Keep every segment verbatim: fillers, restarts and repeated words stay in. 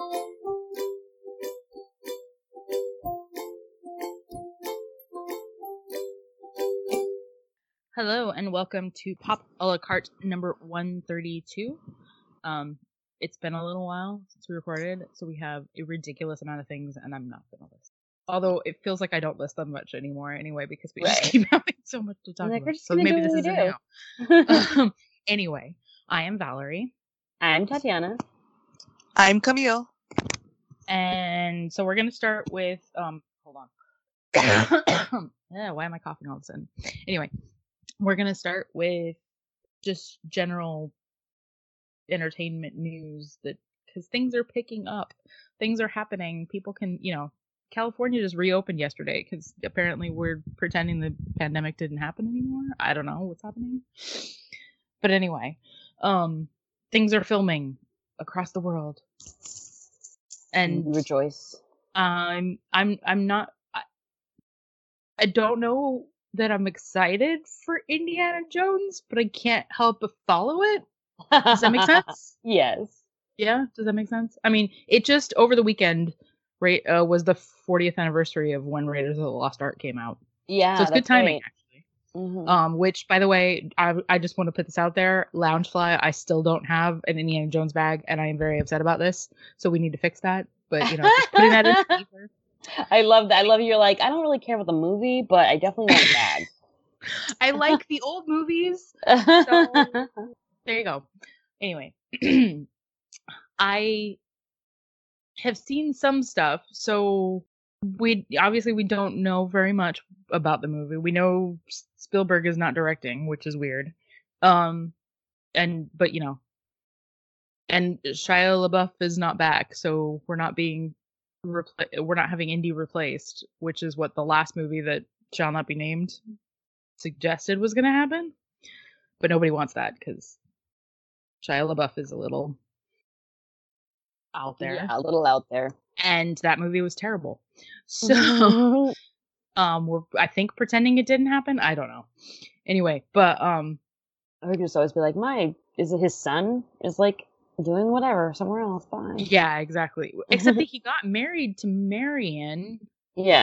Hello and welcome to Pop a la carte number one thirty-two. Um, it's been a little while since we recorded, so we have a ridiculous amount of things, and I'm not going to list. Although it feels like I don't list them much anymore anyway, because we Right. just keep having so much to talk Like, about. we're just So gonna maybe do this what isn't we new. um, anyway, I am Valerie. I'm Tatiana. I'm Camille. And so we're going to start with, um, hold on. yeah, why am I coughing all of a sudden? Anyway, we're going to start with just general entertainment news, that because things are picking up, things are happening. People can, you know, California just reopened yesterday because apparently we're pretending the pandemic didn't happen anymore. I don't know what's happening. But anyway, um, things are filming across the world. And rejoice. I'm I'm I'm not I, I don't know that I'm excited for Indiana Jones, but I can't help but follow it. Does that make sense? Yes. Yeah, does that make sense? I mean, it just over the weekend, right, uh, was the fortieth anniversary of when Raiders of the Lost Ark came out. Yeah, so it's good timing, right. actually. Mm-hmm. Um, which, by the way, I I just want to put this out there: Loungefly, I still don't have an Indiana Jones bag, and I am very upset about this. So we need to fix that. But you know, just putting that in the ether. I love that. I love you're like, I don't really care about the movie, but I definitely want a bag. I like the old movies. So there you go. Anyway, I have seen some stuff, so we obviously we don't know very much about the movie. We know Spielberg is not directing, which is weird. Um, and but you know, and Shia LaBeouf is not back, so we're not being repl- we're not having Indy replaced, which is what the last movie that shall not be named suggested was going to happen. But nobody wants that because Shia LaBeouf is a little out there. Yeah, a little out there. And that movie was terrible. So um we're I think pretending it didn't happen. I don't know. Anyway, but um I would just always be like, my is it his son is like doing whatever somewhere else, fine. Yeah, exactly. Except that he got married to Marion. Yeah.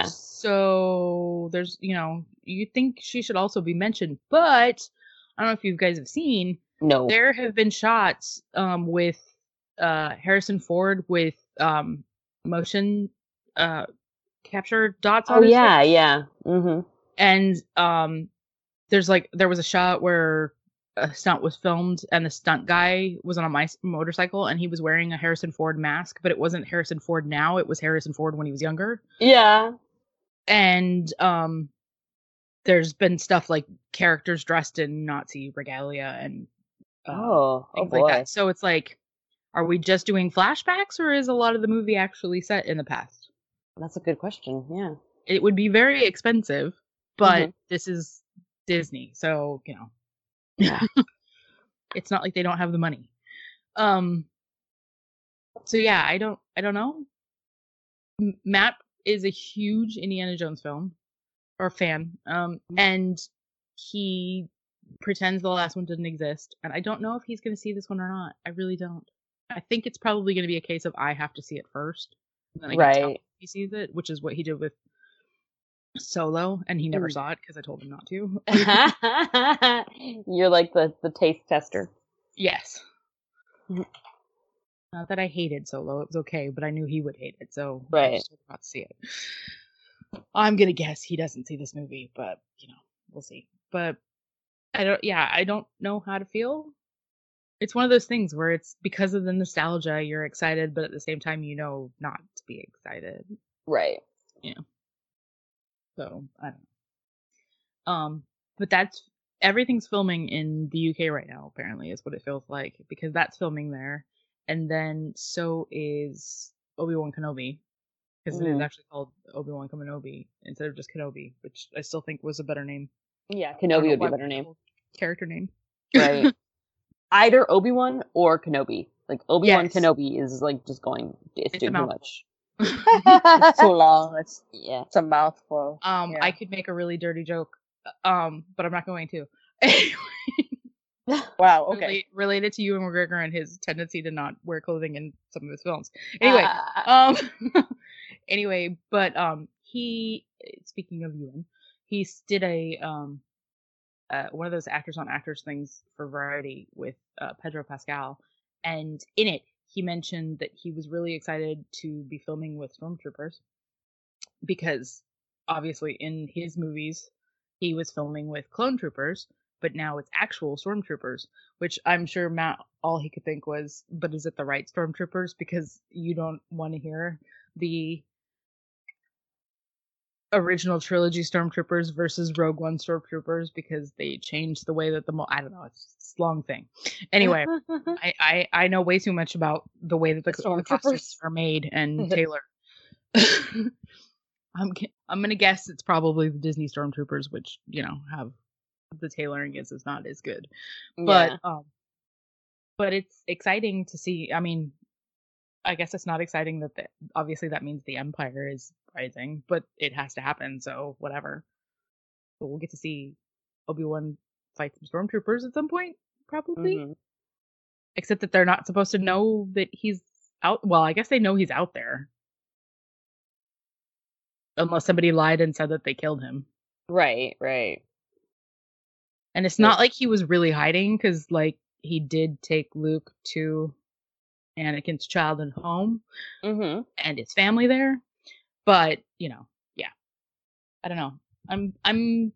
So there's, you know, you think she should also be mentioned, but I don't know if you guys have seen. No. There have been shots um with uh Harrison Ford with um motion uh capture dots on Oh his yeah, face. yeah. Mm-hmm. And um there's like there was a shot where a stunt was filmed and the stunt guy was on a my- motorcycle and he was wearing a Harrison Ford mask, but it wasn't Harrison Ford now, it was Harrison Ford when he was younger. Yeah. And um there's been stuff like characters dressed in Nazi regalia and uh, oh, things oh boy. like that. So it's like, are we just doing flashbacks or is a lot of the movie actually set in the past? That's a good question. Yeah. It would be very expensive, but mm-hmm. this is Disney, so you know. Yeah. It's not like they don't have the money. Um so yeah, I don't I don't know. M- Matt is a huge Indiana Jones film or fan. Um and he pretends the last one didn't exist, and I don't know if he's going to see this one or not. I really don't. I think it's probably going to be a case of I have to see it first, and then I can tell right. if he sees it, which is what he did with Solo, and he never Mm. saw it because I told him not to. You're like the, the taste tester. Yes. Mhm. Not that I hated Solo, it was okay, but I knew he would hate it, so Right. I just told him not to see it. I'm gonna guess he doesn't see this movie, but you know, we'll see. But I don't. Yeah, I don't know how to feel. It's one of those things where it's because of the nostalgia, you're excited, but at the same time, you know not to be excited. Right. Yeah. So I don't know. Um, but that's everything's filming in the U K right now. Apparently, is what it feels like because that's filming there, and then so is Obi-Wan Kenobi, because mm-hmm. it is actually called Obi-Wan Kenobi instead of just Kenobi, which I still think was a better name. Yeah, Kenobi would be a better name. Character name. Right. Either Obi-Wan or Kenobi. Like, Obi-Wan yes. Kenobi is, like, just going, it's, it's doing too much. It's too long. It's, yeah. It's a mouthful. Um, yeah. I could make a really dirty joke, um, but I'm not going to. Anyway, Wow. Okay. relate, related to Ewan McGregor and his tendency to not wear clothing in some of his films. Anyway, Uh, um, anyway, but um, he speaking of Ewan, he did a um, uh, one of those actors on actors things for Variety with uh, Pedro Pascal, and in it he mentioned that he was really excited to be filming with stormtroopers because obviously in his movies he was filming with clone troopers, but now it's actual stormtroopers, which I'm sure Matt all he could think was, but is it the right stormtroopers? Because you don't want to hear the original trilogy stormtroopers versus Rogue One stormtroopers because they changed the way that the mo- I don't know, it's, it's a long thing. Anyway, I, I I know way too much about the way that the, The the costumes stormtroopers. are made and Taylor. I'm g- I'm gonna guess it's probably the Disney stormtroopers, which you know have the tailoring is is not as good, but Yeah. um, but it's exciting to see. I mean, I guess it's not exciting that the, obviously that means the Empire is rising, but it has to happen, so whatever. But we'll get to see Obi-Wan fight some stormtroopers at some point, probably. Mhm. Except that they're not supposed to know that he's out. Well, I guess they know he's out there. Unless somebody lied and said that they killed him. Right, right. And it's Yeah. not like he was really hiding, because, like, he did take Luke to Anakin's childhood home Mhm. and his family there. But, you know, yeah. I don't know. I'm I'm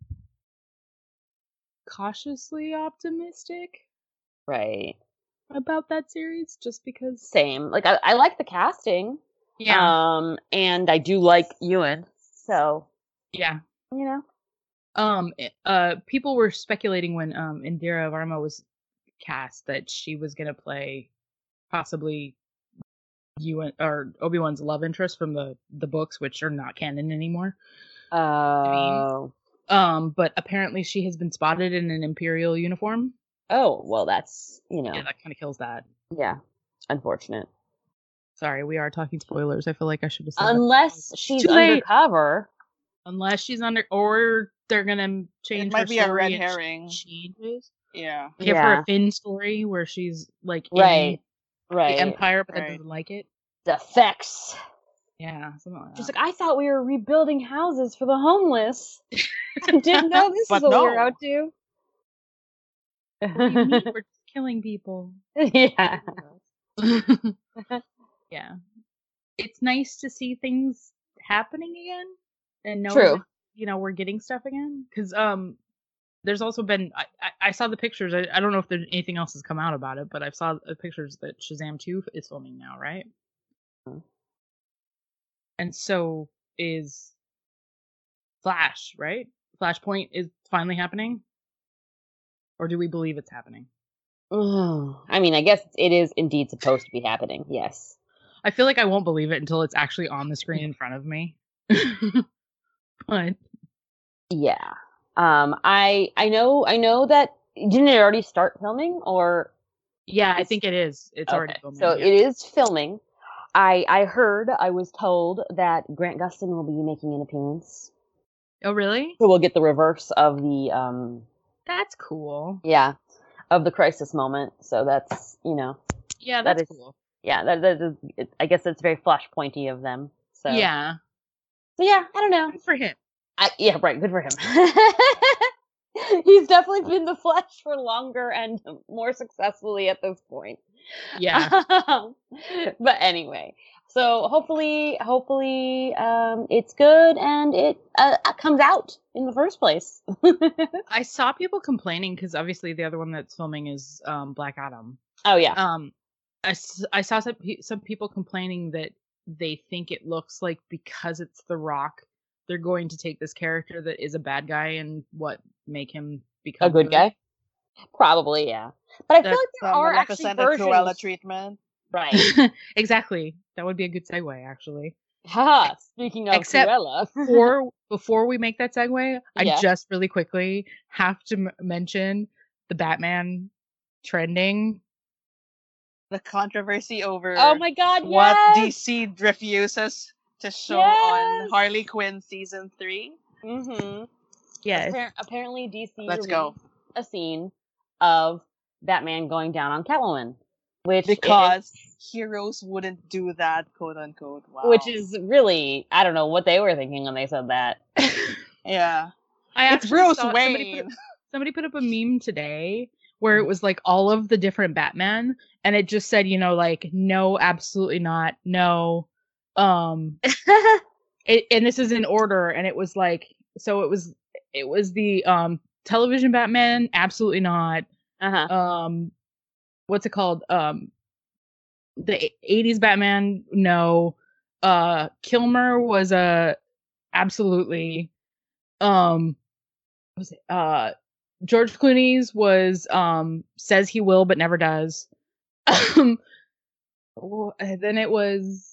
cautiously optimistic Right. about that series, just because. Same. Like I, I like the casting. Yeah. Um, and I do like Ewan. So, Yeah. you know. Um. it- Uh. People were speculating when um Indira Varma was cast that she was gonna play possibly Ewan or Obi-Wan's love interest from the the books, which are not canon anymore. Oh. Um. But apparently she has been spotted in an Imperial uniform. Oh, well that's, you know. Yeah, that kind of kills that. Yeah. Unfortunate. Sorry, we are talking spoilers. I feel like I should have said that. Unless she's Too late. undercover. Unless she's under, or they're gonna change. It might her be a story red and herring. she Changes. Yeah. Give her Yeah. a Finn story where she's like Right. in Right. the Empire, but then Right. doesn't like it. Defects. Yeah, something like She's that. like, I thought we were rebuilding houses for the homeless. I didn't know this But is what we were no. out to. What do you mean? We're just killing people. Yeah. Yeah, it's nice to see things happening again and know True. that, you know, we're getting stuff again. Because um, there's also been I, I, I saw the pictures. I, I don't know if there's anything else has come out about it, but I saw the pictures that Shazam two is filming now, right? Hmm. And so is Flash, right? Flashpoint is finally happening, or do we believe it's happening? I mean, I guess it is indeed supposed to be happening. Yes. I feel like I won't believe it until it's actually on the screen in front of me. But Yeah. Um. I I know I know that didn't it already start filming or yeah, I It's- think it is. It's already okay. filming. So yeah. it is filming. I I heard I was told that Grant Gustin will be making an appearance. Oh, really? So we'll get the reverse of the um That's cool. yeah of the crisis moment. So that's you know Yeah, That that's is- cool. yeah that, that is, it, I guess it's very flashpointy of them. So Yeah, So yeah, I don't know. good for him. I, yeah, right. Good for him. He's definitely been the Flash for longer and more successfully at this point. Yeah, But anyway, so hopefully, hopefully, um, it's good and it uh, comes out in the first place. I saw people complaining because obviously the other one that's filming is um, Black Adam. Oh yeah. Um, I, s- I saw some pe- some people complaining that they think it looks like because it's The Rock, they're going to take this character that is a bad guy and what make him become A good guy? Probably, yeah. But I feel That- like there The are actually Maleficent and Cruella versions. treatment. Right. Exactly. That would be a good segue, actually. Haha. Speaking of Except Cruella. Before before we make that segue, I Yeah. just really quickly have to m- mention the Batman trending. The controversy over Oh my god, what yes! D C refuses to show Yes! on Harley Quinn season three. Mm-hmm. Yes. Appar- apparently D C Let's go. released a scene of Batman going down on Catwoman, which Because is, heroes wouldn't do that, quote unquote. Wow. which is really, I don't know what they were thinking when they said that. yeah. I It's actually Bruce saw- somebody Wayne. put, somebody put up a meme today where it was like all of the different Batman, and it just said, you know, like no, absolutely not, no, um, it, and this is in order, and it was like, so it was, it was the um television Batman, absolutely not, uh-huh. um, what's it called, um, the eighties Batman, no, uh, Kilmer was a absolutely, um. What was it? Uh, George Clooney's was um says he will but never does. Um, wh- then it was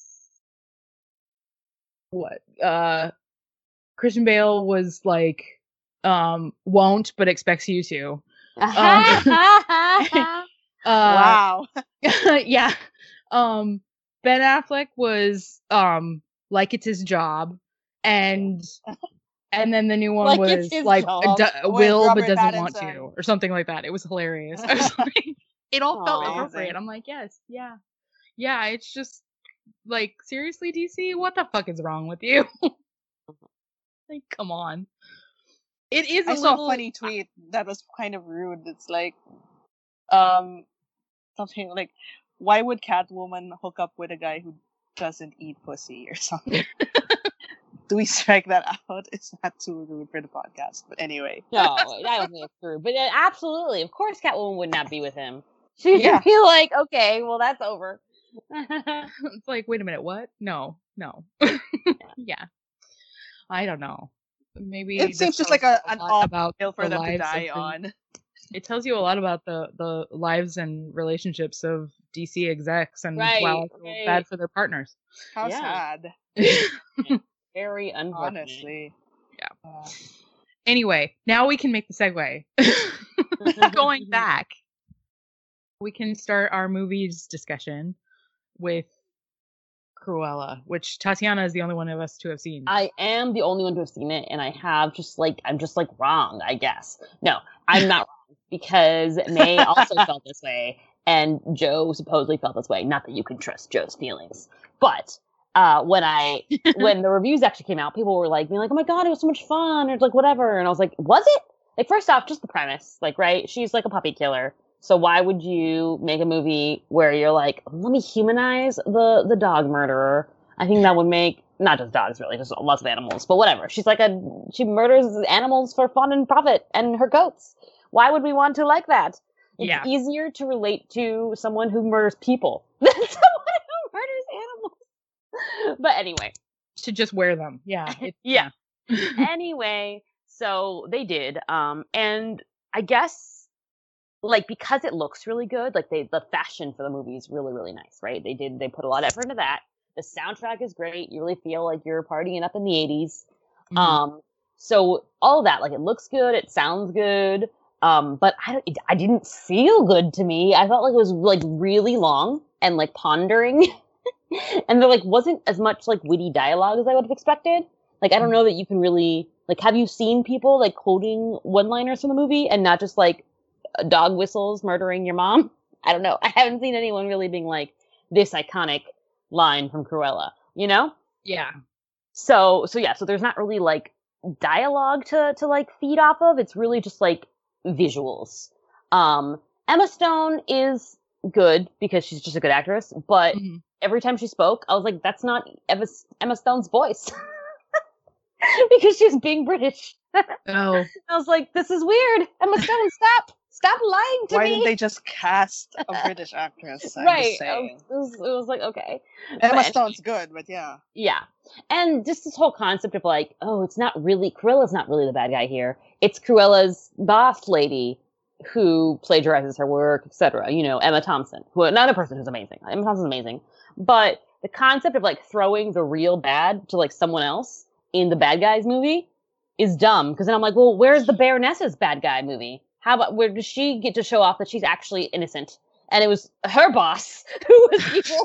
what? Uh, Christian Bale was like um won't but expects you to. Um, uh, wow. yeah. Um, Ben Affleck was um like it's his job, and and then the new one Like it's was his like job. d- With will but Robert doesn't want to, Pattinson. or something like that. It was hilarious. I was like, it all felt Aw. appropriate. Amazing. I'm like, yes, yeah, yeah. It's just like, seriously, D C, what the fuck is wrong with you? Like, come on. It is. A I saw little, a funny tweet that was kind of rude. It's like, um, something like, why would Catwoman hook up with a guy who doesn't eat pussy or something? Do we strike that out? It's not too rude for the podcast, but anyway. No, I don't think it's true. But uh, absolutely, of course, Catwoman would not be with him. She'd Yeah. be like, okay, well, that's over. It's like, wait a minute, what? No, no. Yeah, I don't know. Maybe It this seems just tells like a, you an lot odd about deal for the them to lives of die the- on. It tells you a lot about the the lives and relationships of D C execs, and Right, wow, I feel right. bad for their partners. How Yeah. sad, Very unfortunate. honestly. Yeah. Uh, Anyway, now we can make the segue. Going back, we can start our movies discussion with Cruella, which Tatiana is the only one of us to have seen. I am the only one to have seen it, and I have just like I'm just like wrong, I guess. No, I'm not wrong because May also felt this way, and Joe supposedly felt this way. Not that you can trust Joe's feelings, but uh, when I when the reviews actually came out, people were like being like, "Oh my god, it was so much fun," or like whatever, and I was like, "Was it?" Like first off, just the premise, like right, she's like a puppy killer. So why would you make a movie where you're like, let me humanize the the dog murderer? I think that would make not just dogs really, just lots of animals, but whatever. She's like a she murders animals for fun and profit, and her goats. Why would we want to like that? It's Yeah. easier to relate to someone who murders people than someone who murders animals. But anyway, To just wear them. Yeah. it- Yeah. yeah. anyway, so they did, um, and I guess. Like, because it looks really good, like, they, the fashion for the movie is really, really nice, right? They did, they put a lot of effort into that. The soundtrack is great. You really feel like you're partying up in the eighties. Mhm. Um, so all of that, like, it looks good, it sounds good, um, but I don't, it, I didn't feel good to me. I felt like it was, like, really long and, like, pondering. And there, like, wasn't as much, like, witty dialogue as I would have expected. Like, I don't know that you can really, like, have you seen people, like, quoting one-liners from the movie and not just, like, dog whistles murdering your mom? I don't know. I haven't seen anyone really being like this iconic line from Cruella, you know? Yeah. So, so yeah, so there's not really like dialogue to, to like feed off of. It's really just like visuals. Um, Emma Stone is good because she's just a good actress, but Mhm. every time she spoke, I was like, that's not Emma, Emma Stone's voice. Because she's being British. Oh. I was like, this is weird. Emma Stone, stop. Stop lying to Why me. didn't they just cast a British actress? I'm right. just I saying. was, it, was, it was like, okay. Emma But- Stone's good, but yeah. Yeah. And just this whole concept of like, oh, it's not really, Cruella's not really the bad guy here. It's Cruella's boss lady who plagiarizes her work, et cetera. You know, Emma Thompson, who another person who's amazing. Emma Thompson's amazing. But the concept of like throwing the real bad to like someone else in the bad guys movie is dumb. Because then I'm like, well, where's the Baroness's bad guy movie? How about, where does she get to show off that she's actually innocent? And it was her boss who was evil.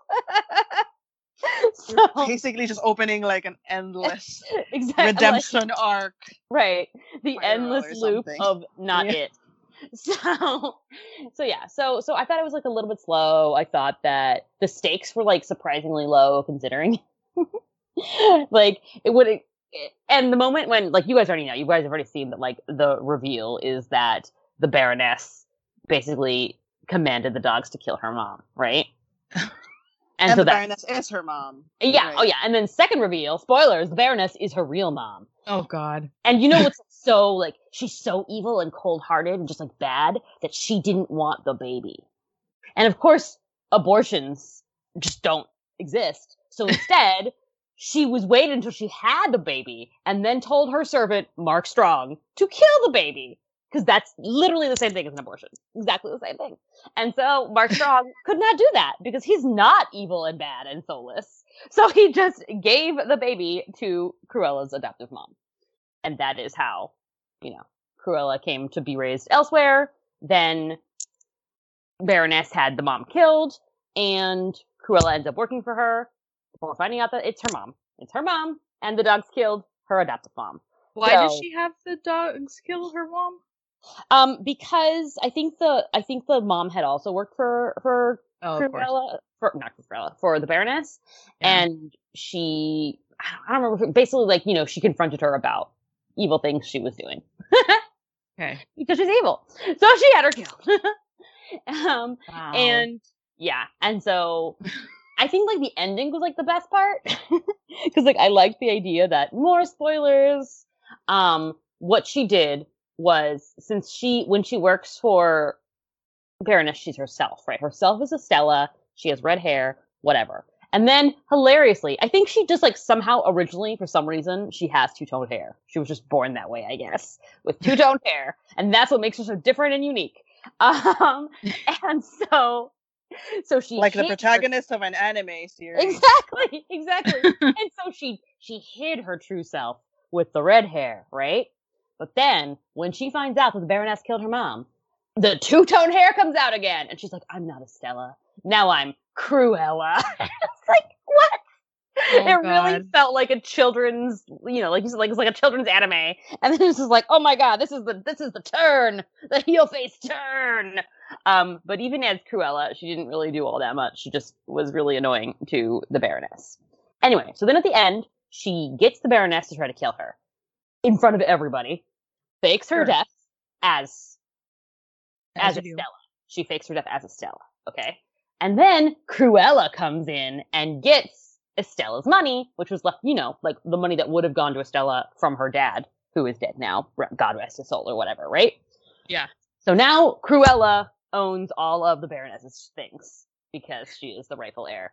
So, Basically just opening like an endless exactly. redemption arc. Right. The Spiral endless or loop something. of not Yeah. it. So, so yeah, so so I thought it was like a little bit slow. I thought that the stakes were like surprisingly low considering, like it would. It, and the moment when like you guys already know, you guys have already seen that like the reveal is that the Baroness basically commanded the dogs to kill her mom, right? And, And, so the that, Baroness is her mom. yeah, Right. oh yeah, and then second reveal, spoilers, the Baroness is her real mom. Oh God. And you know what's so, like, she's so evil and cold-hearted and just, like, bad that she didn't want the baby. And of course, abortions just don't exist. So instead, she was waiting until she had the baby and then told her servant, Mark Strong, to kill the baby. Because that's literally the same thing as an abortion. Exactly the same thing. And so Mark Strong could not do that because he's not evil and bad and soulless. So he just gave the baby to Cruella's adoptive mom. And that is how, you know, Cruella came to be raised elsewhere. Then Baroness had the mom killed, and Cruella ends up working for her before finding out that it's her mom. It's her mom, and the dogs killed her adoptive mom. Why So- does she have the dogs kill her mom? Um, because I think the I think the mom had also worked for for Oh, of course. Cruella, for not for Cruella, for the Baroness, Yeah. and she I don't remember basically like you know she confronted her about evil things she was doing Okay. because she's evil, so she had her killed. um, Wow. and yeah, and so I think like the ending was like the best part because like I liked the idea that more spoilers. Um, what she did was since she when she works for Baroness, she's herself, right? Herself is Estella. She has red hair, whatever. And then hilariously, I think she just like somehow originally, for some reason, she has two-toned hair. She was just born that way, I guess, with two-toned hair, and that's what makes her so different and unique. Um, and so, so she Like the hid her- protagonist of an anime series. Exactly, exactly. And so she she hid her true self with the red hair, right? But then when she finds out that the Baroness killed her mom, the two-tone hair comes out again, and she's like, "I'm not Estella. Now I'm Cruella." It's like what? Oh, it really God. felt like a children's, you know, like you said, like it's like a children's anime. And then it's just like, oh my god, this is the this is the turn, the heel face turn. Um, but even as Cruella, she didn't really do all that much. She just was really annoying to the Baroness. Anyway, so then at the end, she gets the Baroness to try to kill her in front of everybody, fakes her Sure. death as as, As you do. Estella. She fakes her death as Estella, okay? And then Cruella comes in and gets Estella's money, which was left, you know, like the money that would have gone to Estella from her dad, who is dead now, God rest his soul or whatever, right? Yeah. So now Cruella owns all of the Baroness's things because she is the rightful heir.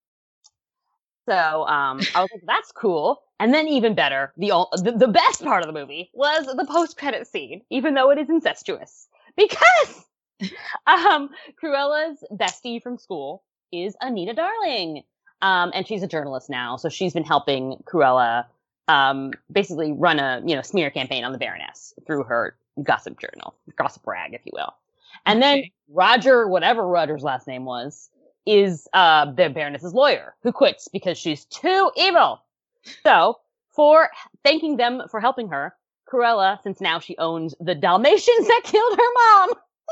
So um, I was like, that's cool. And then even better, the, ol- the the best part of the movie was the post-credit scene, even though it is incestuous. Because um, Cruella's bestie from school is Anita Darling. Um, and she's a journalist now, so she's been helping Cruella um, basically run a you know smear campaign on the Baroness through her gossip journal, gossip rag, if you will. And then Okay. Roger, whatever Roger's last name was, is uh, the Baroness's lawyer, who quits because she's too evil. So, for thanking them for helping her, Cruella, since now she owns the Dalmatians that killed her mom,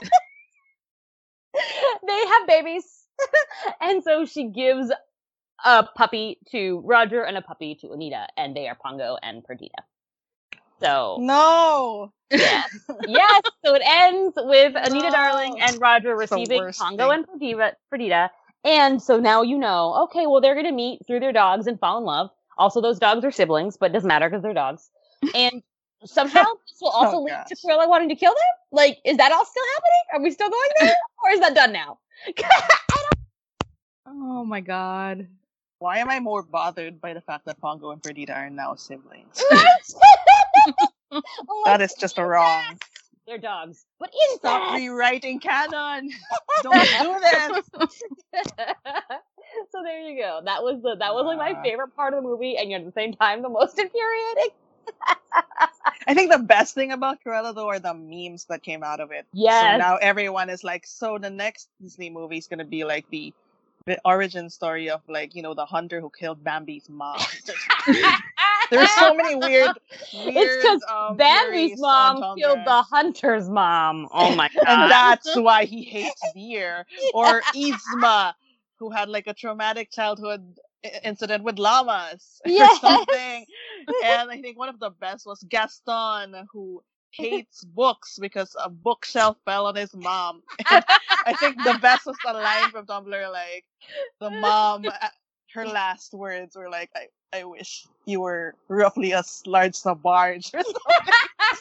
they have babies. And so she gives a puppy to Roger and a puppy to Anita, and they are Pongo and Perdita. So, No! yes, yes. So it ends with Anita No. Darling and Roger It's the receiving worst Pongo thing. and Perdita, Perdita. And so now you know, okay, well, they're going to meet through their dogs and fall in love. Also, those dogs are siblings, but it doesn't matter because they're dogs. And somehow this will also Oh, lead gosh. to Cruella wanting to kill them? Like, is that all still happening? Are we still going there? Or is that done now? Oh my God. Why am I more bothered by the fact that Pongo and Perdita are now siblings? Oh my That is just wrong. God. They're dogs. But Stop incest! rewriting canon! Don't do this! So there you go. That was the that was like my Ah. favorite part of the movie, and yet at the same time the most infuriating. I think the best thing about Cruella though are the memes that came out of it. So Yes. now everyone is like, so the next Disney movie is gonna be like the the origin story of like you know the hunter who killed Bambi's mom. There's so many weird, weird It's because um, Bambi's theories on mom Tumblr. killed the hunter's mom. Oh my god. And that's why he hates deer. Or Yzma, who had like a traumatic childhood i- incident with llamas Yes. or something. And I think one of the best was Gaston, who hates books because a bookshelf fell on his mom. And I think the best was the line from Tumblr, like the mom, uh, her last words were like, "I, I wish you were roughly as large as a barge." Or something.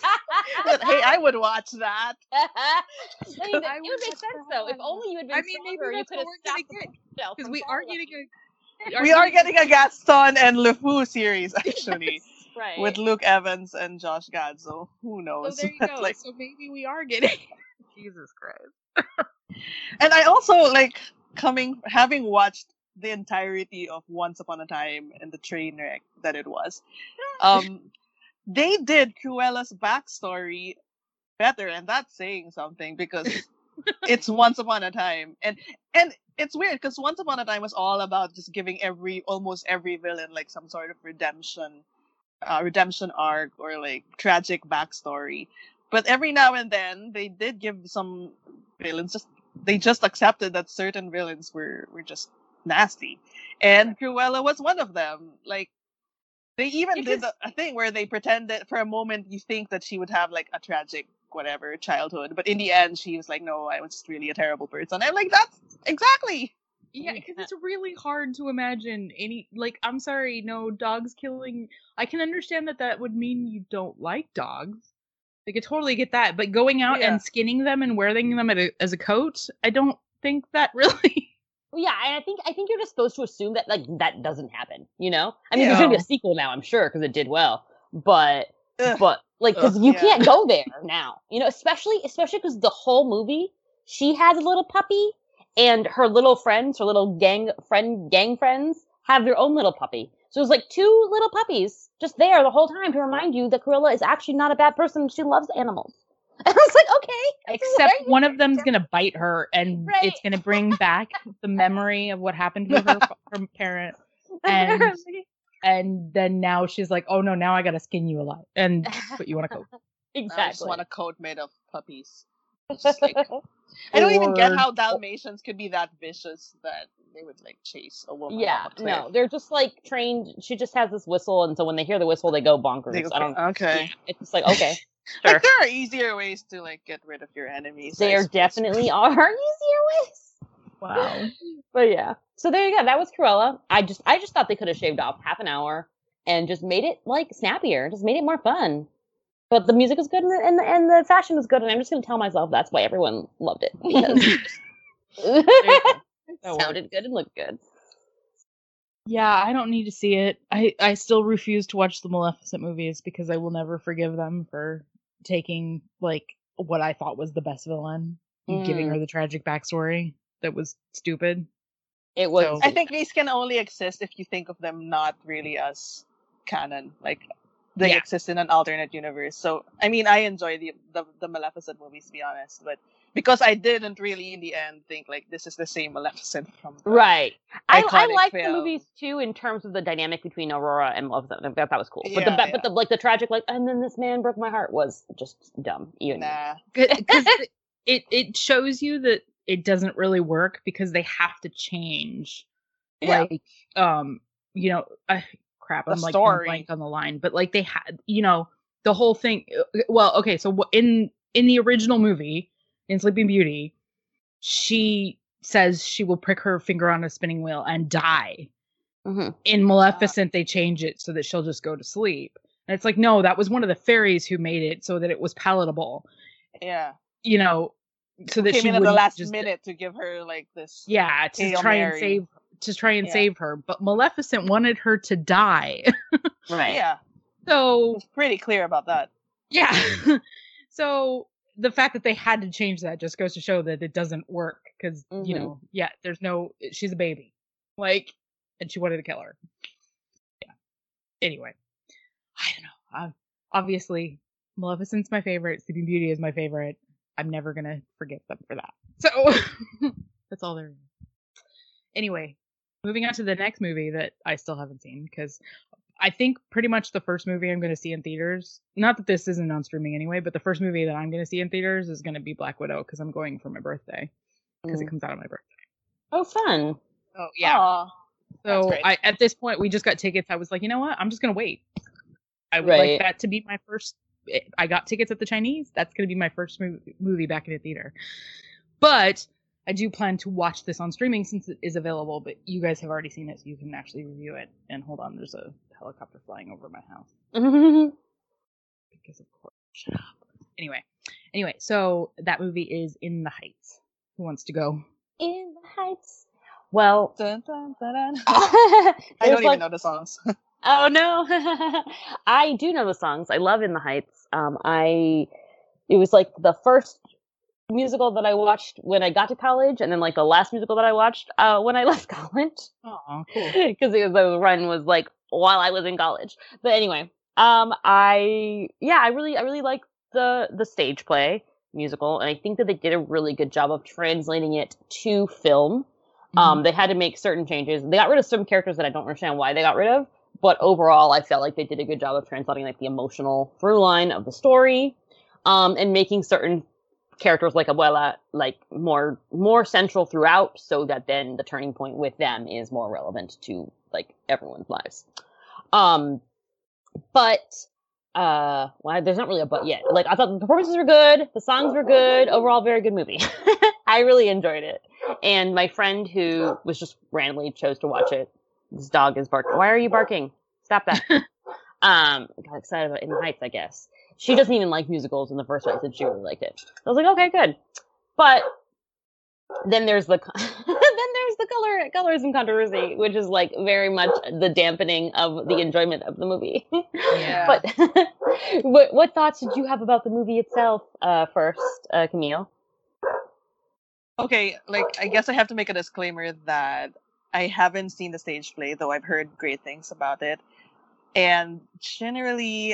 Hey, I would watch that. I mean, I it would would make watch sense though. If that. only you had been I mean, maybe stronger, you that's could what have we're gonna stopped the get. bookshelf Because from we are falling. getting a We are getting a Gaston and LeFou series, actually, right. with Luke Evans and Josh Gad. So who So knows? there you That's go. like, So maybe we are getting. Jesus Christ. and I also like coming having watched the entirety of Once Upon a Time and the train wreck that it was. Um, they did Cruella's backstory better, and that's saying something because it's Once Upon a Time, and and it's weird because Once Upon a Time was all about just giving every almost every villain like some sort of redemption, uh, redemption arc or like tragic backstory. But every now and then they did give some villains just they just accepted that certain villains were were just nasty, and Cruella was one of them. Like they even Yeah, did 'cause- a, a thing where they pretended for a moment you think that she would have like a tragic whatever childhood, but in the end she was like, no, I was just really a terrible person. I'm like, that's exactly. Yeah, because it's really hard to imagine any. Like, I'm sorry, no dogs killing. I can understand that that would mean you don't like dogs. I could totally get that. But going out Yeah. and skinning them and wearing them at a, as a coat, I don't think that really. Well, yeah, and I think I think you're just supposed to assume that like that doesn't happen. You know, I mean, there's gonna be a Yeah. sequel now, I'm sure, because it did well. But Ugh. but like, because Ugh, you yeah. can't go there now. You know, especially especially because the whole movie, she has a little puppy, and her little friends, her little gang friend gang friends, have their own little puppy. So it's like two little puppies just there the whole time to remind you that Cruella is actually not a bad person. She loves animals. And I was like, okay. Except one of them's gonna bite her, and Right. it's gonna bring back the memory of what happened to her, her parent, and and then now she's like, oh no, now I gotta skin you alive and put you on a coat. Exactly. I just want a coat made of puppies. It's just like, I don't even get Or- how Dalmatians could be that vicious that they would like chase a woman Yeah, off a cliff. no, they're just like trained. She just has this whistle, and so when they hear the whistle, they go bonkers. They go I don't. cra- okay. Yeah, it's just like okay, sure. Like there are easier ways to like get rid of your enemies. I There suppose. definitely are easier ways. Wow. But yeah, so there you go. That was Cruella. I just, I just thought they could have shaved off half an hour and just made it like snappier, just made it more fun. But the music is good and the, and the, and the fashion is good, and I'm just gonna tell myself that's why everyone loved it. There you go. It That works. sounded good and looked good. Yeah, I don't need to see it. I, I still refuse to watch the Maleficent movies because I will never forgive them for taking like what I thought was the best villain and giving Mm. her the tragic backstory that was stupid. It was. So- I think these can only exist if you think of them not really as canon, like they Yeah. exist in an alternate universe. So, I mean, I enjoy the, the the Maleficent movies, to be honest, but because I didn't really, in the end, think like this is the same Maleficent from the- Right. I, I iconic like the film. movies too in terms of the dynamic between Aurora and Maleficent. I thought that was cool. but the Yeah, but the like the tragic like and then this man broke my heart was just dumb. Even Nah, Because it it shows you that it doesn't really work because they have to change. Yeah. Like, um, you know, I, crap, The I'm like going story. blank on the line, but like they had, you know, the whole thing. Well, okay, so wh- in in the original movie, in Sleeping Beauty, she says she will prick her finger on a spinning wheel and die. Mhm. In Maleficent, they change it so that she'll just go to sleep. And it's like, no, that was one of the fairies who made it so that it was palatable. yeah. You know, so that Came she in at the wouldn't last just, minute to give her like this. yeah, to Hail try and Mary. save, to try and Yeah. save her. But Maleficent wanted her to die. Right. Yeah, So it's pretty clear about that. yeah, so the fact that they had to change that just goes to show that it doesn't work because you Mhm. know, yeah, there's no, she's a baby, like, and she wanted to kill her. Yeah. Anyway, I don't know. Um, obviously, Maleficent's my favorite. Sleeping Beauty is my favorite. I'm never gonna forget them for that. So that's all there is. Anyway, moving on to the next movie that I still haven't seen, because I think pretty much the first movie I'm going to see in theaters, not that this isn't on streaming anyway, but the first movie that I'm going to see in theaters is going to be Black Widow, because I'm going for my birthday, because Mm. it comes out on my birthday. Oh, fun. Oh, yeah. Aw, that's So great. I, at this point, we just got tickets. I was like, you know what? I'm just going to wait. I would Right. like that to be my first. I got tickets at the Chinese. That's going to be my first movie, movie back in a theater. But I do plan to watch this on streaming since it is available. But you guys have already seen it, so you can actually review it. And hold on, there's a helicopter flying over my house. Because of course. Shut up. Anyway, anyway, so that movie is In the Heights. Who wants to go? In the Heights. Well, Dun, dun, dun, dun. I I don't even know the songs. Oh no, I do know the songs. I love In the Heights. Um, I it was like the first musical that I watched when I got to college, and then like the last musical that I watched uh, when I left college, Oh, cool. because it was the run was like while I was in college. But anyway, um, I yeah, I really I really like the the stage play musical, and I think that they did a really good job of translating it to film. Um, they had to make certain changes. They got rid of some characters that I don't understand why they got rid of. But overall, I felt like they did a good job of translating like the emotional through line of the story, um, and making certain characters like Abuela like more more central throughout, so that then the turning point with them is more relevant to like everyone's lives. Um, but uh, well, there's not really a but yet. Like I thought the performances were good, the songs were good, overall very good movie. I really enjoyed it, and my friend who was just randomly chose to watch it. This dog is barking. Why are you barking? Stop that. um, got excited about In the Heights, I guess. She doesn't even like musicals in the first place, and she really liked it. I was like, okay, good. But then there's the then there's the color colorism controversy, which is like very much the dampening of the enjoyment of the movie. Yeah. But what what thoughts did you have about the movie itself? Uh, first, uh, Camille. Okay, like I guess I have to make a disclaimer that I haven't seen the stage play, though I've heard great things about it. And generally,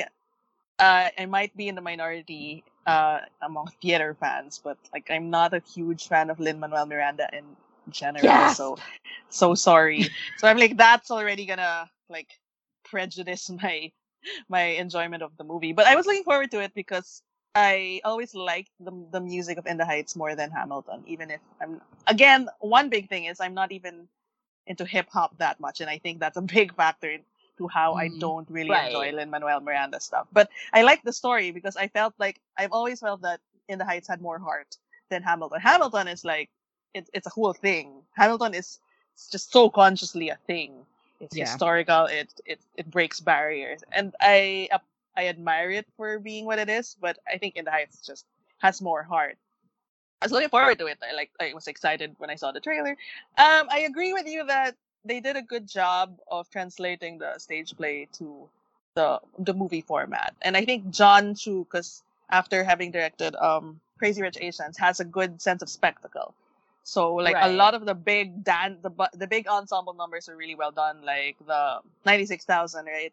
uh, I might be in the minority uh, among theater fans, but like I'm not a huge fan of Lin-Manuel Miranda in general. Yes! So, so sorry. So I'm like, that's already gonna like prejudice my my enjoyment of the movie. But I was looking forward to it because I always liked the the music of In the Heights more than Hamilton, even if I'm again one big thing is I'm not even into hip hop that much, and I think that's a big factor to how Mhm. I don't really Right. enjoy Lin-Manuel Miranda stuff. But I like the story because I felt like I've always felt that In the Heights had more heart than Hamilton. Hamilton is like it's it's a whole thing. Hamilton is it's just so consciously a thing. It's Yeah. historical. It it it breaks barriers, and I uh, I admire it for being what it is. But I think In the Heights just has more heart. I was looking forward to it. I like I was excited when I saw the trailer. Um, I agree with you that they did a good job of translating the stage play to the the movie format, and I think John Chu, because after having directed um Crazy Rich Asians, has a good sense of spectacle. So like a Right. lot of the big dan the bu- the big ensemble numbers are really well done, like the ninety-six thousand, right?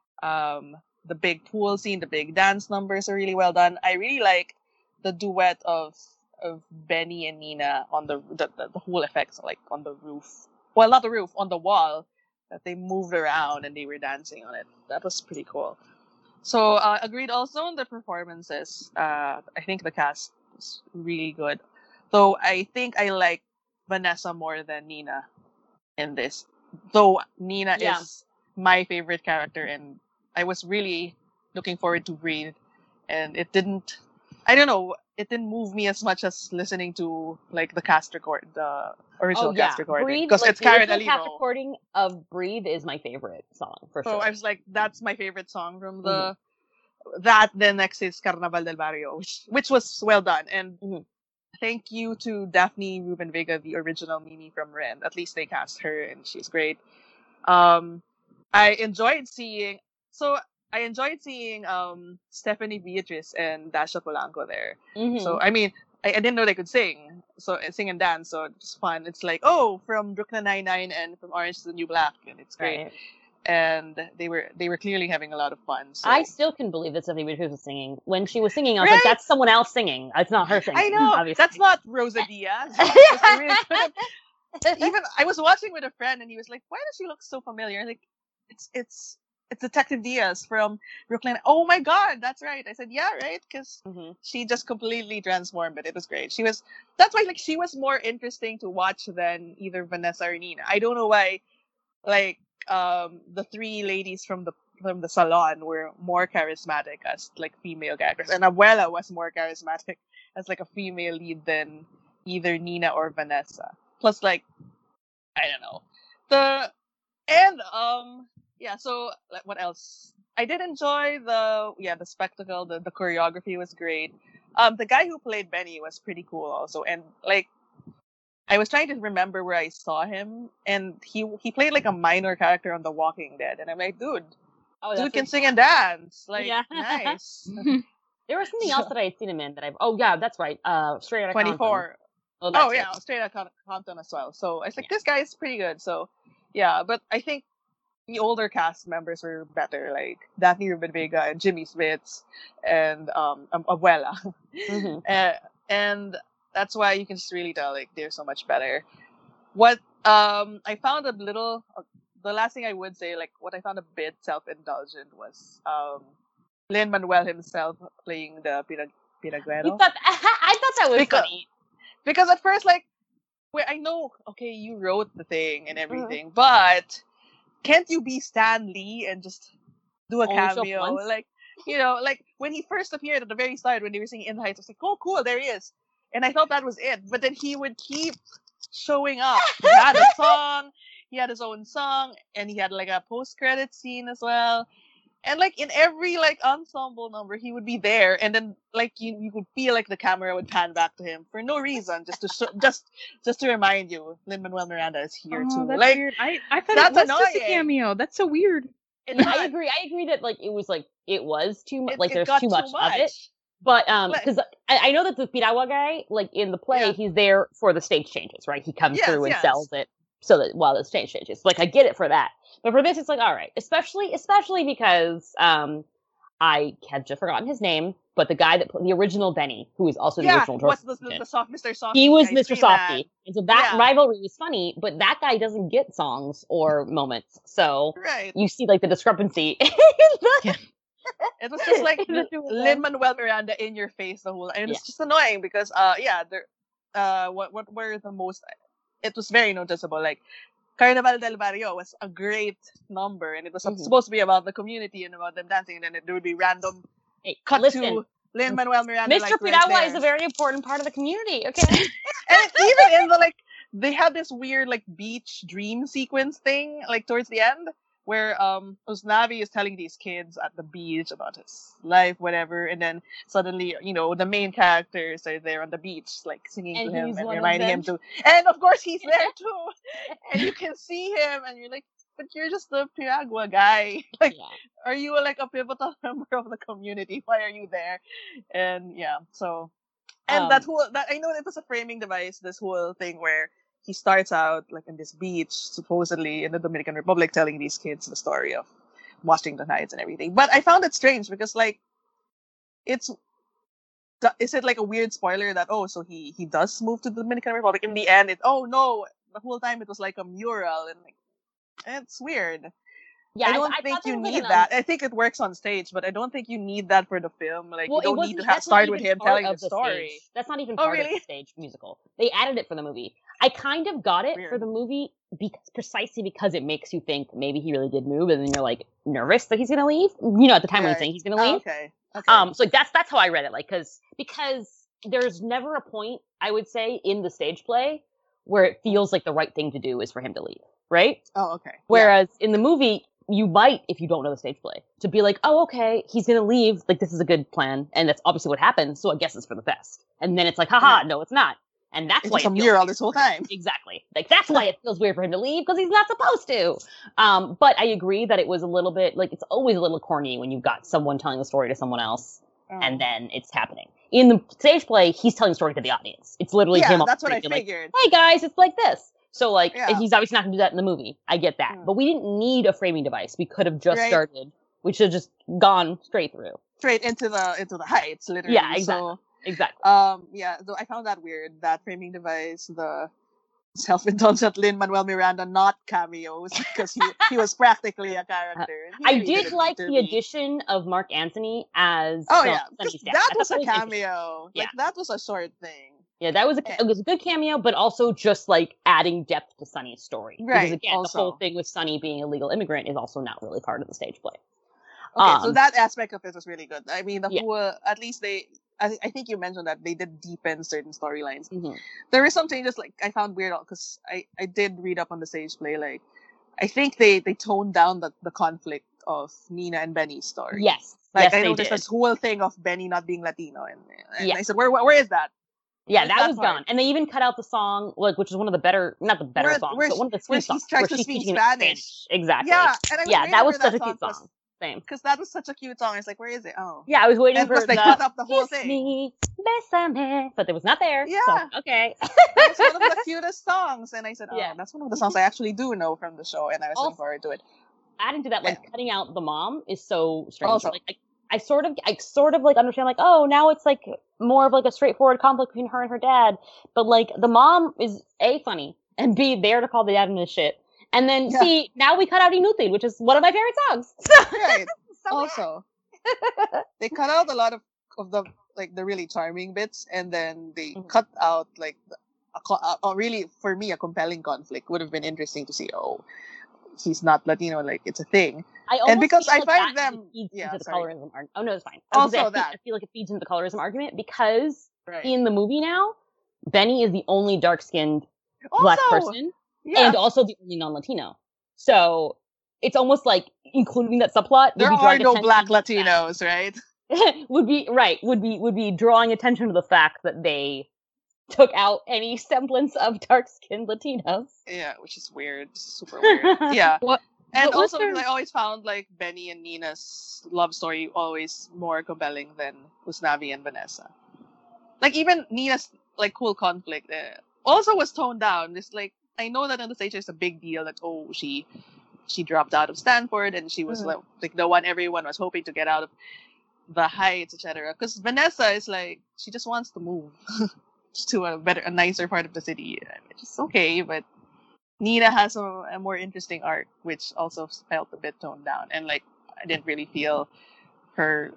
Um, the big pool scene, the big dance numbers are really well done. I really like the duet of of Benny and Nina on the the, the, the whole effects, like on the roof. Well, not the roof, on the wall, that they moved around and they were dancing on it. That was pretty cool. So uh, agreed also on the performances. Uh, I think the cast was really good. Though I think I like Vanessa more than Nina in this. Though Nina Yeah. is my favorite character, and I was really looking forward to Breathe, and it didn't. I don't know. It didn't move me as much as listening to like the cast record, the original Oh yeah, cast recording, Breathe. because Like, it's Karen the original cast Aliro. recording of Breathe is my favorite song for So sure. I was like, that's my favorite song from the Mm-hmm. that. Then next is Carnaval del Barrio, which which was well done. And Mhm. thank you to Daphne Ruben Vega, the original Mimi from Ren. At least they cast her, and she's great. Um, I enjoyed seeing. So I enjoyed seeing um Stephanie Beatrice and Dasha Polanco there. Mhm. So I mean, I, I didn't know they could sing. So uh, sing and dance. So it's fun. It's like, oh, from Brooklyn Nine Nine and from Orange is the New Black, and it's great. Right. And they were they were clearly having a lot of fun. So I still can believe that Stephanie Beatrice was singing. When she was singing, I was Right? like, that's someone else singing. It's not her singing. I know Obviously. that's not Rosa Diaz. Rosa really could have even I was watching with a friend, and he was like, "Why does she look so familiar?" Like, it's it's it's Detective Diaz from Brooklyn. Oh my God, that's right. I said, "Yeah, right," because Mm-hmm. she just completely transformed. But it was great. She was that's why like she was more interesting to watch than either Vanessa or Nina. I don't know why. Like um, the three ladies from the from the salon were more charismatic as like female characters, and Abuela was more charismatic as like a female lead than either Nina or Vanessa. Plus, like I don't know the and um yeah. So like, what else? I did enjoy the yeah the spectacle. The the choreography was great. Um, the guy who played Benny was pretty cool also, and like I was trying to remember where I saw him, and he he played like a minor character on The Walking Dead, and I'm like, dude, Oh, dude that's can a- sing and dance, like Yeah. nice. There was something else that I had seen him in that I've. Oh yeah, that's right. Uh, Straight Outta Compton. twenty-four. Oh, that's Oh yeah, right. straight out of Compton as well. So I was like, Yeah. this guy is pretty good. So yeah, but I think the older cast members were better, like Daphne Rubin Vega and Jimmy Smits and um um, Abuela, Mm-hmm. uh, and that's why you can just really tell like they're so much better. What um I found a little uh, the last thing I would say, like what I found a bit self-indulgent was um Lin Manuel himself playing the Pinag- You Pinaguero. thought I thought that was Because- funny. Because at first, like, where I know, okay, you wrote the thing and Mm-hmm. everything, but can't you be Stan Lee and just do a Only show up cameo? once? Like, you know, like when he first appeared at the very start when they were singing In the Heights, I was like, oh, cool, there he is. And I thought that was it. But then he would keep showing up. He had a song, he had his own song, and he had like a post-credit scene as well. And like in every like ensemble number, he would be there, and then like you, you could feel like the camera would pan back to him for no reason, just to show, just just to remind you, Lin Manuel Miranda is here Oh, too. that's Like weird. I, I thought that's it was just a annoying. cameo. That's so weird. it's I not- agree. I agree that like it was like it was too much. it- Like it there's got too much, of it. But um, Like- because I, I know that the Piragua guy, like in the play, Yeah. he's there for the stage changes, right? He comes Yes, through and yes. sells it so that while the stage changes. Like I get it for that, but for this, it's like all right, especially especially because um, I have just forgotten his name, but the guy that pl- the original Benny, who is also the yeah, original what's George the, the, Washington, the soft Mister Softy? he was ice Mister cream Softy, man. and so that Yeah. rivalry is funny. But that guy doesn't get songs or moments, so Right. you see like the discrepancy. in the- Yeah. It was just like In the two of them. Lin Manuel Miranda in your face the whole, and Yeah. it's just annoying because uh yeah, there uh what what were the most? It was very noticeable. Like Carnaval del Barrio was a great number, and it was Mhm. supposed to be about the community and about them dancing, and then it, there would be random Hey, cut listen, to Lin Manuel Miranda. Mister Like, right Piragua there. is a very important part of the community. Okay. And it, even in the like, they had this weird like beach dream sequence thing, like towards the end, where um Usnavi is telling these kids at the beach about his life, whatever, and then suddenly, you know, the main characters are there on the beach, like singing And to him he's and one of reminding him them. to, and of course he's there too, and you can see him, and you're like, but you're just the Piragua guy, like. Yeah. Are you like a pivotal member of the community? Why are you there? And yeah, so and Um, that whole that I know it was a framing device. This whole thing where he starts out like in this beach, supposedly in the Dominican Republic, telling these kids the story of Washington Heights and everything. But I found it strange because like it's th- is it like a weird spoiler that oh so he he does move to the Dominican Republic in the end? It oh no the whole time it was like a mural and like it's weird. Yeah. I don't I think thought there you was, like, need an, um, that. I think it works on stage, but I don't think you need that for the film. Like Well, you it don't need to wasn't- ha- that's not start with even him part telling of the story. stage. That's not even Oh, part of really? the stage musical. They added it for the movie. I kind of got it for Weird. the movie because precisely because it makes you think maybe he really did move, and then you're like nervous that he's gonna leave. You know, at the time when he's Right. saying he's gonna Oh, leave. okay. Okay. Um, so like that's that's how I read it. Like, cause because there's never a point I would say in the stage play where it feels like the right thing to do is for him to leave, right? oh, okay. Whereas in the movie, you might, if you don't know the stage play, to be like, oh, okay, he's gonna leave. Like, this is a good plan, and that's obviously what happened. So I guess it's for the best. And then it's like, haha, Yeah. no, it's not. And that's It's why just it a feels mural weird. this whole time. Exactly. Like that's why it feels weird for him to leave because he's not supposed to. Um, but I agree that it was a little bit like it's always a little corny when you've got someone telling the story to someone else Oh. and then it's happening. In the stage play, he's telling the story to the audience. It's literally yeah, him. on that's the what I screen being like, figured. hey guys, it's like this. So like, Yeah. he's obviously not gonna do that in the movie. I get that, Mm. but we didn't need a framing device. We could have just Right. started. We should have just gone straight through. Straight into the into the heights, literally. Yeah, exactly. So, Exactly. um, yeah, though I found that weird. That framing device, the self-indulgent Lin-Manuel Miranda not cameos because he he was practically a character. He I really did didn't like need to the be. addition of Mark Antony as Oh Son- yeah, Sonny's because dad. that I was thought a interesting. cameo. Yeah. Like that was a short thing. Yeah, that was a Eh. it was a good cameo, but also just like adding depth to Sonny's story. Because Right, again, the whole also. thing with Sonny being a legal immigrant is also not really part of the stage play. Okay, so Um, that aspect of it was really good. I mean, the Yeah. whole at least they. I, I think you mentioned that they did deepen certain storylines. mhm. There were some changes like I found weird because I, I did read up on the stage play. Like I think they, they toned down the, the conflict of Nina and Benny's story. Yes, Like yes, I they noticed did. this whole thing of Benny not being Latino, and, and Yeah. I said, where, where where is that? Yeah, Where's that that was part? gone, and they even cut out the song, like, which is one of the better, not the better Where- songs, where but she- one of the where sweet she songs tries where to she's speak teaching Spanish. Exactly. Yeah, and I was yeah, waiting that was for such that a cute song song. Same. because that was such a cute song. It's like, where is it? Oh, Yeah, I was waiting and for plus they the cut up the whole kiss thing. me, besame, but it was not there. Yeah. So, okay. That was one of the cutest songs, and I said, oh, Yeah. that's one of the songs I actually do know from the show, and I was looking Also- forward to it. Adding to that, like cutting out the mom is so strange. Also. Like, I, I sort of, I sort of like understand, like, oh, now it's like more of like a straightforward conflict between her and her dad. But like, the mom is A, funny, and B, there to call the dad in his shit. And then Yeah. C, now we cut out Inuti, which is one of my favorite songs. So, Right. so Also, they cut out a lot of, of the like the really charming bits, and then they Mhm. cut out like the, a, co- a, a really for me a compelling conflict would have been interesting to see. Oh, he's not Latino, like it's a thing. I almost because feel I like find that them- feeds yeah, into the sorry. colorism argument. Oh no, it's fine. I was gonna Also say, I feel, that. I feel like it feeds into the colorism argument because Right. in the movie now, Benny is the only dark-skinned black Also, person, yeah, and also the only non-Latino. So it's almost like including that subplot. would there be are drawing no attention black to the fact- Latinos, right? would be right. Would be would be drawing attention to the fact that they took out any semblance of dark-skinned Latinos. Yeah, which is weird, super weird. Yeah. What? And What was also, their- I always found like Benny and Nina's love story always more compelling than Usnavi and Vanessa. Like even Nina's like cool conflict uh, also was toned down. Just like I know that on the stage there's a big deal that oh she she dropped out of Stanford and she was Mhm. like, like the one everyone was hoping to get out of the Heights, et cetera. Because Vanessa is like she just wants to move to a better, a nicer part of the city, which is okay, but. Nina has a, a more interesting arc, which also felt a bit toned down, and like I didn't really feel her.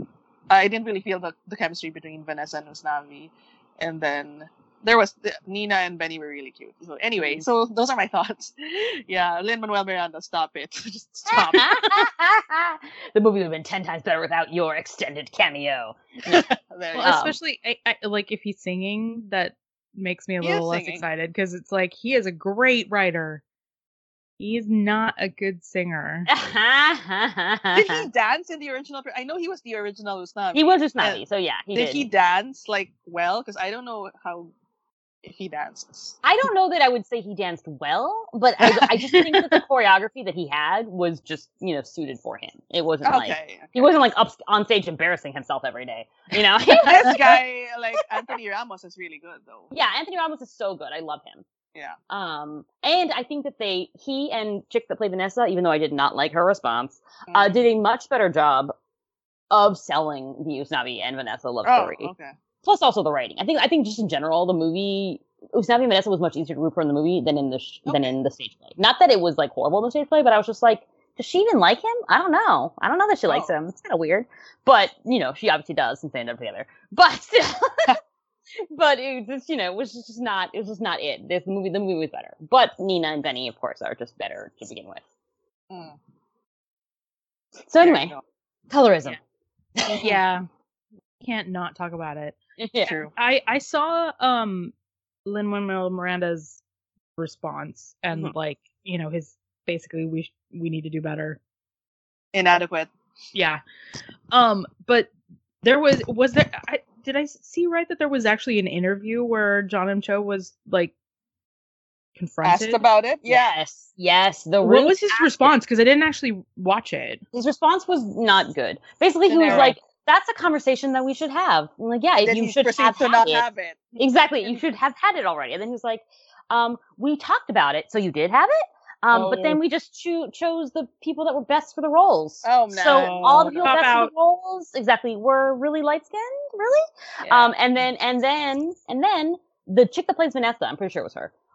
I didn't really feel the, the chemistry between Vanessa and Usnavi, and then there was the, Nina and Benny were really cute. So anyway, Mhm. so those are my thoughts. Yeah, Lin-Manuel Miranda, stop it, just stop. The movie would have been ten times better without your extended cameo. There Well, you Um, go. especially I, I, like if he's singing, that makes me a He is little less singing. excited because it's like he is a great writer. He's not a good singer. Did he dance in the original? I know he was the original Usnavi. He was just Uh, snobby, so yeah, he did did. he dance like well? Because I don't know how if he dances. I don't know that I would say he danced well, but I, I just think that the choreography that he had was just, you know, suited for him. It wasn't like Okay. he wasn't like up on stage embarrassing himself every day, you know. This guy, like Anthony Ramos, is really good though. Yeah, Anthony Ramos is so good. I love him. Yeah. Um, and I think that they, he and chick that played Vanessa, even though I did not like her response, uh, Mm. did a much better job of selling the Usnavi and Vanessa love Oh, story. okay. Plus also the writing. I think, I think just in general, the movie, Usnavi and Vanessa was much easier to root for in the movie than in the, sh- than Okay. in the stage play. Not that it was like horrible in the stage play, but I was just like, does she even like him? I don't know. I don't know that she likes Oh. him. It's kind of weird. But, you know, she obviously does since they ended up together. But still, but it was just, you know, it was just not, it was just not it. This movie, the movie was better. But Nina and Benny, of course, are just better to begin with. Mm. So There you anyway, go. colorism. Yeah, can't not talk about it. Yeah. True. I I saw um Lin-Manuel Miranda's response and Mhm. like you know his basically we sh- we need to do better. Inadequate. Yeah. Um, but there was was there I did I see right that there was actually an interview where John M. Cho was like confronted? Asked about it. Yeah. Yes. Yes. The What root was his asked response? Because I didn't actually watch it. His response was not good. Basically, he was Generic. like, "That's a conversation that we should have." I'm like, yeah, Then you he should proceeded have to had not it. have it. Exactly, you And- should have had it already. And then he was like, um, "We talked about it, so you did have it." Um, but Oh. then we just cho- chose the people that were best for the roles. Oh, So no. all the people Cop best out. for the roles, exactly, were really light skinned, really. Yeah. Um, and then and then and then the chick that plays Vanessa, I'm pretty sure it was her.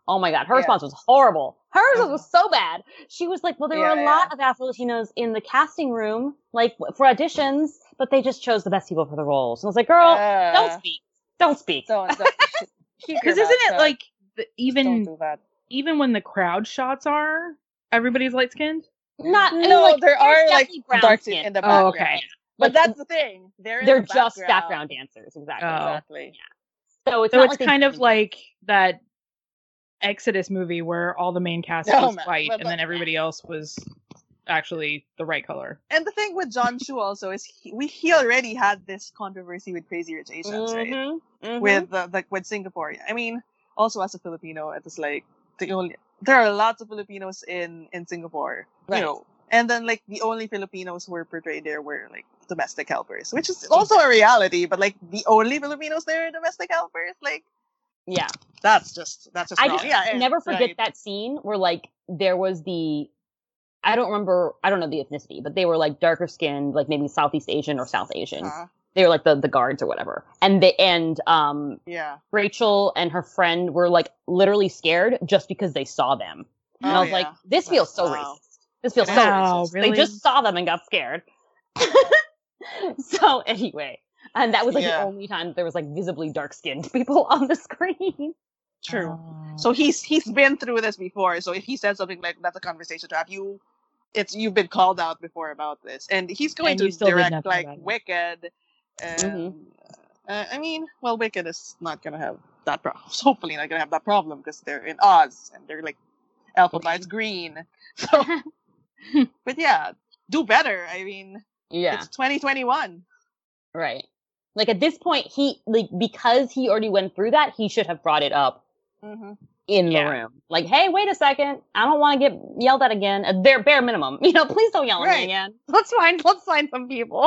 Oh my god, her Yeah. response was horrible. Hers Mhm. was so bad. She was like, well, there Yeah, were a lot yeah. of Afro-Latinos in the casting room, like, for auditions, but they just chose the best people for the roles. And I was like, girl, Uh, don't speak. Don't speak. Don't, don't keep Because your isn't mouth it shut. like the, Just even don't do that. even when the crowd shots are everybody's light skinned? Not, I mean, No, like, there there's are like definitely brown dark skin. in the Oh, background. okay. But Like, that's the thing. They're in they're the just background. background dancers, exactly. Oh. Exactly. So it's So not it's like they kind of didn't- like that Exodus movie where all the main cast No, was man, white but and then the- everybody else was actually the right color. And the thing with John Chu also is he, we he already had this controversy with Crazy Rich Asians, right? Mhm, mhm. With uh, like with Singapore. I mean, also as a Filipino, it was like the only there are lots of Filipinos in in Singapore, Right. you know, and then like the only Filipinos who were portrayed there were like domestic helpers, which is also a reality. But like the only Filipinos there are domestic helpers, like Yeah. that's just that's just I wrong. just yeah, and- never forget right. that scene where like there was the I don't remember I don't know the ethnicity, but they were like darker skinned, like maybe Southeast Asian or South Asian. Uh, They were like the, the guards or whatever. And they and um yeah. Rachel and her friend were like literally scared just because they saw them. And Oh, I was yeah. like, this feels so Wow. racist. This feels so Wow, racist. really? They just saw them and got scared. So anyway, and that was like Yeah. the only time there was like visibly dark skinned people on the screen. True. Oh. So he's he's been through this before. So if he said something like that's a conversation to have, you it's you've been called out before about this, and he's going And to you still did direct nothing like about it. Wicked. And Mhm. uh, I mean, well, Wicked is not gonna have that problem. Hopefully, not gonna have that problem because they're in Oz and they're like Alpha Flight's green. So, but yeah, do better. I mean, Yeah. it's twenty twenty-one. Right. Like at this point, he like because he already went through that, he should have brought it up Mm-hmm. in Yeah. the room. Like, hey, wait a second, I don't want to get yelled at again. At bare bare minimum, you know, please don't yell at Right. me again. Let's find let's find some people.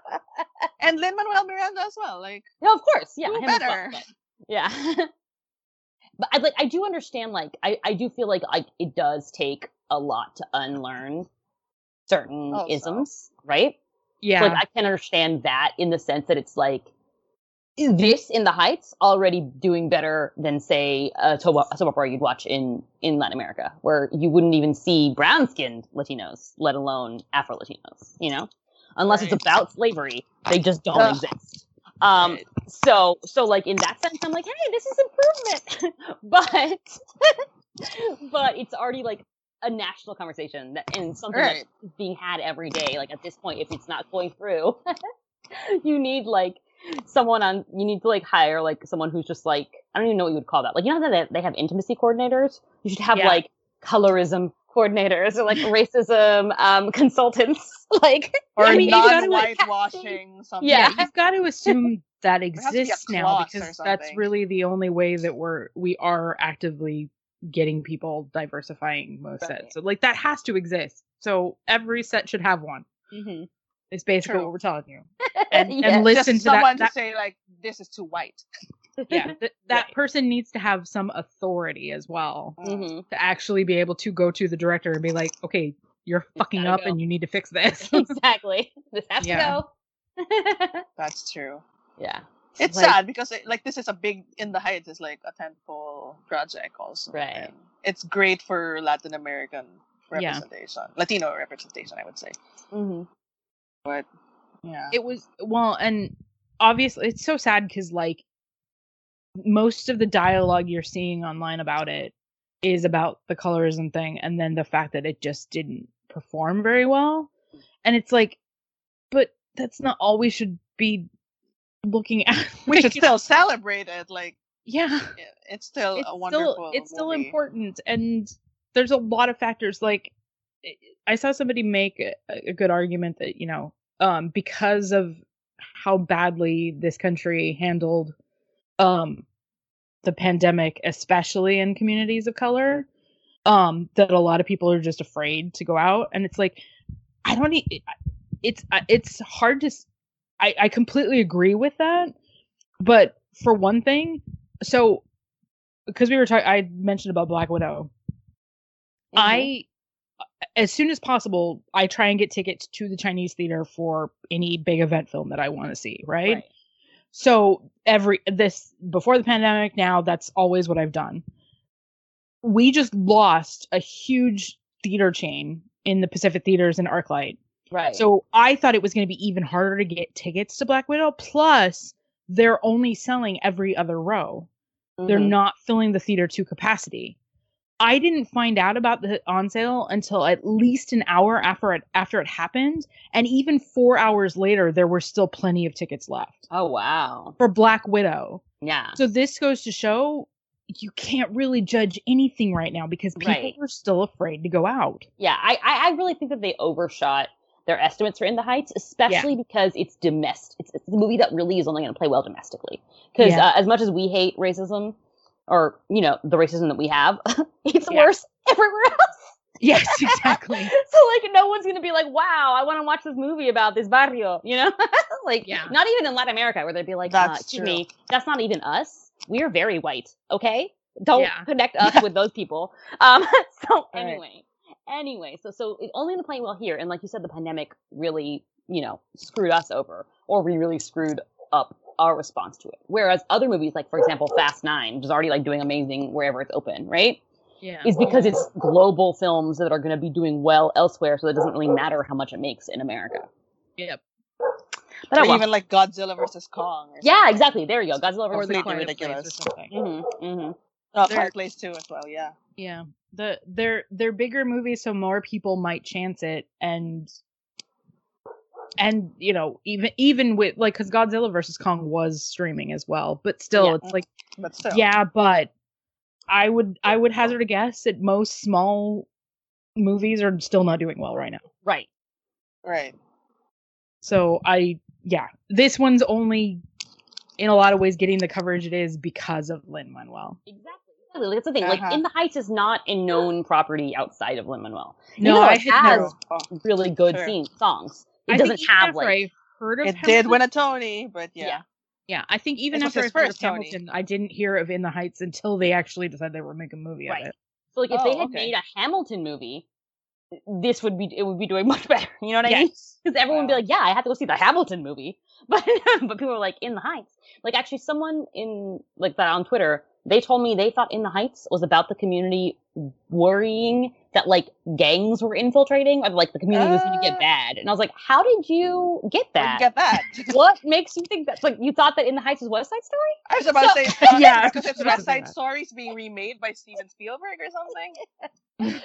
And Lin Manuel Miranda as well. Like, No, of course, yeah, do him as well, better. but- yeah. But I like I do understand. Like I I do feel like like it does take a lot to unlearn certain Also. isms, right? yeah. So, like I can understand that in the sense that it's like this in the Heights already doing better than say a soap a soap opera you'd watch in in Latin America, where you wouldn't even see brown skinned Latinos, let alone Afro Latinos. You know, unless Right. it's about slavery, they just don't Ugh. exist. Um, Right. so so like in that sense, I'm like, hey, this is improvement, but but it's already like a national conversation that, and something Right. that's being had every day. Like at this point, if it's not going through, you need like someone on. You need to like hire like someone who's just like I don't even know what you would call that. Like you know that they, they have intimacy coordinators. You should have Yeah. like colorism coordinators or like racism um consultants. Like Or I mean, you gotta, like, non-whitewashing something. Yeah. You've got to assume that has to be a exists now clause or because that's something. really the only way that we're we are actively getting people diversifying most Right. sets. So like that has to exist. So every set should have one. mhm. It's basically True. what we're telling you. And Yeah. and listen Just to that, someone that to say like this is too white. yeah, th- that Right. person needs to have some authority as well Mhm. to actually be able to go to the director and be like, okay, you're fucking gotta up go. and you need to fix this. Exactly. This has Yeah. to go. That's true. Yeah. It's Like- sad because it, like this is a big In the Heights is like a tentpole project also. Right. And it's great for Latin American Yeah. representation, Latino representation, I would say. Mm-hmm. But yeah, It was well, and obviously it's so sad because like most of the dialogue you're seeing online about it is about the colorism thing, and then the fact that it just didn't perform very well, and it's like, but that's not all we should be looking at. we Like, should still celebrate it. Like yeah, it's still it's a wonderful. still it's still movie. important, and there's a lot of factors. Like I saw somebody make a, a good argument that you know um because of how badly this country handled um the pandemic, especially in communities of color, um that a lot of people are just afraid to go out, and it's like I don't e- it's it's hard to s- I, I completely agree with that, but for one thing, so because we were talking, I mentioned about Black Widow. Mm-hmm. I, as soon as possible, I try and get tickets to the Chinese theater for any big event film that I want to see, right? Right. So every this before the pandemic, now that's always what I've done. we just lost a huge theater chain in the Pacific Theaters and ArcLight. Right. So I thought it was going to be even harder to get tickets to Black Widow. Plus, they're only selling every other row. Mm-hmm. They're not filling the theater to capacity. I didn't find out about the on sale until at least an hour after it after it happened, and even four hours later, there were still plenty of tickets left. Oh wow! For Black Widow. Yeah. So this goes to show you can't really judge anything right now because people right. are still afraid to go out. Yeah, I I really think that they overshot their estimates for In the Heights, especially yeah. because it's domestic. It's, it's a movie that really is only going to play well domestically. Because yeah. uh, as much as we hate racism, or, you know, the racism that we have, it's yeah. worse everywhere else. Yes, exactly. So, like, no one's going to be like, wow, I want to watch this movie about this barrio, you know? Like, yeah. not even in Latin America where they'd be like, uh, excuse me, that's not even us. We're very white, okay? Don't yeah. connect us with those people. Um, so, anyway. Right. Anyway, so so it's only in the playing well here, and like you said, the pandemic really, you know, screwed us over, or we really screwed up our response to it. Whereas other movies, like for example, Fast Nine, which is already like doing amazing wherever it's open, right? Yeah. Is because it's global films that are going to be doing well elsewhere, so it doesn't really matter how much it makes in America. Yep. But or even like Godzilla versus Kong. Or yeah, exactly. There you go. Godzilla versus Kong. Kong. Ridiculous. Or something. Mm-hmm. Mm-hmm. Oh, Quiet Place too as well. Yeah. Yeah. The they're they're bigger movies, so more people might chance it, and and you know even even with like because Godzilla versus Kong was streaming as well, but still yeah. it's like but still. yeah, but I would I would hazard a guess that most small movies are still not doing well right now. Right. Right. So I yeah, this one's only in a lot of ways getting the coverage it is because of Lin-Manuel. Exactly. That's the thing. Uh-huh. Like, In the Heights is not a known property outside of Lin-Manuel. No, I it has no. really good sure. scene, songs. It I doesn't think have like. I heard of it Hamilton, did win a Tony, but yeah. Yeah, yeah I think even this after I his heard first of Tony. Hamilton, I didn't hear of In the Heights until they actually decided they were making a movie right. of it. So like, if oh, they had okay. made a Hamilton movie, this would be it would be doing much better. You know what I yes. mean? Because everyone wow. would be like, "Yeah, I have to go see the Hamilton movie," but but people were like, "In the Heights." Like actually, someone in like that on Twitter, they told me they thought In the Heights was about the community worrying that like gangs were infiltrating or like the community uh, was going to get bad. And I was like, how did you get that? Get that? What makes you think that? Like you thought that In the Heights was West Side Story? I was about so, to say, uh, yeah, because it's West Side Stories being remade by Steven Spielberg or something.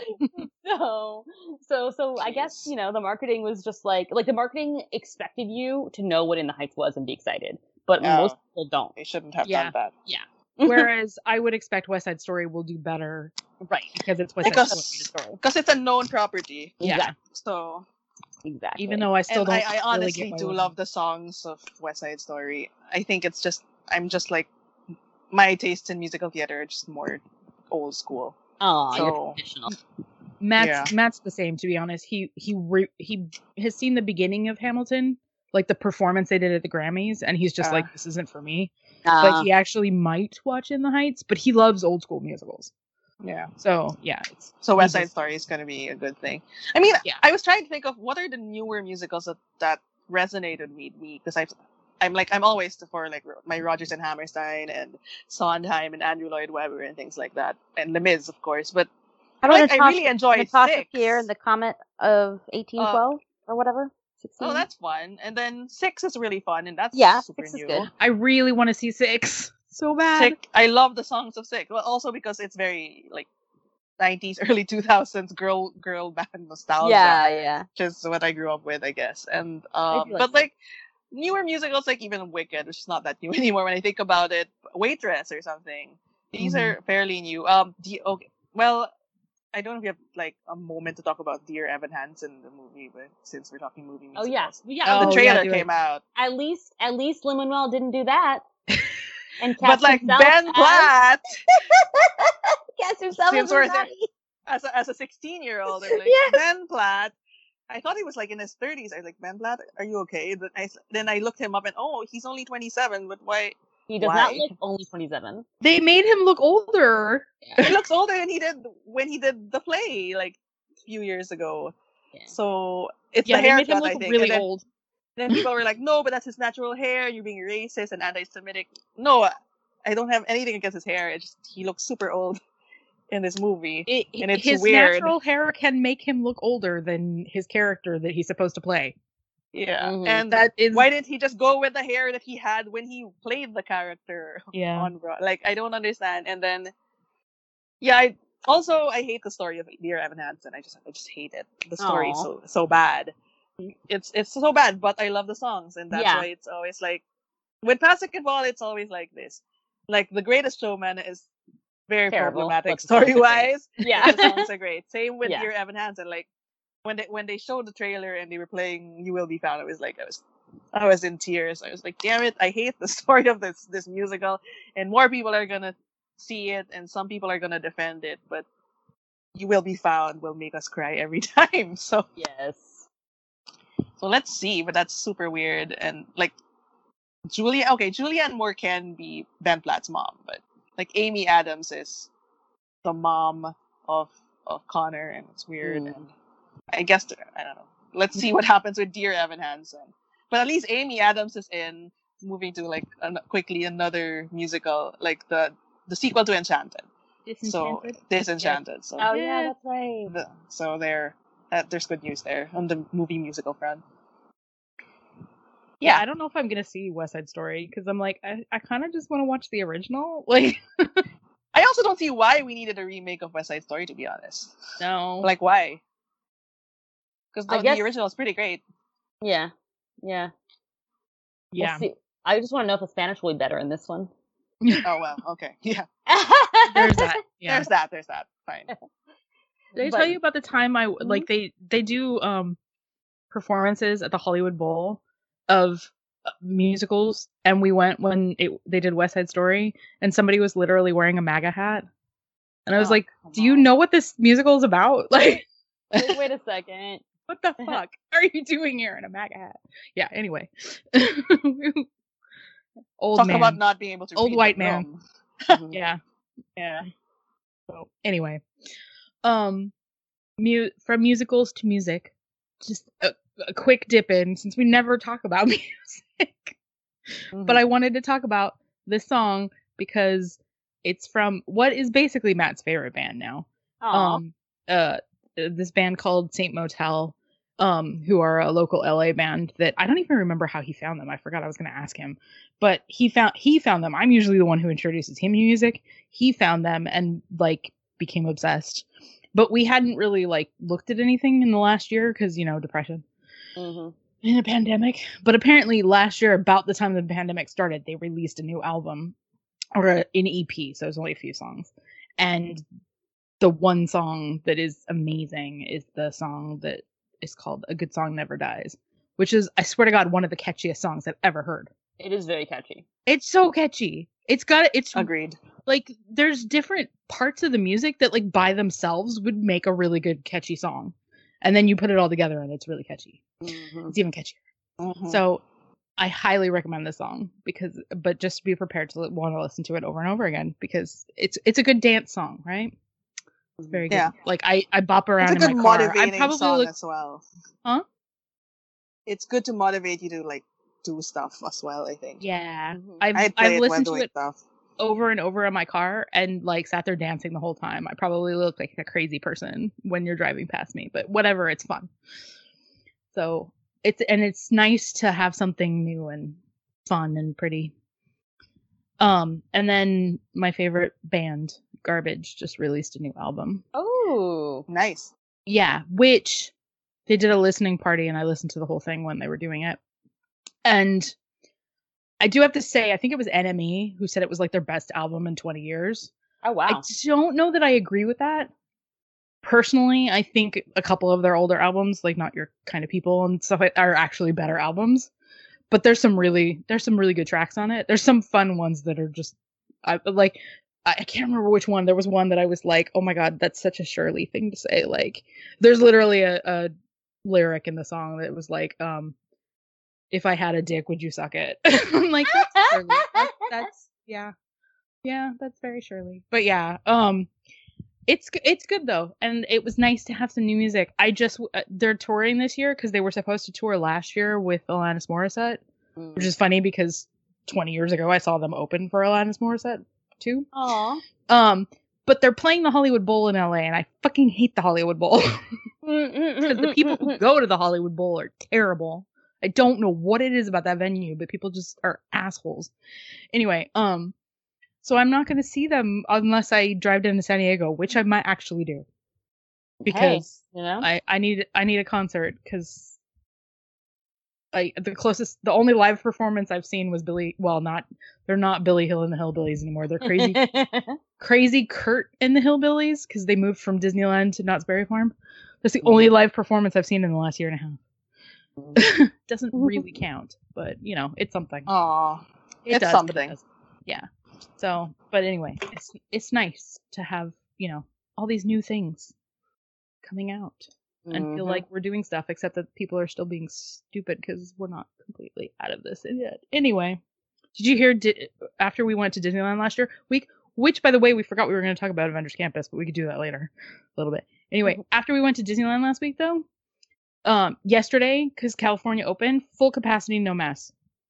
so, so, so Jeez. I guess you know the marketing was just like like the marketing expected you to know what In the Heights was and be excited, but oh, most people don't. They shouldn't have yeah. done that. Yeah. Whereas I would expect West Side Story will do better, right? Because it's West because, Side Story. Because it's a known property. Yeah. Exactly. So. Exactly. Even though I still and don't. I, I honestly really do way. love the songs of West Side Story. I think it's just I'm just like my taste in musical theater are just more old school. Oh, so, you're traditional. Matt's yeah. Matt's the same, to be honest. He he re, he has seen the beginning of Hamilton, like the performance they did at the Grammys, and he's just uh, like, this isn't for me. Uh, but he actually might watch In the Heights, but he loves old school musicals. Yeah. So yeah. It's, so West Side Story is going to be a good thing. I mean, yeah. I was trying to think of what are the newer musicals that, that resonated with me because I've I'm like I'm always for like my Rodgers and Hammerstein and Sondheim and Andrew Lloyd Webber and things like that and Les Mis of course. But How about like, Natasha, I really enjoy Natasha Six. Pierre and the Comet of eighteen twelve uh, or whatever. sixteen? Oh, that's fun. And then Six is really fun, and that's yeah, super Six new. Is good. I really want to see Six so bad. Six, I love the songs of Six, but also because it's very like nineties, early two thousands girl girl band nostalgia. Yeah, yeah. Which is what I grew up with, I guess. And um, like but that. like newer musicals, like even Wicked, which is not that new anymore when I think about it. Waitress or something. These mm-hmm. are fairly new. Um, the okay, well. I don't know if you have like a moment to talk about Dear Evan Hansen, the movie, but since we're talking movie musicals. Oh yeah, yeah. The oh, trailer yeah, came out. At least, at least Lin-Manuel didn't do that. And but like Ben as... Platt, cast himself since as we're a as a as a sixteen year old, like yeah. Ben Platt. I thought he was like in his thirties. I was like, Ben Platt, are you okay? Then I then I looked him up and oh, he's only twenty seven. But why? He does why? not look only twenty seven. They made him look older. Yeah. He looks older than he did when he did the play like a few years ago. Yeah. So it's yeah, the they haircut, made him look I think. really and then, old. then people were like, no, but that's his natural hair. You're being racist and anti-Semitic. No, I don't have anything against his hair. It just he looks super old in this movie, It, and it's his weird. natural hair can make him look older than his character that he's supposed to play. Yeah, Mhm. and That is why didn't he just go with the hair that he had when he played the character yeah. on Raw? Like, I don't understand. And then, yeah, I also I hate the story of Dear Evan Hansen. I just I just hate it. The story is Aw. so so bad. It's it's so bad, but I love the songs, and that's Yeah. why it's always like with Basketball, it's always like this. Like The Greatest Showman is very Terrible, problematic but the songs are story great. wise. Yeah. The songs are great. Same with Yeah. Dear Evan Hansen. Like when they when they showed the trailer and they were playing "You Will Be Found," I was like I was I was in tears. I was like, damn it, I hate the story of this this musical, and more people are gonna see it, and some people are gonna defend it, but "You Will Be Found" will make us cry every time. So Yes. so let's see, but that's super weird. And like Julia, okay, Julianne Moore can be Ben Platt's mom, but like Amy Adams is the mom of of Connor, and it's weird. Mm. And I guess I don't know. Let's see what happens with Dear Evan Hansen. But at least Amy Adams is in moving to like an, quickly another musical, like the the sequel to Enchanted. So Disenchanted. Disenchanted. So Oh Yeah. yeah, that's right. the, so there, uh, there's good news there on the movie musical front. Yeah, Yeah. I don't know if I'm gonna see West Side Story because I'm like, I, I kind of just want to watch the original. Like, I also don't see why we needed a remake of West Side Story, to be honest. no, Like why? Because I the, guess- the original is pretty great. Yeah. Yeah. We'll yeah, see. I just want to know if the Spanish will be better in this one. Oh well, okay, yeah. there's that. Yeah, There's that. There's that. Fine. did I But- tell you about the time I like they they do um performances at the Hollywood Bowl of uh, musicals, and we went when it, they did West Side Story, and somebody was literally wearing a MAGA hat, and I was Oh, like, come do you on. know what this musical is about? Like, Wait, wait a second. what the fuck are you doing here in a MAGA hat? Yeah. Anyway, old Talk man. about not being able to Old read white the man. room. Yeah. Yeah. So anyway, um, mu- from musicals to music, just a, a quick dip in since we never talk about music. But I wanted to talk about this song because it's from what is basically Matt's favorite band now. Aw. Um, uh, this band called Saint Motel, um, who are a local L A band that I don't even remember how he found them. I forgot I was going to ask him, but he found he found them. I'm usually the one who introduces him to music. He found them and like became obsessed. But we hadn't really like looked at anything in the last year because you know depression. Mhm. In a pandemic. But apparently last year, about the time the pandemic started, they released a new album or a, an E P. So it was only a few songs. And the one song that is amazing is the song that is called A Good Song Never Dies, which is, I swear to God, one of the catchiest songs I've ever heard. It is very catchy. It's so catchy. It's got, it's Agreed. like, there's different parts of the music that like by themselves would make a really good catchy song. And then you put it all together and it's really catchy. Mhm. It's even catchier. Mhm. So I highly recommend this song because, but just be prepared to want to listen to it over and over again because it's it's a good dance song, right? It's very good. Yeah. Like I I bop around It's a in good my car. I motivating probably song look. as well. Huh? It's good to motivate you to like do stuff as well. I think. Yeah, Mhm. I've I'd play I've it while listened to doing it stuff. over and over in my car and like sat there dancing the whole time. I probably look like a crazy person when you're driving past me, but whatever, it's fun. So it's and it's nice to have something new and fun and pretty. Um, and then my favorite band, Garbage, just released a new album. Oh. Nice. Yeah, which they did a listening party and I listened to the whole thing when they were doing it. And I do have to say, I think it was N M E who said it was like their best album in twenty years. Oh wow. I don't know that I agree with that. Personally, I think a couple of their older albums, like Not Your Kind of People and stuff, like- are actually better albums. But there's some really, there's some really good tracks on it. There's some fun ones that are just, I like, I I can't remember which one. There was one that I was like, oh my god, that's such a Shirley thing to say. Like, there's literally a, a lyric in the song that was like, um, if I had a dick, would you suck it? I'm like, that's Shirley. That, that's yeah, yeah, that's very Shirley. But yeah, um, it's g- it's good though, and it was nice to have some new music. I just uh, they're touring this year because they were supposed to tour last year with Alanis Morissette, Mm. which is funny because twenty years ago I saw them open for Alanis Morissette too. Aw. Um, but they're playing the Hollywood Bowl in L A, and I fucking hate the Hollywood Bowl. Because the people who go to the Hollywood Bowl are terrible. I don't know what it is about that venue, but people just are assholes. Anyway, um, so I'm not going to see them unless I drive down to San Diego, which I might actually do. Because hey, you know? I, I need I need a concert because I the closest the only live performance I've seen was Billy. Well, not they're not Billy Hill and the Hillbillies anymore. They're crazy crazy Kurt and the Hillbillies because they moved from Disneyland to Knott's Berry Farm. That's the only live performance I've seen in the last year and a half. Doesn't really count, but you know, it's something. Aw, It it's does, something. it does. Yeah. So, but anyway, it's it's nice to have, you know, all these new things coming out and feel Mhm. like we're doing stuff, except that people are still being stupid because we're not completely out of this yet. Anyway, did you hear di- after we went to Disneyland last year week, which by the way we forgot we were going to talk about Avengers Campus, but we could do that later a little bit. Anyway, after we went to Disneyland last week though, um, yesterday because California opened, full capacity, no mess.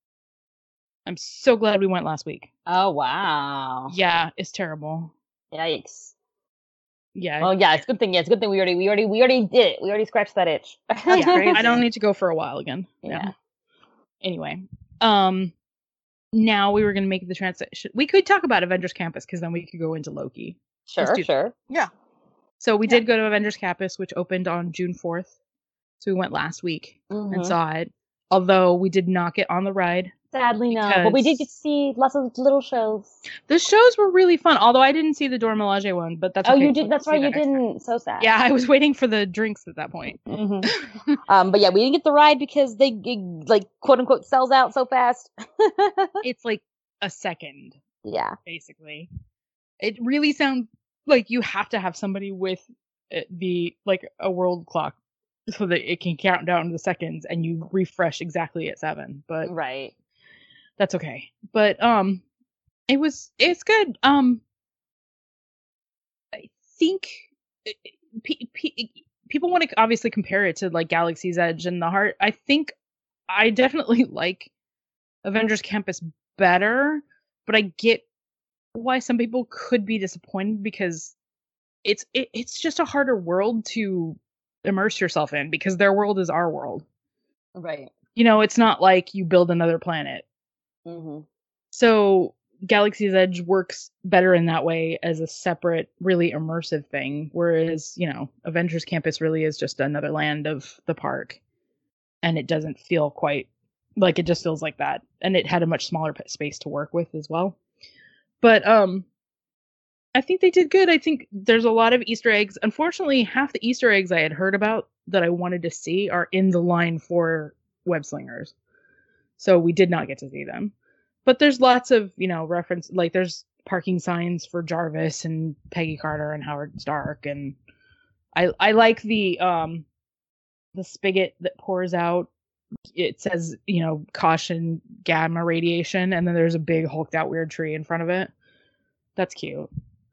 I'm so glad we went last week. Oh wow. Yeah, it's terrible. Yikes. Yeah. Well, yeah, it's a good thing. Yeah, it's a good thing we already, we already, we already did it. We already scratched that itch. That's Yeah. great. I don't need to go for a while again. Yeah. Anyway, um, now we were gonna make the transition. We could talk about Avengers Campus because then we could go into Loki. Sure, Let's do that. sure. Yeah. So we Yeah. did go to Avengers Campus, which opened on June fourth. So we went last week and Mhm. saw it. Although we did not get on the ride. Sadly, no. But we did because- get to see lots of little shows. The shows were really fun. Although I didn't see the Dora Milaje one, but that's Oh, okay. you We'll did. That's see right. that You next time. didn't. So sad. Yeah, I was waiting for the drinks at that point. hmm um, but yeah, we didn't get the ride because they it, like quote unquote sells out so fast. It's like a second. Yeah. Basically, it really sounds like you have to have somebody with uh, the like a world clock so that it can count down the seconds and you refresh exactly at seven, but Right. that's okay. But um it was it's good. um I think uh, pe- pe- people want to obviously compare it to like Galaxy's Edge and the Heart. I think I definitely like Avengers Campus better, but I get why some people could be disappointed because it's it, it's just a harder world to immerse yourself in because their world is our world. Right. You know, it's not like you build another planet. hmm So Galaxy's Edge works better in that way as a separate, really immersive thing, whereas, you know, Avengers Campus really is just another land of the park. And it doesn't feel quite like it just feels like that. And it had a much smaller p- space to work with as well. But um I think they did good. I think there's a lot of Easter eggs. Unfortunately, half the Easter eggs I had heard about that I wanted to see are in the line for Web Slingers. So we did not get to see them. But there's lots of, you know, reference, like there's parking signs for Jarvis and Peggy Carter and Howard Stark. And I I like the um the spigot that pours out. It says, you know, caution gamma radiation, and then there's a big hulked out weird tree in front of it. That's cute.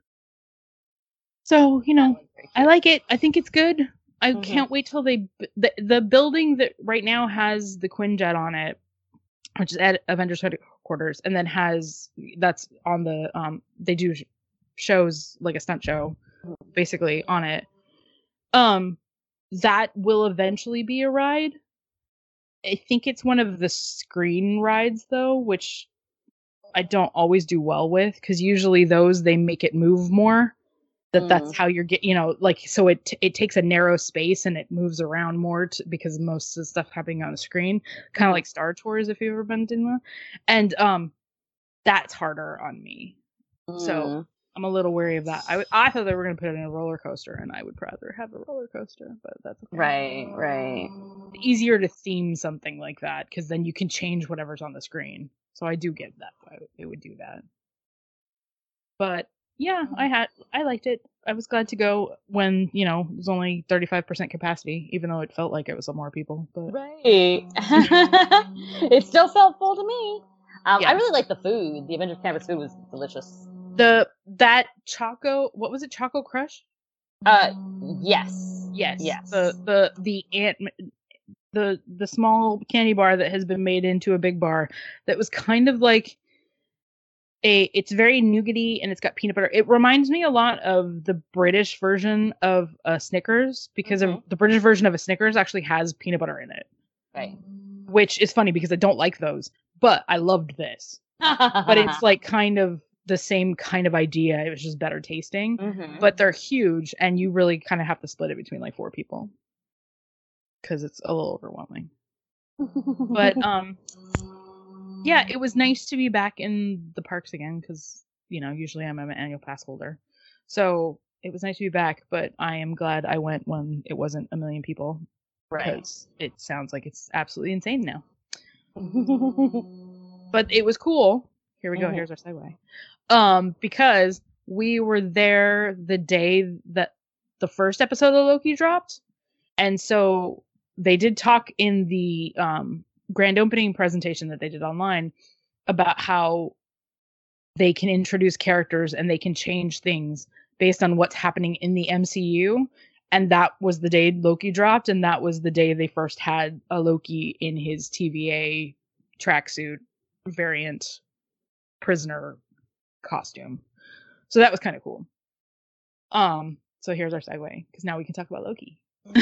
So, you know, I like it. I think it's good. I Mhm. can't wait till they b- the the building that right now has the Quinjet on it, which is at Avengers headquarters, and then has that's on the um they do sh- shows like a stunt show basically on it. Um that will eventually be a ride. I think it's one of the screen rides though, which I don't always do well with because usually those they make it move more. That that's Mm. how you're get you know like so it t- it takes a narrow space and it moves around more to, because most of the stuff happening on the screen, kind of like Star Tours if you've ever been to them, and um that's harder on me. So Mm. I'm a little wary of that. I w- I thought they were gonna put it in a roller coaster, and I would rather have a roller coaster, but that's okay. Right. Right. Easier to theme something like that because then you can change whatever's on the screen. So I do get that why they would do that. But yeah, I had I liked it. I was glad to go when, you know, it was only thirty-five percent capacity, even though it felt like it was some more people. But Right. It still felt full to me. Um, Yeah. I really liked the food. The Avengers Campus food was delicious. the that Choco, what was it? Choco Crush? Uh, yes. Yes. Yes. The the the ant the the small candy bar that has been made into a big bar that was kind of like a it's very nougaty and it's got peanut butter. It reminds me a lot of the British version of a Snickers because Mhm. of the British version of a Snickers actually has peanut butter in it, Right. which is funny because I don't like those, but I loved this. But it's like kind of the same kind of idea. It was just better tasting, Mhm. but they're huge and you really kind of have to split it between like four people because it's a little overwhelming. But um yeah, it was nice to be back in the parks again because, you know, usually I'm an annual pass holder. So it was nice to be back, but I am glad I went when it wasn't a million people Right. because it sounds like it's absolutely insane now. But it was cool. Here we go. Mhm. Here's our segue. Um, because we were there the day that the first episode of Loki dropped. And so they did talk in the um, grand opening presentation that they did online about how they can introduce characters and they can change things based on what's happening in the M C U. And that was the day Loki dropped, and that was the day they first had a Loki in his T V A tracksuit variant prisoner costume. So that was kind of cool. Um, so here's our segue, because now we can talk about Loki.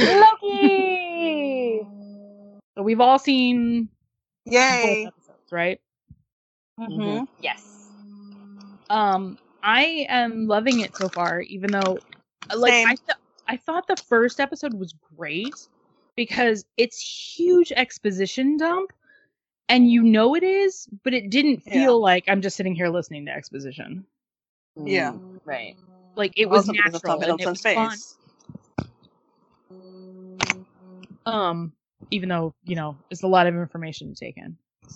Loki. So we've all seen Yay! both episodes, right? Mm-hmm. Mhm. Yes. Um, I am loving it so far, even though, like, Same. I th- I thought the first episode was great because it's huge exposition dump, and you know it is, but it didn't feel Yeah. like I'm just sitting here listening to exposition. Yeah. Mm, Right. Like it was Also because of natural Tom and it was Hiddleston's fun. face. Um, even though you know it's a lot of information to take in.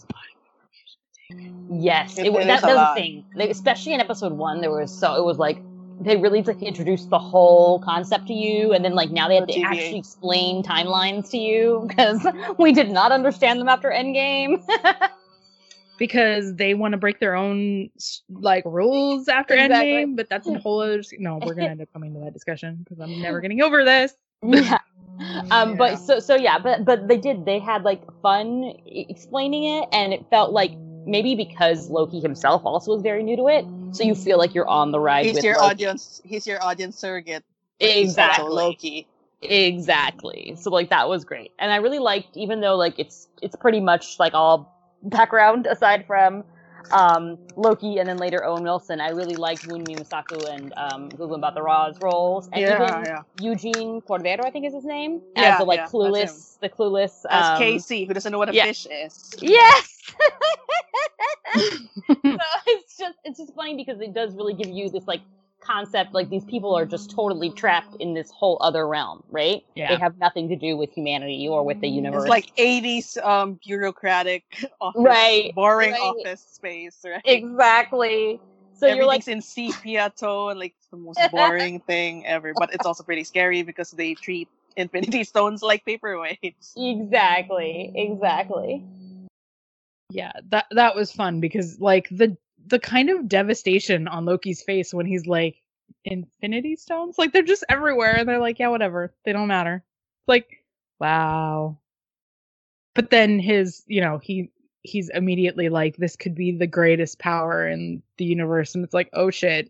Yes, It- it, was it that, is a that was the lot. thing. They, especially in episode one, there was so it was like they really like introduced the whole concept to you, and then like now they have The to T V A. actually explain timelines to you because we did not understand them after Endgame. Because they want to break their own like rules after Exactly. Endgame, but that's a whole other. No, we're gonna end up coming to that discussion because I'm never getting over this. Yeah. Um, Yeah. but so so yeah, but but they did. They had like fun e- explaining it, and it felt like maybe because Loki himself also was very new to it, so you feel like you're on the ride He's with your Loki. audience. He's your audience surrogate. but he's Exactly. also Loki. Exactly. So like that was great, and I really liked, even though like it's it's pretty much like all background aside from um, Loki and then later Owen Wilson. I really liked Wunmi Masaku and um, Gugu Mbatha-Raw's roles, and Yeah, even yeah. Eugene Cordero, I think is his name, Yeah, as the like yeah, that's clueless, the clueless. As Um, Casey, who doesn't know what a yeah. fish is. Yes. So it's just it's just funny because it does really give you this like concept, like these people are just totally trapped in this whole other realm, right? Yeah. They have nothing to do with humanity or with the universe. It's like eighties um, bureaucratic office, Right, boring right. office space, right? Exactly. So you're like, Everything's in sepia tone, like it's the most boring thing ever. But it's also pretty scary because they treat Infinity Stones like paperweights. exactly, exactly. Yeah, that that was fun because like the the kind of devastation on Loki's face when he's like Infinity Stones, like they're just everywhere and they're like, yeah, whatever, they don't matter. Like, wow. But then his, you know, he he's immediately like, this could be the greatest power in the universe, and it's like, oh shit.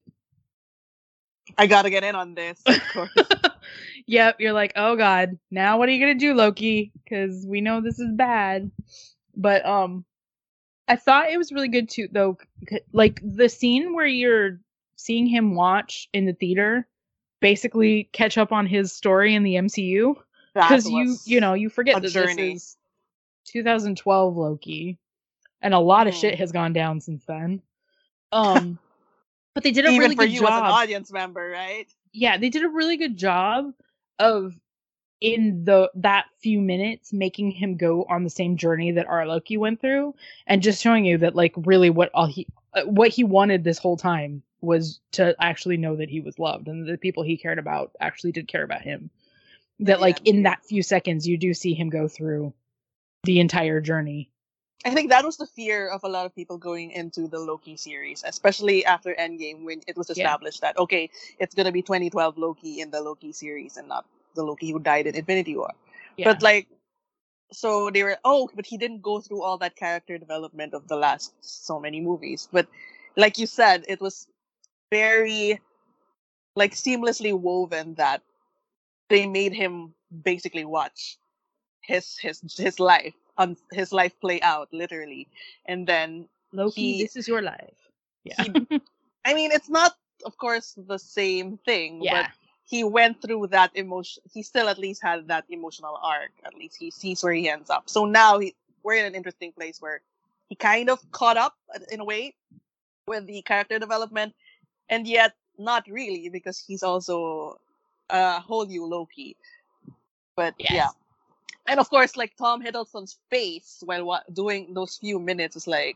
I gotta get in on this, of course. Yep, you're like, oh god, now what are you gonna do, Loki? Because we know this is bad. But um, I thought it was really good too, though. c- Like the scene where you're seeing him watch in the theater, basically catch up on his story in the M C U, That because you was you know you forget a that journey. this is two thousand twelve Loki, and a lot of Mm. shit has gone down since then. Um, but they did a even really for good you as an job. audience member, right? Yeah, they did a really good job of in the that few minutes making him go on the same journey that our Loki went through, and just showing you that like really what all he uh, what he wanted this whole time was to actually know that he was loved and the people he cared about actually did care about him. That like Yeah. in that few seconds you do see him go through the entire journey. I think that was the fear of a lot of people going into the Loki series, especially after Endgame, when it was Yeah. established that okay, it's gonna be twenty twelve Loki in the Loki series and not the Loki who died in Infinity War. Yeah. But like, so they were oh, but he didn't go through all that character development of the last so many movies. But like you said, it was very like seamlessly woven that they made him basically watch his his his life on his life play out literally, and then Loki, he this is your life. Yeah. he I mean, it's not, of course, the same thing, Yeah. but he went through that emotion. He still at least had that emotional arc. At least he sees where he ends up. So now he, we're in an interesting place where he kind of caught up in a way with the character development, and yet not really, because he's also a whole new Loki. But Yes. yeah. And of course, like Tom Hiddleston's face while wa- doing those few minutes is like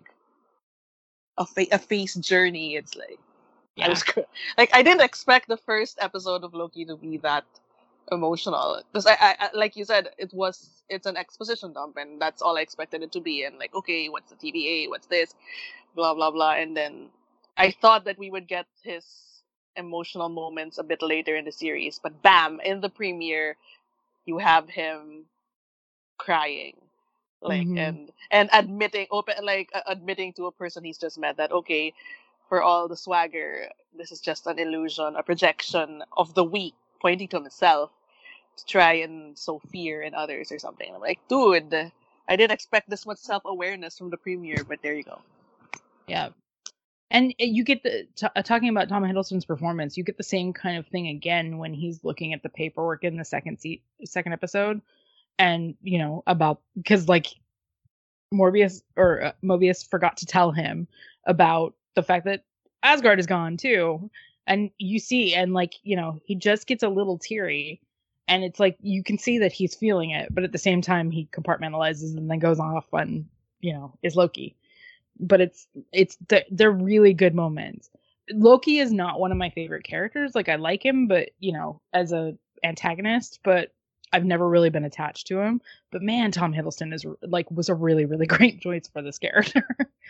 a, fa- a face journey. It's like, I Yeah. was cr- like, I didn't expect the first episode of Loki to be that emotional, because I, I, I, like you said, it was, it's an exposition dump, and that's all I expected it to be. And like, okay, what's the T V A? What's this? Blah blah blah. And then I thought that we would get his emotional moments a bit later in the series, but bam, in the premiere, you have him crying, like Mhm. and and admitting open like uh, admitting to a person he's just met that, okay, for all the swagger, this is just an illusion, a projection of the weak, pointing to himself to try and sow fear in others or something. I'm like, dude, I didn't expect this much self-awareness from the premiere, but there you go. Yeah. And uh, you get the t- uh, talking about Tom Hiddleston's performance, you get the same kind of thing again when he's looking at the paperwork in the second se- second episode, and you know about because like Morbius or uh, Mobius forgot to tell him about the fact that Asgard is gone too, and you see and like you know he just gets a little teary, and it's like you can see that he's feeling it, but at the same time he compartmentalizes and then goes off and you know is Loki. But it's it's they're, they're really good moments. Loki is not one of my favorite characters. Like I like him, but you know, as a antagonist, but I've never really been attached to him. But man, Tom Hiddleston is like was a really really great choice for this character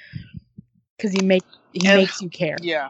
because he make he And- makes you care. Yeah.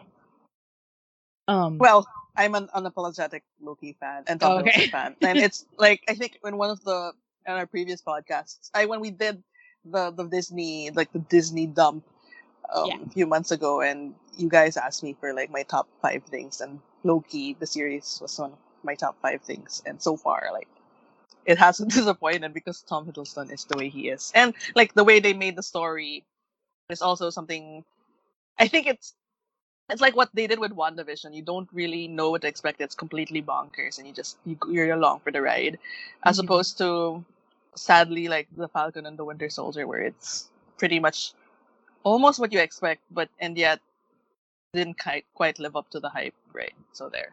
Um. Well, I'm an unapologetic Loki fan and Tom Oh, okay. Hiddleston fan, and it's like I think in one of the in our previous podcasts, I when we did the the Disney like the Disney dump um, Yeah. a few months ago, and you guys asked me for like my top five things, and Loki the series was one of my top five things, and so far like it hasn't disappointed because Tom Hiddleston is the way he is, and like the way they made the story is also something. I think it's it's like what they did with WandaVision. You don't really know what to expect. It's completely bonkers, and you just you, you're along for the ride, as Mhm. opposed to sadly like the Falcon and the Winter Soldier, where it's pretty much almost what you expect, but and yet didn't quite quite live up to the hype. Right. So there.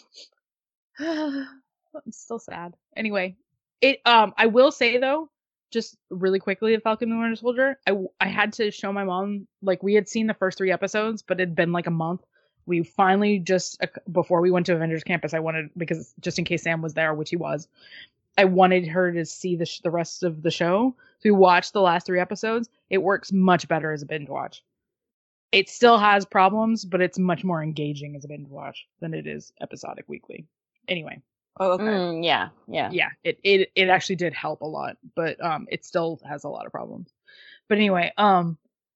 I'm still sad. Anyway, it um I will say though, just really quickly, the Falcon and the Winter Soldier. I I had to show my mom like we had seen the first three episodes, but it had been like a month. We finally just uh, before we went to Avengers Campus, I wanted because just in case Sam was there, which he was, I wanted her to see the sh- the rest of the show. So we watched the last three episodes. It works much better as a binge watch. It still has problems, but it's much more engaging as a binge watch than it is episodic weekly. Anyway, Oh, okay. Mm, yeah, yeah. yeah, it, it it actually did help a lot, but um, it still has a lot of problems. But anyway, um,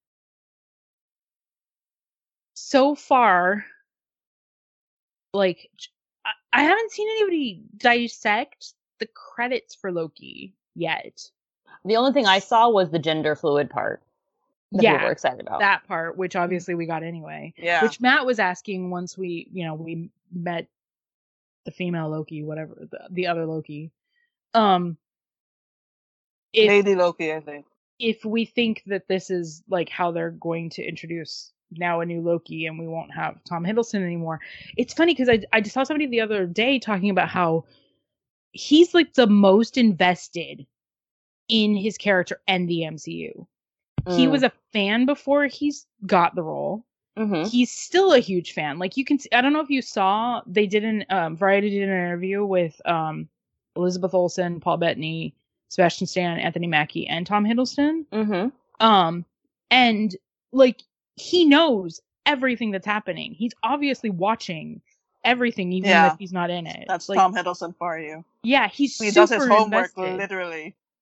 so far, like, I, I haven't seen anybody dissect the credits for Loki yet. The only thing I saw was the gender fluid part that Yeah, people were excited about. that part, which obviously we got anyway. Yeah. Which Matt was asking once we, you know, we met the female Loki, whatever, the, the other Loki. Um, if Lady Loki, I think. if we think that this is like how they're going to introduce now a new Loki and we won't have Tom Hiddleston anymore. It's funny because I I just saw somebody the other day talking about how he's like the most invested in his character and the M C U. He Mm. was a fan before he's got the role. Mhm. He's still a huge fan. Like you can see, I don't know if you saw, they did an, um, Variety did an interview with um, Elizabeth Olsen, Paul Bettany, Sebastian Stan, Anthony Mackie, and Tom Hiddleston. Mhm. Um, and like he knows everything that's happening. He's obviously watching everything, even Yeah. if he's not in it. That's like, Tom Hiddleston for you. Yeah, he's He super does his homework invested. literally.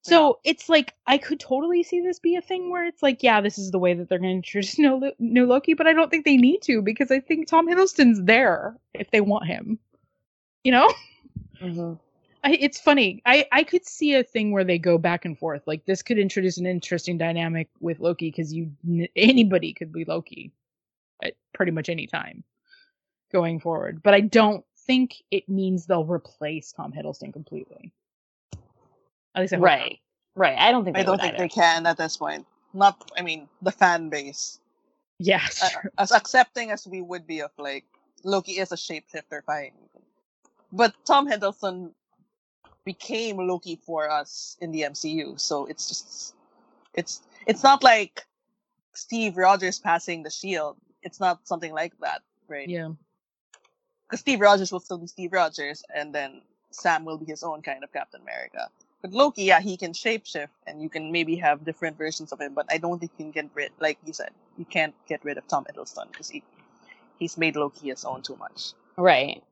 So it's like I could totally see this be a thing where it's like, yeah, this is the way that they're going to introduce new, new Loki, but I don't think they need to because I think Tom Hiddleston's there if they want him. You know? Mm-hmm. I, it's funny. I, I could see a thing where they go back and forth. Like this could introduce an interesting dynamic with Loki because you anybody could be Loki at pretty much any time going forward. But I don't think it means they'll replace Tom Hiddleston completely. At least I hope Right. Right. I don't think I they don't would think either. they can at this point. Not, I mean, the fan base. Yeah, Uh, sure. as accepting as we would be of like Loki is a shapeshifter, fine. But Tom Hiddleston became Loki for us in the M C U, so it's just it's it's not like Steve Rogers passing the shield. It's not something like that, right? Yeah. Because Steve Rogers will still be Steve Rogers, and then Sam will be his own kind of Captain America. But Loki, yeah, he can shapeshift, and you can maybe have different versions of him. But I don't think you can get rid, like you said, you can't get rid of Tom Hiddleston because he he's made Loki his own too much. Right.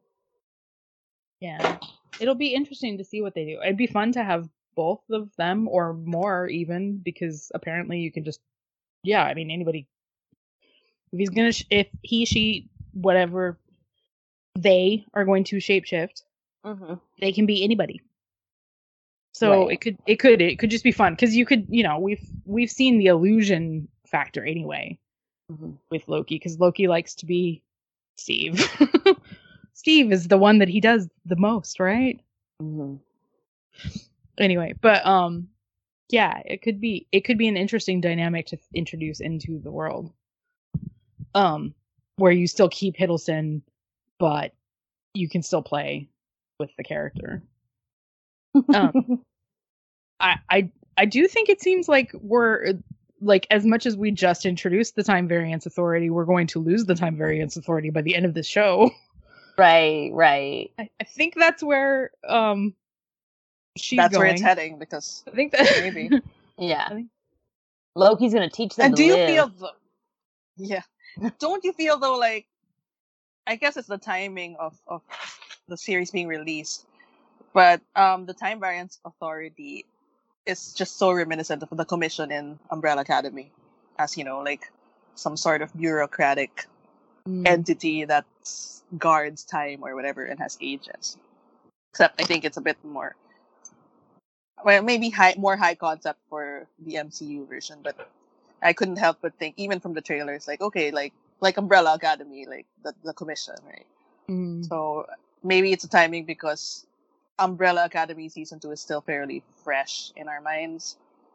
Yeah. It'll be interesting to see what they do. It'd be fun to have both of them or more even because apparently you can just, yeah, I mean, anybody, if he's gonna, sh- if he, she, whatever, they are going to shapeshift, Mm-hmm. they can be anybody. So Right. it could, it could, it could just be fun because you could, you know, we've we've seen the illusion factor anyway Mm-hmm. with Loki because Loki likes to be Steve. Steve is the one that he does the most, right? Mm-hmm. Anyway, but um, yeah, it could be it could be an interesting dynamic to introduce into the world. Um, where you still keep Hiddleston, but you can still play with the character. Um, I, I I do think it seems like we're like as much as we just introduced the Time Variance Authority, we're going to lose the Time Variance Authority by the end of this show. Right, right. I, I think that's where um she's That's going. where it's heading because I think that maybe. Yeah. I think- Loki's gonna teach them And to do you live. feel though? Yeah. Don't you feel though like? I guess it's the timing of of the series being released, but um, the Time Variance Authority is just so reminiscent of the Commission in Umbrella Academy, as you know, like some sort of bureaucratic Mm. entity that guards time or whatever and has agents. Except I think it's a bit more, well, maybe high, more high concept for the M C U version, but I couldn't help but think, even from the trailers, like, okay, like like Umbrella Academy, like the, the Commission, right? Mm. So maybe it's a timing because Umbrella Academy season two is still fairly fresh in our minds.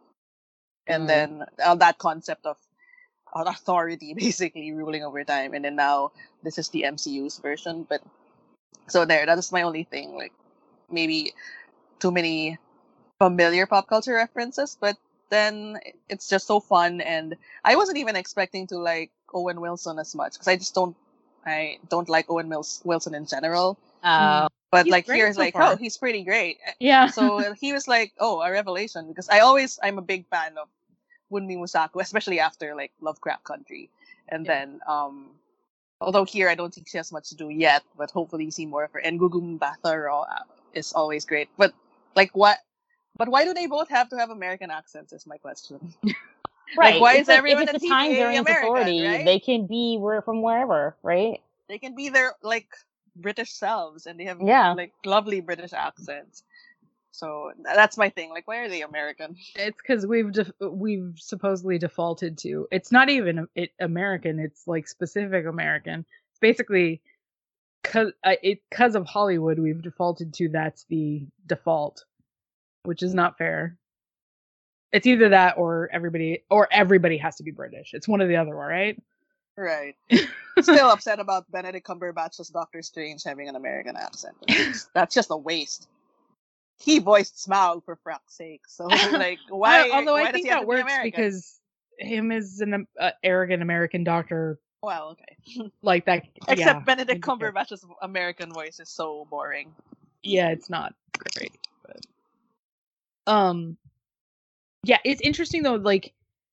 And Mm. then uh, that concept of an authority basically ruling over time, and then now this is the M C U's version. But so there, that is my only thing. Like maybe too many familiar pop culture references, but then it's just so fun. And I wasn't even expecting to like Owen Wilson as much because I just don't, I don't like Owen Mils- Wilson in general. Uh, But He's like great here, it's so like, far. oh, he's pretty great. Yeah. So uh, he was like, oh, a revelation because I always I'm a big fan of Wunmi Musaku, especially after like Lovecraft Country, and Yeah. then um, although here I don't think she has much to do yet, but hopefully you see more of her. And Gugum Batha is always great, but like what? But why do they both have to have American accents? Is my question. right. why If is it- everyone if in it's a T V time variance American, authority, right? they can be where from wherever, right? They can be their like British selves, and they have Yeah. like lovely British accents. So th- that's my thing. Like, why are they American? It's because we've def- we've supposedly defaulted to. It's not even it American. It's like specific American. It's basically cause uh, it because of Hollywood. We've defaulted to that's the default, which is not fair. It's either that or everybody or everybody has to be British. It's one or the other, right? Right. Still upset about Benedict Cumberbatch's Doctor Strange having an American accent. It's- That's just a waste. He voiced Smaug for fuck's sake. So like, why? Although why I does think he have that to be works American? because him as an um, uh, arrogant American doctor Well, okay. like that. Except yeah, Benedict maybe fair. Cumberbatch's American voice is so boring. Yeah, it's not great. But... Um, yeah, it's interesting though. Like,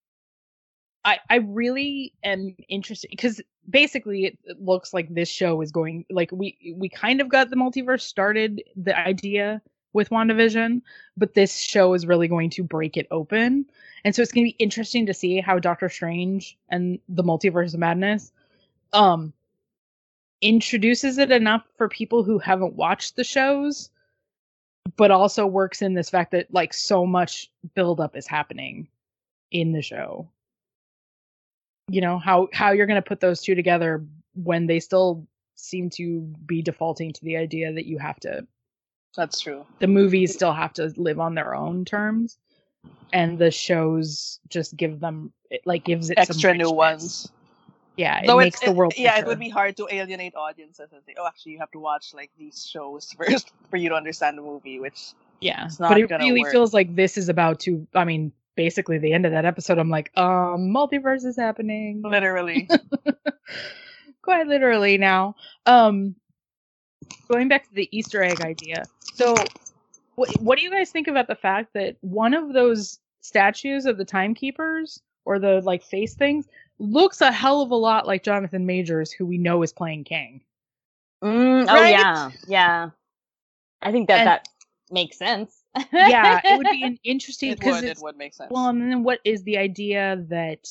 I I really am interested because basically it, it looks like this show is going like we we kind of got the multiverse started, the idea with WandaVision, but this show is really going to break it open. And so it's going to be interesting to see how Doctor Strange and the Multiverse of Madness um introduces it enough for people who haven't watched the shows, but also works in this fact that like so much buildup is happening in the show. You know, how how you're going to put those two together when they still seem to be defaulting to the idea that you have to That's true. the movies still have to live on their own terms, and the shows just give them it like gives it Extra some new richness. ones. Yeah, it Though makes it's, the it- world yeah, it richer. would be hard to alienate audiences and say, oh, actually, you have to watch like these shows first for you to understand the movie, which Yeah, it's but not it gonna really work. feels like this is about to. I mean, basically, the end of that episode, I'm like, um, multiverse is happening. literally. Quite literally now. Um, going back to the Easter egg idea. So, what what do you guys think about the fact that one of those statues of the timekeepers or the like face things looks a hell of a lot like Jonathan Majors, who we know is playing Kang? Mm, oh Right? yeah, yeah. I think that And- that makes sense. Yeah, it would be an interesting It because would. It it's would make sense. well, and then what is the idea that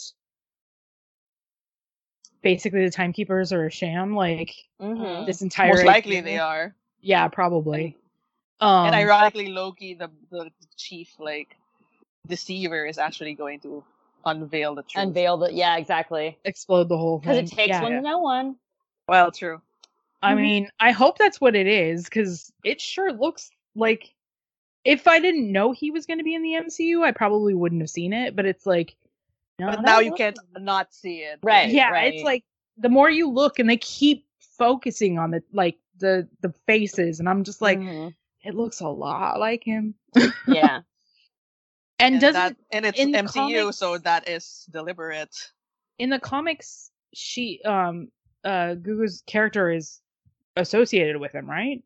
basically the timekeepers are a sham? Like hmm this entire Most likely idea- they are. Yeah, probably. Um, and ironically, Loki, the the chief like deceiver, is actually going to unveil the truth. Unveil the yeah, exactly. explode the whole Because thing. it takes yeah. one to know one. Well, true. I Mhm. mean, I hope that's what it is because it sure looks like. If I didn't know he was going to be in the M C U, I probably wouldn't have seen it. But it's like, no, But that now you looks- can't not see it. Right. Yeah, it's like the more you look, and they keep focusing on the like the the faces, and I'm just like, Mhm. it looks a lot like him. yeah. And, And does that, it and it's in the M C U, so comics- that is deliberate. in the comics? She um uh Gugu's character is associated with him, right?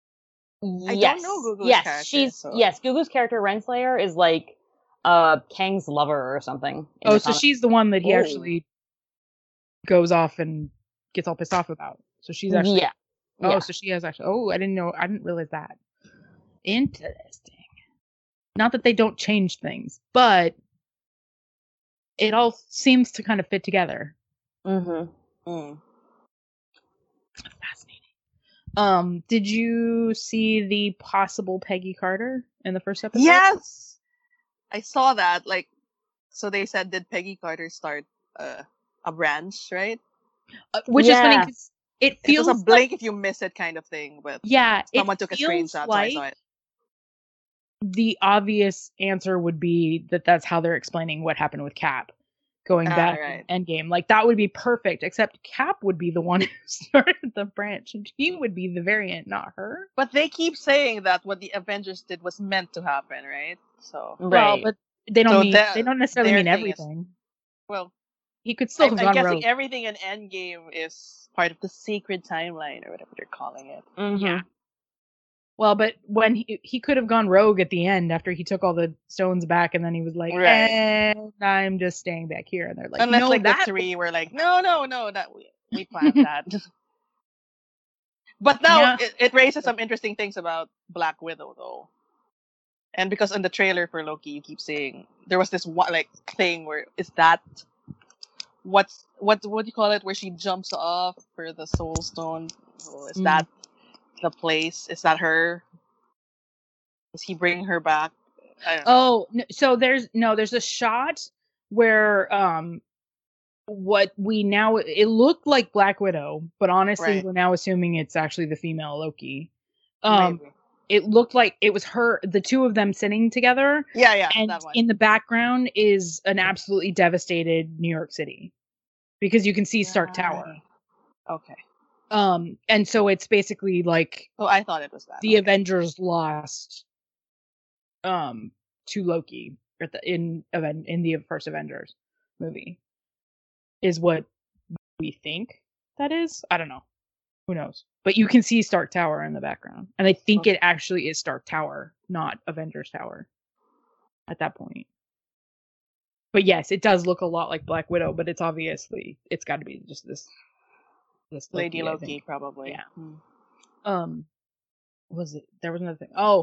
I yes. don't know Gugu's yes, character, she's so- yes, Gugu's character Renslayer is like uh Kang's lover or something. in Oh, the so comics. she's the one that he Oh. actually goes off and gets all pissed off about. So she's actually yeah. Oh, yeah. so she has actually. Oh, I didn't know. I didn't realize that. Interesting. Not that they don't change things, but it all seems to kind of fit together. Mm-hmm. Mm. Fascinating. Um, did you see the possible Peggy Carter in the first episode? Yes, I saw that. Like, so they said, did Peggy Carter start uh, a branch? Right? Uh, which is funny Yeah. because it It feels was a like, blink if you miss it kind of thing. But yeah, someone it took a feels screenshot, like so I saw it. the obvious answer would be that that's how they're explaining what happened with Cap going Ah, back right. in Endgame. Like that would be perfect, except Cap would be the one who started the branch, and he would be the variant, not her. But they keep saying that what the Avengers did was meant to happen, right? So, Right. Well, but they don't So mean their- they don't necessarily their mean thing is- everything. well, He could still I'm, have I'm gone guessing rogue. everything in Endgame is part of the secret timeline or whatever they're calling it. Mhm. Yeah. Well, but when he he could have gone rogue at the end after he took all the stones back, and then he was like, Right. and I'm just staying back here, and they're like, Unless no, like that the three were like, no, no, no, that we, we planned that. But now Yeah. it, it raises some interesting things about Black Widow, though. And because in the trailer for Loki, you keep saying there was this one like thing where is that what's what what do you call it? Where she jumps off for the Soul Stone? Oh, is Mm. that the place? Is that her? Is he bringing her back? I don't know. Oh, n- so there's no, there's a shot where um, what we now it looked like Black Widow, but honestly, Right. we're now assuming it's actually the female Loki. Um, Maybe. it looked like it was her, the two of them sitting together, Yeah, yeah, and that one. in the background is an absolutely devastated New York City because you can see Stark Tower. Right. Okay. Um, and so it's basically like Oh, I thought it was that. the Okay. Avengers lost um to Loki at the, in event in the first Avengers movie is what we think that is. I don't know. Who knows? But you can see Stark Tower in the background. And I think Okay. it actually is Stark Tower, not Avengers Tower at that point. But yes, it does look a lot like Black Widow, but it's obviously it's got to be just this this Lady I Loki, think. probably. Yeah. Hmm. Um, what was it? There was another thing. Oh,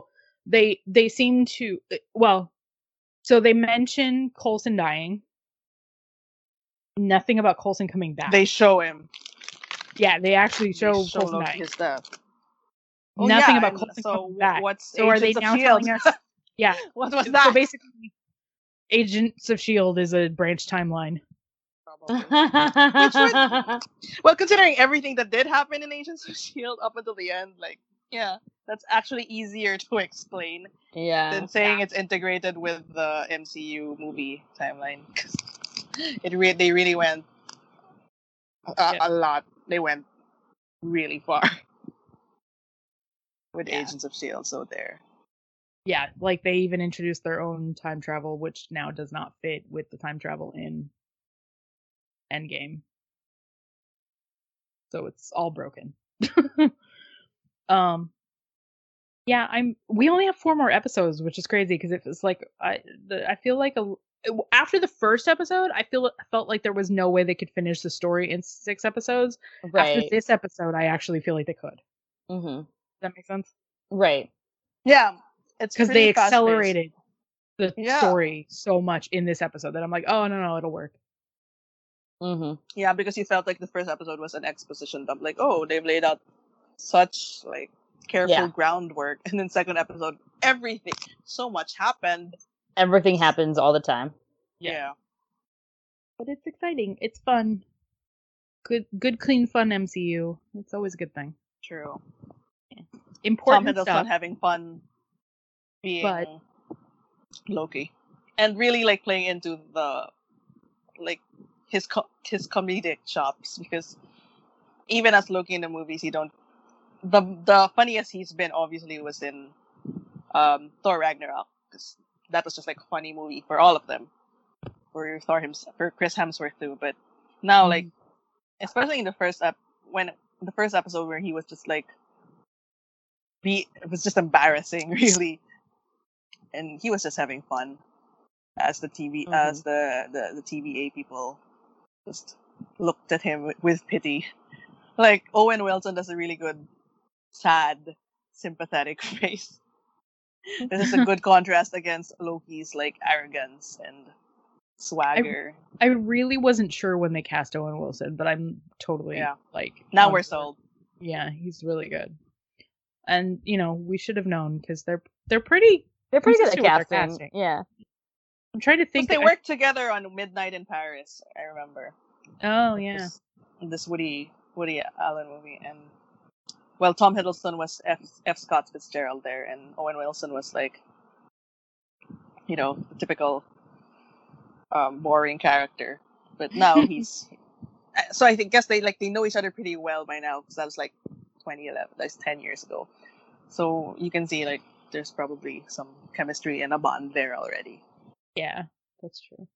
they they seem to well, so they mention Coulson dying. Nothing about Coulson coming back. They show him. Yeah, they actually show, they show Coulson Loki dying. his death. Oh, Nothing yeah, about and Coulson so coming back. what's So are they Agents of now Shield? telling us? Yeah. What was So that? basically, Agents of Shield is a branch timeline. Probably. Which would, well, considering everything that did happen in Agents of Shield up until the end, like, yeah, that's actually easier to explain yeah. than saying it's integrated with the M C U movie timeline. 'Cause it re- they really went a, Yeah. a lot. They went really far with Yeah. Agents of Shield. So there. Yeah, like they even introduced their own time travel, which now does not fit with the time travel in Endgame. So it's all broken. um, yeah, I'm. We only have four more episodes, which is crazy because it's like I, the, I feel like a after the first episode, I feel I felt like there was no way they could finish the story in six episodes. Right. After this episode, I actually feel like they could. Mm-hmm. Does that make sense? Right. Yeah, it's Because pretty they fast-paced. accelerated the Yeah. story so much in this episode that I'm like, oh no no, it'll work. Mm-hmm. Yeah, because you felt like the first episode was an exposition dump. Like, oh, they've laid out such like careful Yeah. groundwork, and then second episode, everything, so much happened. Everything happens all the time. Yeah, But it's exciting. It's fun. Good, good, clean, fun M C U. It's always a good thing. true. Tom Important Hiddleston stuff. having fun being But- Loki, and really like playing into the like his co- his comedic chops, because even as Loki in the movies, he don't the the funniest he's been obviously was in um, Thor Ragnarok, because that was just like a funny movie for all of them, for Thor himself, for Chris Hemsworth too. But now, Mhm. like, especially in the first ep- when the first episode where he was just like, be it was just embarrassing, really, and he was just having fun as the T V Mhm. as the, the the T V A people just looked at him with, with pity. Like Owen Wilson does a really good, sad, sympathetic face. This is a good contrast against Loki's like arrogance and swagger. I really wasn't sure when they cast Owen Wilson, but I'm totally Yeah. like now on we're board. sold. Yeah, he's really good. And you know, we should have known because they're they're pretty. They're pretty good at consistent with their casting. casting. Yeah. I'm trying to Because think. they I- worked together on Midnight in Paris. I remember. oh yeah. This, this Woody Woody Allen movie, and well, Tom Hiddleston was F. F. Scott Fitzgerald there, and Owen Wilson was like, you know, the typical um, boring character. But now he's so I think guess they like they know each other pretty well by now, because that was like twenty eleven, that's ten years ago. So you can see like there's probably some chemistry and a bond there already. Yeah, that's true.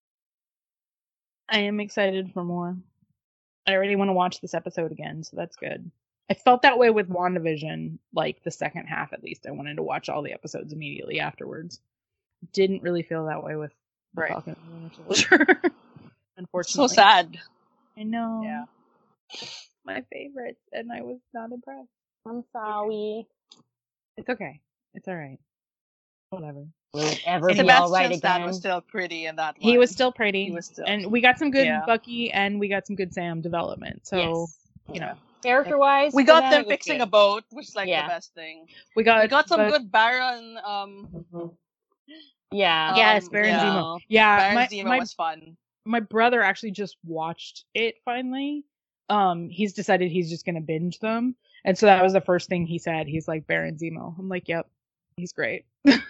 I am excited for more. I already want to watch this episode again, so that's good. I felt that way with WandaVision, like the second half at least. I wanted to watch all the episodes immediately afterwards. Didn't really feel that way with the Right. Falcon and the Winter Soldier. So Unfortunately. sad. I know. Yeah. My favorite, and I was not impressed. I'm sorry. It's okay. It's alright. Whatever. Will it ever be Sebastian all right Stan again? was still pretty in that one. He was still pretty. He was still. And we got some good Yeah. Bucky and we got some good Sam development. So, Yes. you know, Character wise, We got them fixing a boat, which is like Yeah. the best thing. we got We got some but- good Baron. Um, Yeah. Um, Yes, Baron yeah. Zemo. Yeah, Baron my, Zemo my, was fun. my brother actually just watched it finally. Um, he's decided he's just gonna binge them. And so that was the first thing he said. He's like, Baron Zemo. I'm like, yep, he's great.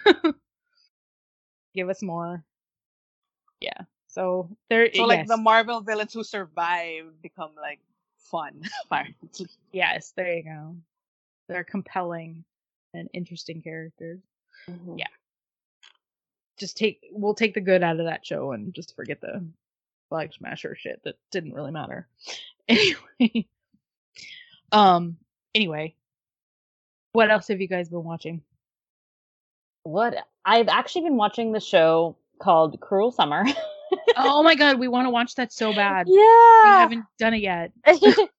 Give us more. Yeah. So there So like yes. the Marvel villains who survive become like fun, apparently. Yes, there you go. They're compelling and interesting characters. Mhm. Yeah. Just take we'll take the good out of that show and just forget the flag smasher shit that didn't really matter. Anyway. Um anyway. What else have you guys been watching? What? I've actually been watching the show called Cruel Summer. Oh my god, we want to watch that so bad. We Yeah. haven't done it yet.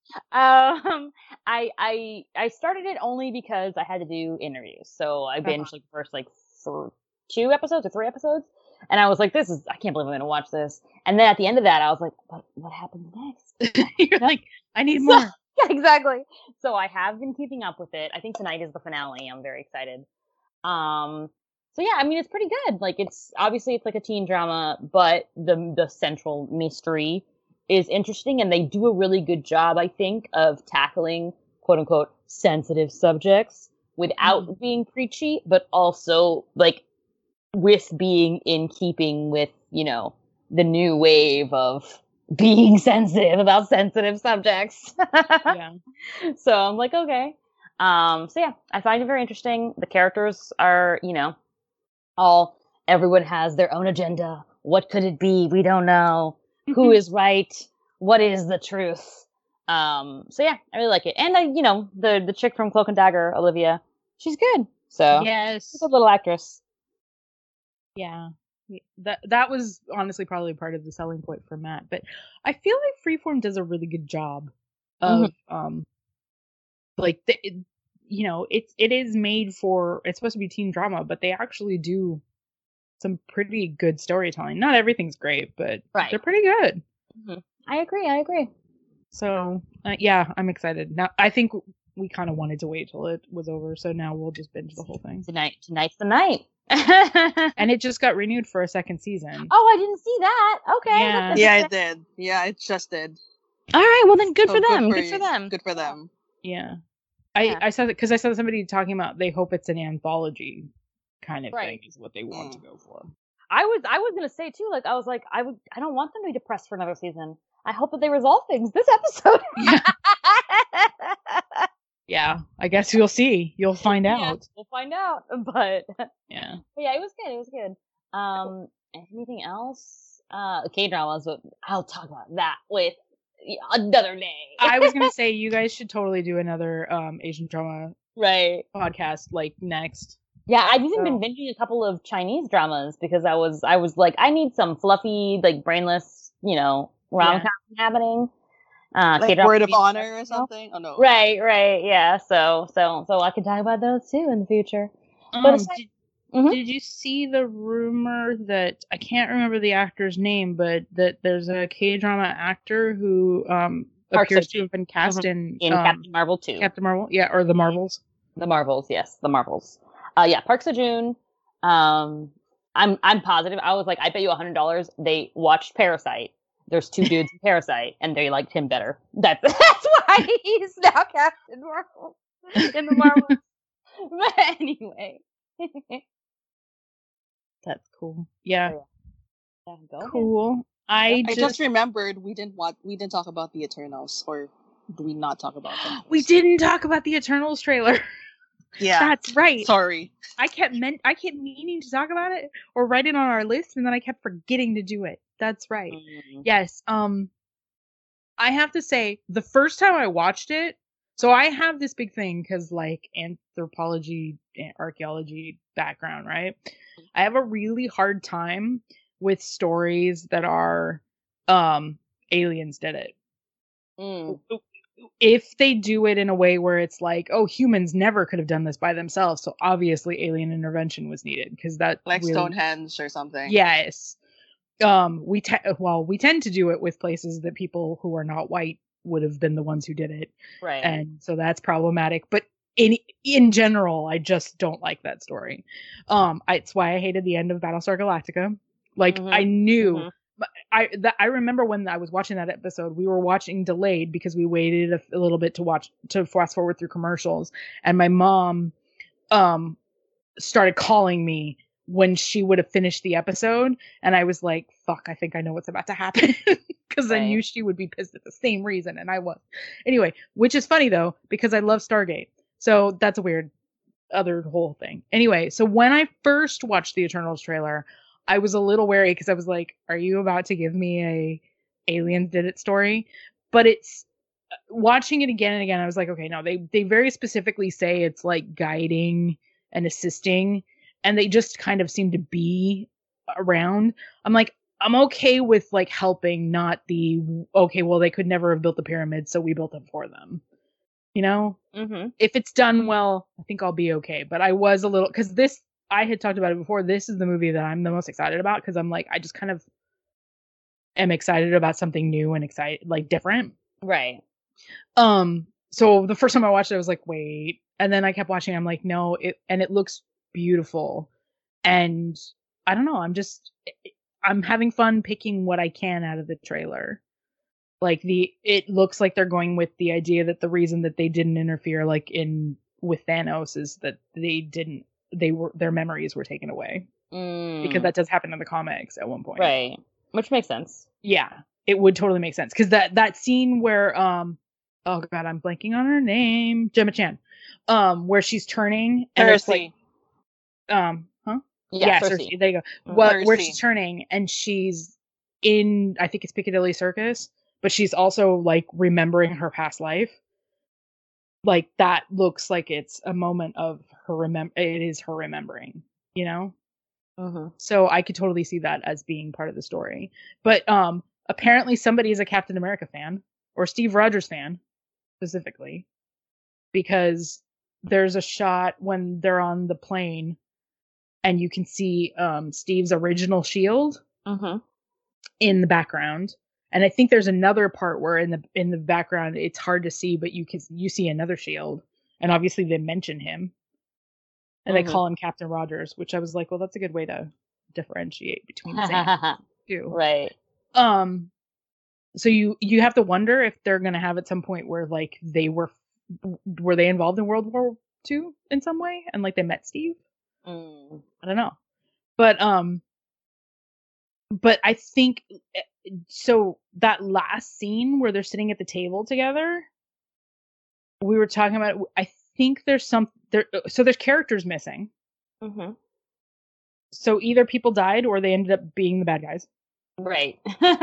Um, I I I started it only because I had to do interviews, so I Uh-huh. binged like the first like for two episodes or three episodes, and I was like, "This is I can't believe I'm gonna watch this." And then at the end of that, I was like, "What what happens next?" You're like, I need more. Yeah, exactly. So I have been keeping up with it. I think tonight is the finale. I'm very excited. Um, so yeah, I mean, it's pretty good. Like, it's obviously it's like a teen drama, but the the central mystery is interesting, and they do a really good job, I think, of tackling quote unquote sensitive subjects without Mhm. being preachy, but also like with being in keeping with, you know, the new wave of being sensitive about sensitive subjects. Yeah. So I'm like, okay. Um, so yeah, I find it very interesting. The characters are, you know, all, everyone has their own agenda. What could it be? We don't know. Who is right? What is the truth? Um, so yeah, I really like it. And I, you know, the, the chick from Cloak and Dagger, Olivia, she's good. So Yes. she's a little actress. Yeah. Y- That that was honestly probably part of the selling point for Matt, but I feel like Freeform does a really good job of um like the, it- you know, it's it is made for it's supposed to be teen drama, but they actually do some pretty good storytelling. Not everything's great, but Right. they're pretty good. I agree. I agree. So, uh, yeah, I'm excited. Now I think we kind of wanted to wait till it was over, so now we'll just binge the whole thing. Tonight, tonight's the night. And it just got renewed for a second season. Oh, I didn't see that. Okay. Yeah. that's Yeah, I interesting. did. Yeah, it just did. All right. Well, then, good So for them. Good, you. for them. Good for them. Yeah. I, Yeah. I saw that because I saw somebody talking about they hope it's an anthology kind of Right. thing is what they want Mm. to go for. I was I was gonna say too, like I was like, I would I don't want them to be depressed for another season. I hope that they resolve things this episode. Yeah. Yeah, I guess you'll see. You'll find Yeah, out. we'll find out. But, but Yeah. yeah, it was good. It was good. Um, anything else? Uh, K dramas, but I'll talk about that with yeah, another day. I was gonna say you guys should totally do another um Asian drama right. podcast like next. Yeah, I've even So- been binging a couple of Chinese dramas because I was I was like, I need some fluffy, like brainless, you know, rom com happening. Uh, Like K-drama Word of movies, Honor you know? or something? Oh no. Right, right, yeah. So, so, so I can talk about those too in the future. But Um, aside- did, Mhm. did you see the rumor that I can't remember the actor's name, but that there's a K drama actor who um Park appears to Seo-joon. have been cast Mhm. in, in um, Captain Marvel two, Captain Marvel, yeah, or the Marvels. the Marvels, yes, the Marvels. Uh, yeah, Park Seo-joon. Um, I'm I'm positive. I was like, I bet you a hundred dollars they watched Parasite. There's two dudes in Parasite, and they liked him better. That's that's why he's now Captain Marvel in the Marvels. But anyway, That's cool. Yeah, Yeah, go ahead. cool. I I just, just remembered we didn't want we didn't talk about the Eternals, or do we not talk about them? we didn't talk about the Eternals trailer. Yeah. That's right. Sorry. I kept meant I kept meaning to talk about it or write it on our list, and then I kept forgetting to do it. That's right. Mm. Yes. Um, I have to say, the first time I watched it, so I have this big thing because, like, anthropology, eh, archaeology background, right? I have a really hard time with stories that are, um, aliens did it. Mm. If they do it in a way where it's like, oh, humans never could have done this by themselves, so obviously alien intervention was needed because that Like really, Stonehenge or something. yes. Um, we te- well, we tend to do it with places that people who are not white would have been the ones who did it, Right. and so that's problematic. But in in general, I just don't like that story. Um, I, it's why I hated the end of Battlestar Galactica. Like Mhm, I knew. mhm. I that I remember when I was watching that episode, we were watching delayed because we waited a, a little bit to watch to fast forward through commercials, and my mom um started calling me when she would have finished the episode, and I was like, fuck, I think I know what's about to happen because I knew Right. she would be pissed at the same reason, and I was. Anyway, which is funny though because I love Stargate, so that's a weird other whole thing. Anyway, so when I first watched the Eternals trailer, I was a little wary because I was like, are you about to give me a aliens did it story? But it's watching it again and again, I was like, okay, no, they they very specifically say it's like guiding and assisting, and they just kind of seem to be around. I'm like, I'm okay with like helping, not the okay, well they could never have built the pyramid, so we built them for them. You know? Mm-hmm. If it's done well, I think I'll be okay. But I was a little because this I had talked about it before. This is the movie that I'm the most excited about because I'm like I just kind of am excited about something new and excited like different. Right. Um so the first time I watched it I was like, wait. And then I kept watching, I'm like, no, it and it looks beautiful. And I don't know, I'm just I'm having fun picking what I can out of the trailer. Like the it looks like they're going with the idea that the reason that they didn't interfere like in with Thanos is that they didn't they were their memories were taken away. Mm. Because that does happen in the comics at one point. Right. Which makes sense. Yeah. It would totally make sense. Because that, that scene where um oh god, I'm blanking on her name. Gemma Chan. Um, where she's turning and it's like Cersei. um huh? Yeah, Yeah, Cersei. Cersei. There you go. Mhm. What where Cersei. she's turning and she's in I think it's Piccadilly Circus, but she's also like remembering her past life. Like that looks like it's a moment of her remem it is her remembering, you know? Mm-hmm. So I could totally see that as being part of the story. But um apparently somebody is a Captain America fan or Steve Rogers fan specifically because there's a shot when they're on the plane and you can see um Steve's original shield Mm-hmm. in the background. And I think there's another part where in the in the background it's hard to see, but you can you see another shield, and obviously they mention him, and Mhm. they call him Captain Rogers, which I was like, well, that's a good way to differentiate between the same two. Right. Um, so you you have to wonder if they're gonna have at some point where like they were were they involved in World War Two in some way, and like they met Steve. Mm. I don't know, but um, but I think so. That last scene where they're sitting at the table together, we were talking about. I think there's some there. So there's characters missing. Mm-hmm. So either people died or they ended up being the bad guys. Right.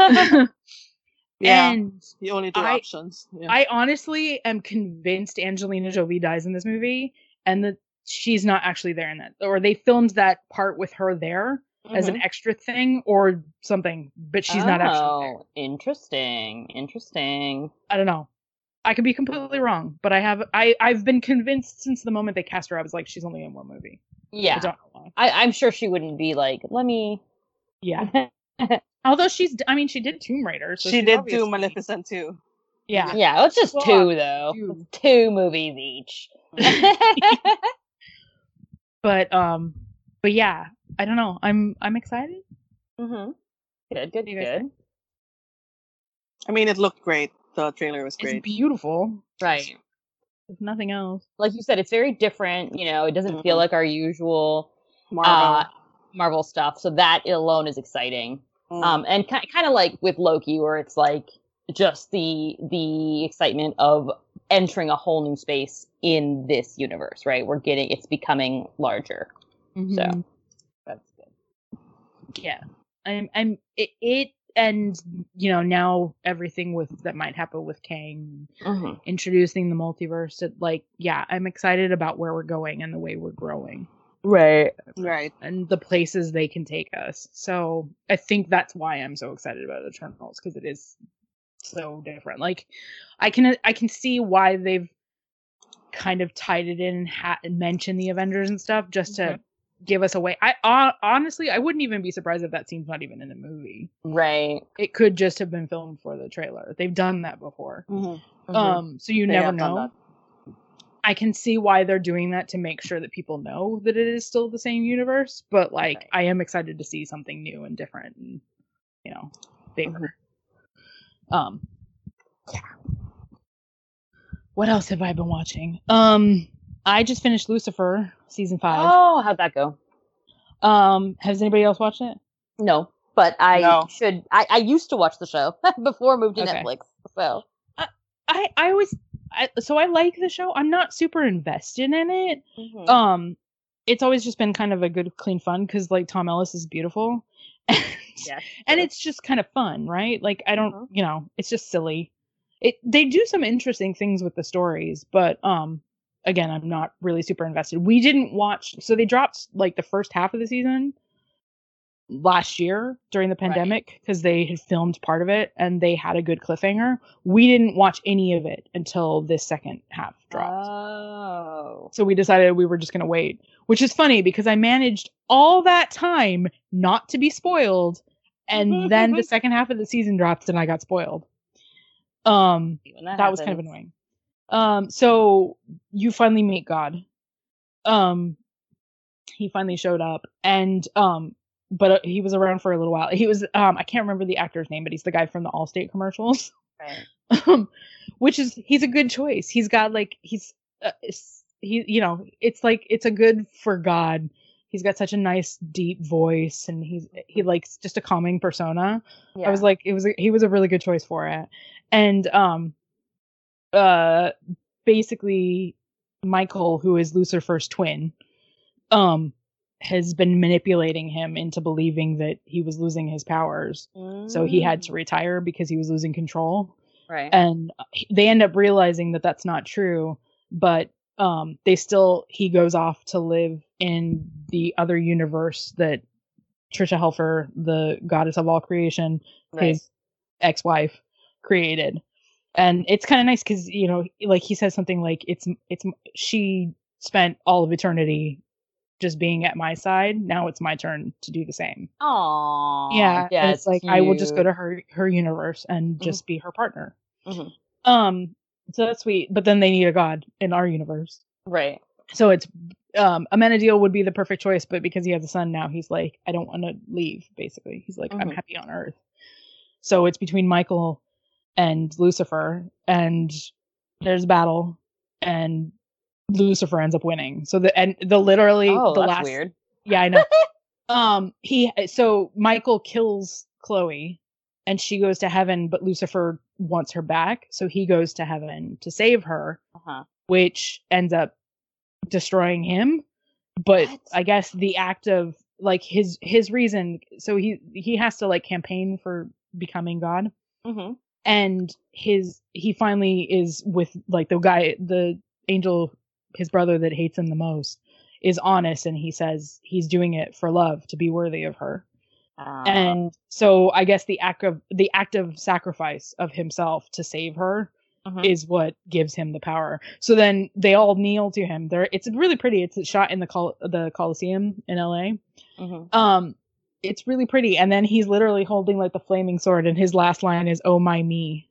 Yeah. And The only two I- options. Yeah. I honestly am convinced Angelina Jolie dies in this movie, and that she's not actually there in that, or they filmed that part with her there as an Mhm. extra thing or something, but she's not actually there. Oh, interesting. Interesting. I don't know. I could be completely wrong, but I have I I've been convinced since the moment they cast her. I was like, she's only in one movie. I Yeah. don't know why. I, I'm sure she wouldn't be like, let me. Yeah. Although she's, I mean, she did Tomb Raider. So she she's did obviously- do Maleficent too. Yeah. Yeah, it's just Well, two though. two. Two movies each. But um, but yeah, I don't know. I'm I'm excited. Mm-hmm. Good, good, You guys good. I mean, it looked great. The trailer was It's great. beautiful. Right. If nothing else. Like you said, it's very different. You know, it doesn't feel Mhm. like our usual Marvel. uh, Marvel stuff. So that alone is exciting. Mm. Um, and ki- kind of like with Loki, where it's like just the the excitement of entering a whole new space in this universe, right? We're getting it's becoming larger. Mhm. So that's good. yeah, I'm I'm it, it and you know now everything with that might happen with Kang, Mm-hmm. introducing the multiverse. It, like yeah, I'm excited about where we're going and the way we're growing. Right. Right. And the places they can take us. So I think that's why I'm so excited about Eternals, because it is so different. Like I can I can see why they've kind of tied it in and, ha- and mentioned the Avengers and stuff just to Mhm. give us away. I uh, honestly I wouldn't even be surprised if that scene's not even in the movie. Right. It could just have been filmed for the trailer. They've done that before. Mhm. Mhm. Um, so you They never have done know. that. I can see why they're doing that to make sure that people know that it is still the same universe, but like Right. I am excited to see something new and different and you know, bigger. Um yeah. What else have I been watching? Um I just finished Lucifer season five. Oh, how'd that go? Um has anybody else watched it? No, but I No. should. I, I used to watch the show before I moved to Okay. Netflix. So I I always I, so I like the show. I'm not super invested in it. Mhm. Um it's always just been kind of a good clean fun cuz like Tom Ellis is beautiful. And, yeah, and sure. it's just kind of fun, right? Like I don't, Mhm. you know, it's just silly. It they do some interesting things with the stories, but um again, I'm not really super invested. We didn't watch so they dropped like the first half of the season last year during the pandemic because they had filmed part of it and they had a good cliffhanger. We didn't watch any of it until this second half dropped. Oh. So we decided we were just going to wait, which is funny because I managed all that time not to be spoiled. And then the second half of the season dropped and I got spoiled. Um, that, that was kind of annoying. Um, so you finally meet God. Um, he finally showed up and, um, but uh, he was around for a little while. He was, um, I can't remember the actor's name, but he's the guy from the Allstate commercials. Right. um, which is, he's a good choice. He's got like, he's, uh, he, you know, it's like, it's a good for God. He's got such a nice deep voice and he's, he likes just a calming persona. Yeah. I was like, it was, a, he was a really good choice for it. And, um, uh, basically Michael, who is Lucifer's twin, um, has been manipulating him into believing that he was losing his powers. Mm. So he had to retire because he was losing control. Right. And they end up realizing that that's not true, but um, they still, he goes off to live in the other universe that Trisha Helfer, the goddess of all creation, right. his ex-wife, created. And it's kind of nice because, you know, like he says something like, it's, it's, she spent all of eternity just being at my side. Now it's my turn to do the same. Aww. Yeah. Yeah. It's like, cute. I will just go to her, her universe and just mm-hmm. be her partner. Mm-hmm. Um, so that's sweet. But then they need a god in our universe. Right. So it's, um, Amenadiel would be the perfect choice, but because he has a son now, he's like, I don't want to leave, basically. He's like, mm-hmm. I'm happy on Earth. So it's between Michael and Lucifer, and there's a battle, and Lucifer ends up winning. So the and the literally oh, the that's last weird. Yeah, I know. um he so Michael kills Chloe and she goes to heaven, but Lucifer wants her back, so he goes to heaven to save her, uh-huh. which ends up destroying him. But what? I guess the act of like his his reason, so he he has to like campaign for becoming God. Mm-hmm. And his he finally is with like the guy, the angel, his brother that hates him the most, is honest, and he says he's doing it for love, to be worthy of her. Uh, and so I guess the act of the act of sacrifice of himself to save her uh-huh. is what gives him the power. So then they all kneel to him. There, it's really pretty. It's shot in the Col- the Coliseum in L A. Uh-huh. Um, it's really pretty. And then he's literally holding like the flaming sword, and his last line is "Oh my me."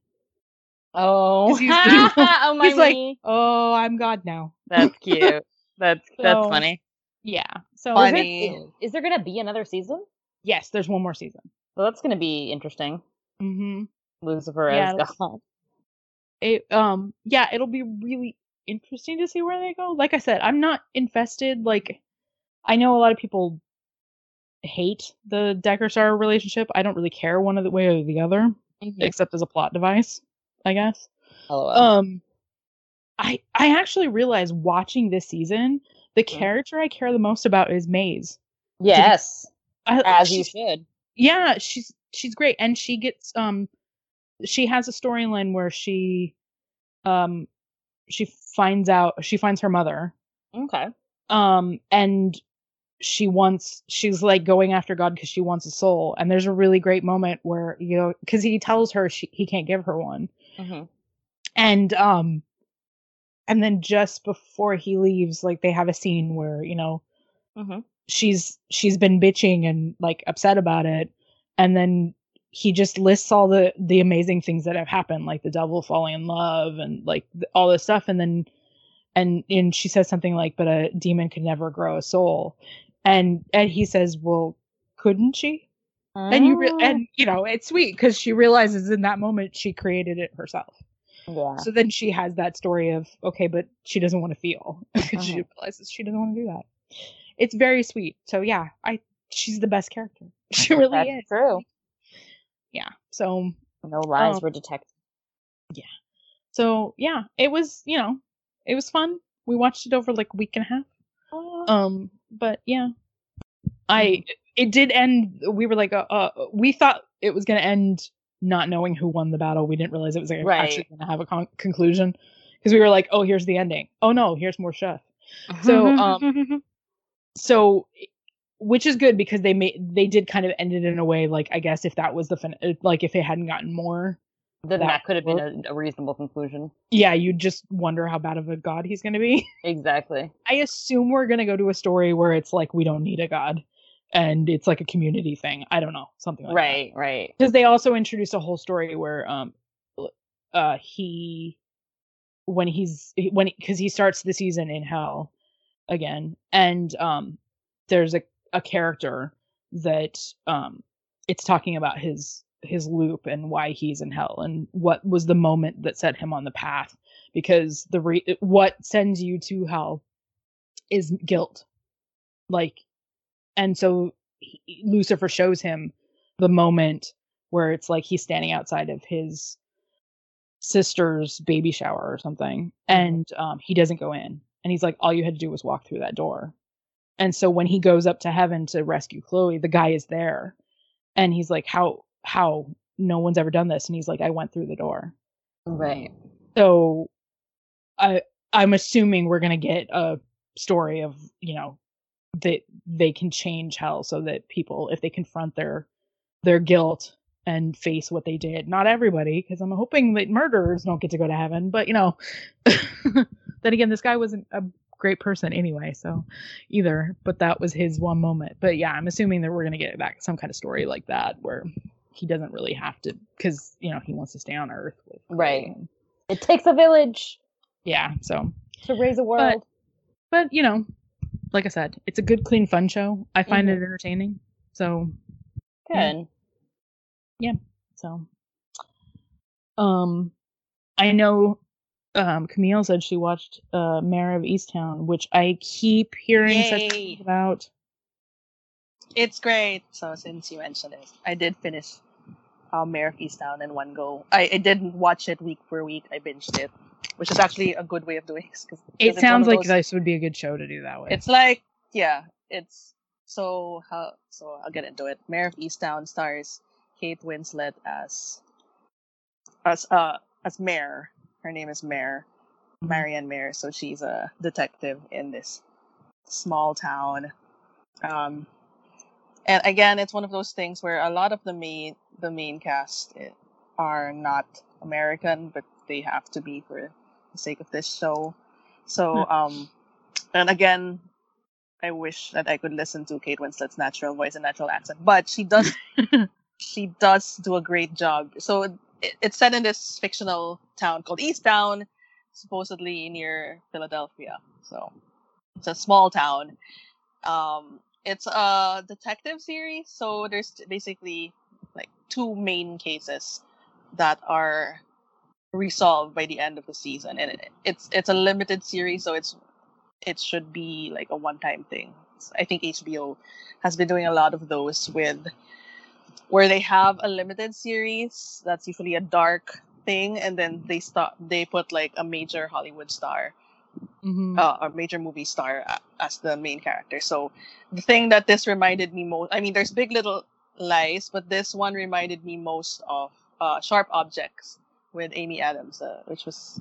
Oh, he's, he's, oh my he's like, me. "Oh, I'm God now." That's cute. That's so, that's funny. Yeah. So funny. Is, it, is there gonna be another season? Yes, there's one more season. Well, that's gonna be interesting. Mm-hmm. Lucifer yeah, as God. It um yeah, it'll be really interesting to see where they go. Like I said, I'm not invested. Like, I know a lot of people hate the Decker-Star relationship. I don't really care one of the way or the other, mm-hmm. except as a plot device, I guess. Oh. Wow. Um, I I actually realized watching this season, the mm-hmm. character I care the most about is Maze. Yes. I, As you should. Yeah, she's she's great, and she gets um, she has a storyline where she, um, she finds out she finds her mother. Okay. Um, and she wants she's like going after God because she wants a soul, and there's a really great moment where, you know, because he tells her she he can't give her one, mm-hmm. and um, and then just before he leaves, like they have a scene where, you know. Mm-hmm. she's she's been bitching and like upset about it, and then he just lists all the the amazing things that have happened, like the devil falling in love and like th- all this stuff, and then and and she says something like, but a demon could never grow a soul, and and he says, well, couldn't she? Oh. And you re- and you know, it's sweet because she realizes in that moment she created it herself. Yeah. So then she has that story of, okay, but she doesn't want to feel. Uh-huh. She realizes she doesn't want to do that. It's very sweet. So yeah, I she's the best character. She really That's is. True. Yeah. So no lies um, were detected. Yeah. So yeah, it was, you know, it was fun. We watched it over like a week and a half. Oh. Um, but yeah, I it did end. We were like, uh, uh we thought it was gonna end not knowing who won the battle. We didn't realize it was like, right. actually gonna have a con- conclusion, because we were like, oh, here's the ending. Oh no, here's more stuff. So um. So which is good because they made they did kind of end it in a way like I guess if that was the fin- like if it hadn't gotten more, Then that, that could have worked. been a, a reasonable conclusion. Yeah, you'd just wonder how bad of a god he's going to be. Exactly. I assume we're going to go to a story where it's like we don't need a god and it's like a community thing. I don't know, something like right, that. Right, right. Because they also introduced a whole story where um uh he when he's when because he starts the season in hell again, and um there's a a character that um it's talking about his his loop and why he's in hell and what was the moment that set him on the path, because the re- what sends you to hell is guilt, like, and so he, Lucifer shows him the moment where it's like he's standing outside of his sister's baby shower or something, and um he doesn't go in, and he's like, all you had to do was walk through that door. And so when he goes up to heaven to rescue Chloe, the guy is there, and he's like, how how no one's ever done this, and he's like, I went through the door. Right. So I I'm assuming we're gonna get a story of, you know, that they can change hell so that people, if they confront their their guilt and face what they did, not everybody, because I'm hoping that murderers don't get to go to heaven, but you know, then again, this guy wasn't a great person anyway, so either, but that was his one moment. But yeah, I'm assuming that we're gonna get back some kind of story like that where he doesn't really have to, because you know he wants to stay on Earth with right. and, it takes a village. Yeah, so to raise a world. But, but you know, like I said, it's a good, clean, fun show. I find mm-hmm. it entertaining. So good. Yeah. yeah. So, um, I know, um, Camille said she watched uh Mare of Easttown, which I keep hearing Yay. such things about. It's great. So since you mentioned it, I did finish uh, Mare of Easttown in one go. I, I didn't watch it week per week. I binged it, which is actually a good way of doing it. Cause, it sounds like those, this would be a good show to do that way. It's like, yeah, it's so how so I'll get into it. Mare of Easttown stars Kate Winslet as as uh as Mare. Her name is Mare, mm-hmm. Marianne Mare. So she's a detective in this small town. Um, and again, it's one of those things where a lot of the main the main cast are not American, but they have to be for the sake of this show. So, um, and again, I wish that I could listen to Kate Winslet's natural voice and natural accent, but she does, she does do a great job. So it, it's set in this fictional town called Easttown, supposedly near Philadelphia. So it's a small town. Um, it's a detective series, so there's basically like two main cases that are resolved by the end of the season, and it, it's it's a limited series, so it's it should be like a one-time thing. I think H B O has been doing a lot of those with where they have a limited series that's usually a dark thing, and then they start they put like a major Hollywood star, mm-hmm. uh, or major movie star as the main character. So the thing that this reminded me most, I mean, there's Big Little Lies, but this one reminded me most of uh, Sharp Objects with Amy Adams, uh, which was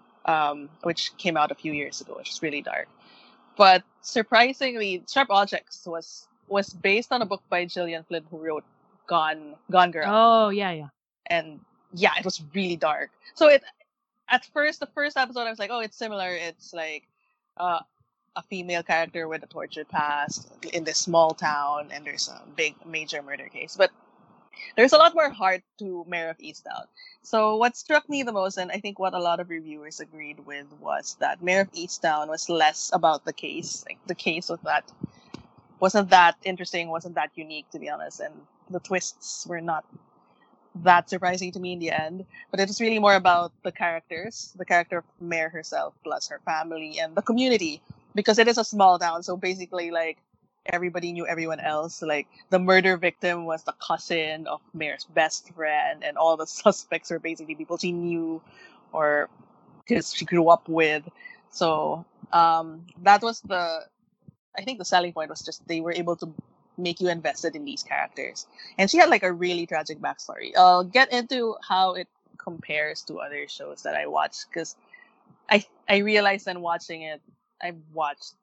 um, which came out a few years ago, which was really dark. But surprisingly, Sharp Objects was was based on a book by Gillian Flynn, who wrote Gone Gone Girl. Oh yeah, yeah. And yeah, it was really dark. So it at first, the first episode, I was like, oh, it's similar. It's like uh, a female character with a tortured past in this small town, and there's a big major murder case. But there's a lot more heart to Mare of Easttown. So what struck me the most, and I think what a lot of reviewers agreed with, was that Mare of Easttown was less about the case. Like the case was that wasn't that interesting, wasn't that unique, to be honest, and the twists were not that surprising to me in the end. But it was really more about the characters, the character of Mare herself, plus her family and the community, because it is a small town. So basically, like, everybody knew everyone else. Like, the murder victim was the cousin of Mare's best friend, and all the suspects were basically people she knew or because she grew up with. So um, that was the, I think the selling point was just they were able to make you invested in these characters. And she had like a really tragic backstory. I'll get into how it compares to other shows that I watched, because I I realized in watching it, I've watched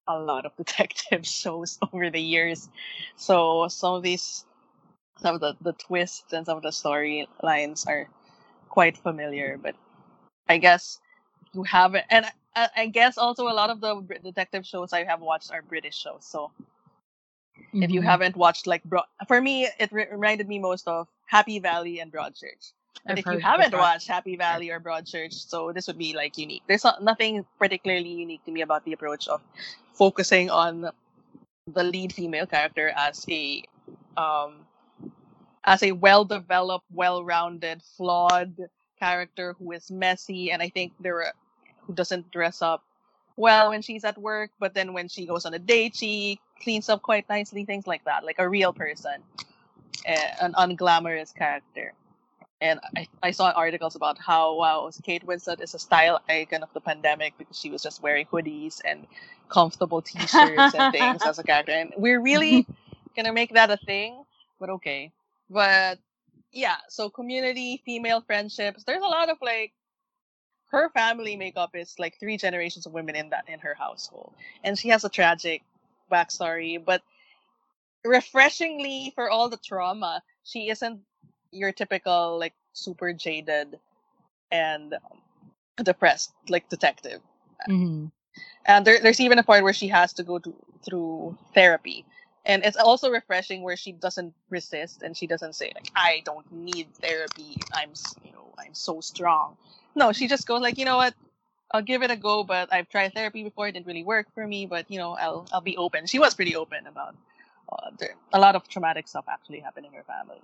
a lot of detective shows over the years. So some of these, some of the, the twists and some of the storylines are quite familiar. But I guess you haven't, and I, I guess also a lot of the Brit- detective shows I have watched are British shows. So if you Mhm. haven't watched, like, Bro- for me, it re- reminded me most of Happy Valley and Broadchurch. But I've if you heard haven't about- watched Happy Valley or Broadchurch, so this would be like unique. There's not, nothing particularly unique to me about the approach of focusing on the lead female character as a um as a well-developed, well-rounded, flawed character who is messy, and I think there are, who doesn't dress up well when she's at work, but then when she goes on a date, she cleans up quite nicely, things like that, like a real person, eh, an unglamorous character. And I, I saw articles about how, wow, Kate Winslet is a style icon of the pandemic because she was just wearing hoodies and comfortable t-shirts and things as a character. And we're really gonna make that a thing, but okay. But yeah, so community, female friendships, there's a lot of, like, her family makeup is like three generations of women in that in her household. And she has a tragic backstory, but refreshingly, for all the trauma, she isn't your typical, like, super jaded and um, depressed, like, detective. Mhm. And there, there's even a point where she has to go to, through therapy. And it's also refreshing where she doesn't resist and she doesn't say, like, I don't need therapy. I'm, s- you know, I'm so strong. No, she just goes like, you know what? I'll give it a go, but I've tried therapy before. It didn't really work for me, but, you know, I'll, I'll be open. She was pretty open about uh, there, a lot of traumatic stuff actually happened in her family.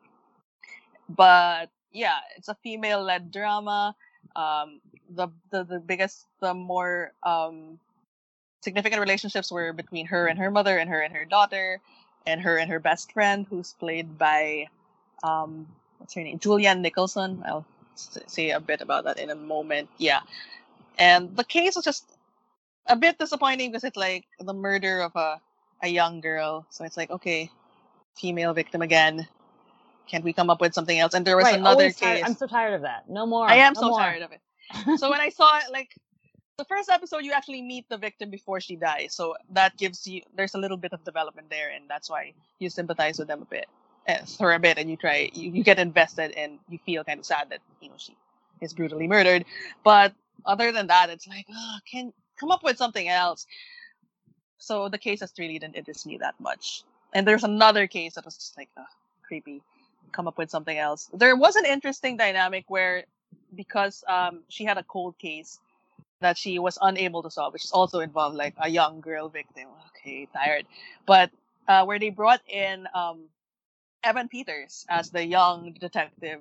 But yeah, it's a female-led drama. Um, the, the the biggest, the more um significant relationships were between her and her mother, and her and her daughter, and her and her best friend, who's played by um what's her name, Julianne Nicholson. I'll s- say a bit about that in a moment. Yeah, and the case was just a bit disappointing because it's like the murder of a a young girl. So it's like, okay, female victim again. Can we come up with something else? And there was Right, another always tired. case. I'm so tired of that. No more. I am no so more. tired of it. So when I saw it, like, the first episode, you actually meet the victim before she dies, so that gives you, there's a little bit of development there, and that's why you sympathize with them a bit, uh, for a bit, and you try, you, you get invested, and you feel kind of sad that, you know, she is brutally murdered. But other than that, it's like, oh, can come up with something else. So the case just really didn't interest me that much. And there's another case that was just like, uh, creepy. Come up with something else. There was an interesting dynamic where, because um she had a cold case that she was unable to solve, which also involved like a young girl victim. Okay, tired. But uh, where they brought in um Evan Peters as the young detective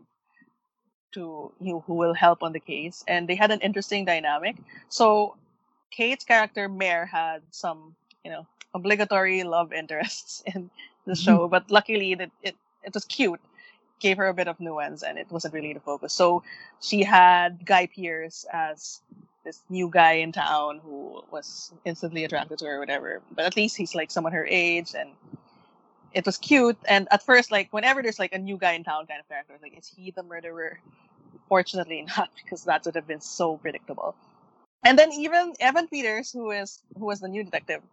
to, you know, who will help on the case, and they had an interesting dynamic. So Kate's character Mare had some, you know, obligatory love interests in the show, but luckily it it it was cute, gave her a bit of nuance, and it wasn't really the focus. So she had Guy Pearce as this new guy in town who was instantly attracted to her or whatever. But at least he's like someone her age, and it was cute. And at first, like, whenever there's like a new guy in town kind of character, like, is he the murderer? Fortunately not, because that would have been so predictable. And then even Evan Peters, who is who was the new detective,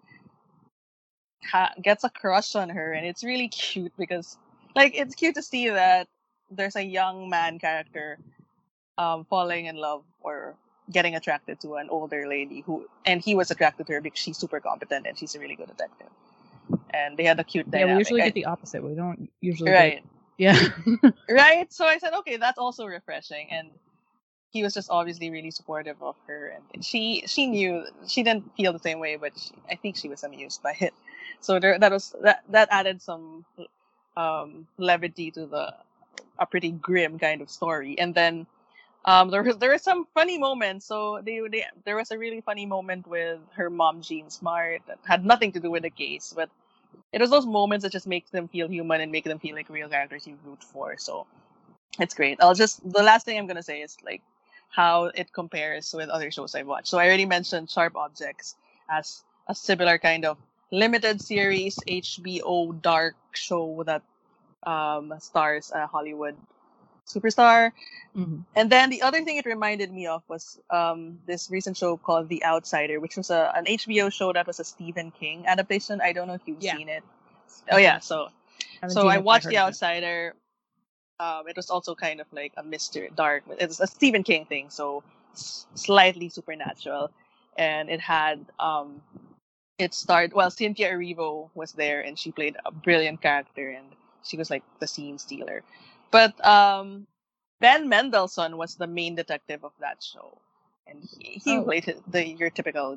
ha- gets a crush on her, and it's really cute because, like, it's cute to see that there's a young man character um falling in love or getting attracted to an older lady who, and he was attracted to her because she's super competent and she's a really good detective. And they had a cute Yeah, dynamic. we usually I- get the opposite. We don't usually. get- right, Yeah. right. So I said, okay, that's also refreshing, and he was just obviously really supportive of her, and she she knew, she didn't feel the same way, but she, I think she was amused by it. So there, that was that that added some um levity to the a pretty grim kind of story. And then um there was there were some funny moments. So they, they there was a really funny moment with her mom, Jean Smart, that had nothing to do with the case, but it was those moments that just make them feel human and make them feel like real characters you root for. So it's great. I'll just, the last thing I'm gonna say is like how it compares with other shows I've watched. So I already mentioned Sharp Objects as a similar kind of limited series H B O dark show that um stars a Hollywood superstar. Mm-hmm. And then the other thing it reminded me of was um, this recent show called The Outsider, which was a, an H B O show that was a Stephen King adaptation. I don't know if you've Yeah. seen it. Oh yeah, so Haven't so seen I it, but watched heard The of it. Outsider. Um, it was also kind of like a mystery, dark. It's a Stephen King thing, so s- slightly supernatural, and it had um, it starred well. Cynthia Erivo was there, and she played a brilliant character, and she was like the scene stealer. But um, Ben Mendelsohn was the main detective of that show, and he, he Oh. played the your typical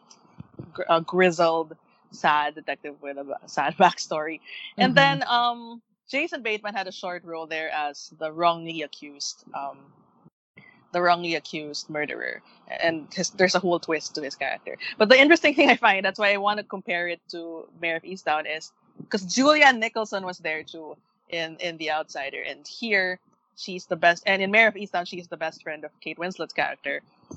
gr- uh, grizzled, sad detective with a ba- sad backstory. And Mhm. then um, Jason Bateman had a short role there as the wrongly accused, um, the wrongly accused murderer, and his, there's a whole twist to his character. But the interesting thing I find, that's why I want to compare it to Mayor of Easttown, is because Julianne Nicholson was there too in in The Outsider, and here she's the best, and in Mayor of Easttown she's the best friend of Kate Winslet's character,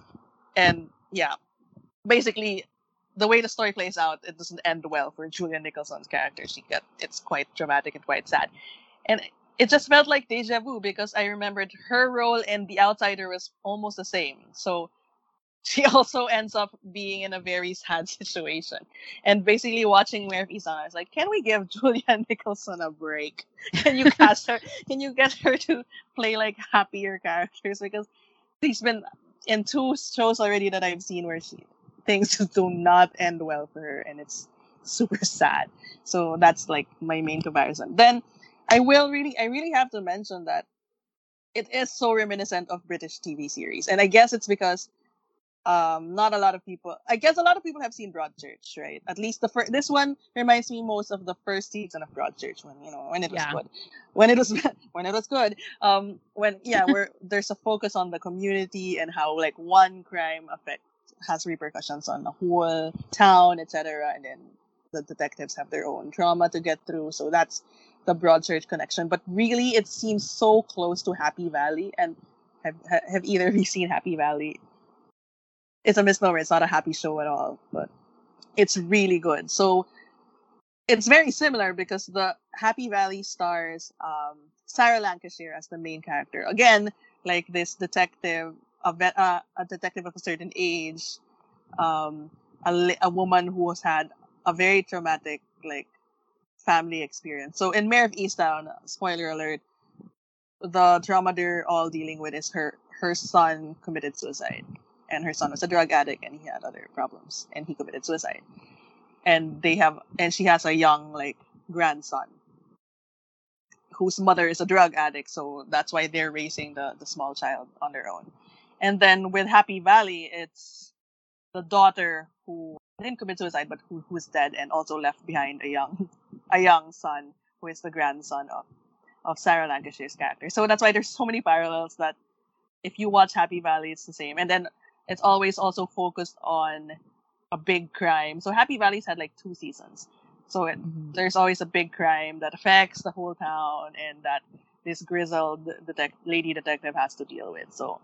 and yeah, basically the way the story plays out, it doesn't end well for Julianne Nicholson's character. She got it's quite dramatic and quite sad, and it just felt like deja vu because I remembered her role in The Outsider was almost the same. So she also ends up being in a very sad situation. And basically watching Mayor of Easttown, I was like, can we give Julianne Nicholson a break? Can you cast her? Can you get her to play like happier characters? Because she's been in two shows already that I've seen where she things do not end well for her, and it's super sad. So that's like my main comparison. Then I will really, I really have to mention that it is so reminiscent of British T V series, and I guess it's because um, not a lot of people. I guess a lot of people have seen Broadchurch, right? At least the first. This one reminds me most of the first season of Broadchurch when you know when it was Yeah. good, when it was when it was good. Um, when yeah, where there's a focus on the community and how like one crime affect has repercussions on the whole town, et cetera. And then the detectives have their own trauma to get through. So that's the Broadchurch connection. But really, it seems so close to Happy Valley. And have ha- have either of you seen Happy Valley? It's a misnomer. It's not a happy show at all, but it's really good. So it's very similar because the Happy Valley stars um, Sarah Lancashire as the main character. Again, like this detective, a, vet, uh, a detective of a certain age, um, a, li- a woman who has had a very traumatic like family experience. So in Mayor of Easttown, spoiler alert, the trauma they're all dealing with is her her son committed suicide. And her son was a drug addict and he had other problems and he committed suicide. And they have and she has a young like grandson whose mother is a drug addict, so that's why they're raising the, the small child on their own. And then with Happy Valley, it's the daughter who didn't commit suicide but who who's dead and also left behind a young a young son who is the grandson of, of Sarah Lancashire's character. So that's why there's so many parallels that if you watch Happy Valley, it's the same. And then it's always also focused on a big crime. So Happy Valley's had like two seasons. So it, Mhm. there's always a big crime that affects the whole town and that this grizzled detec- lady detective has to deal with. So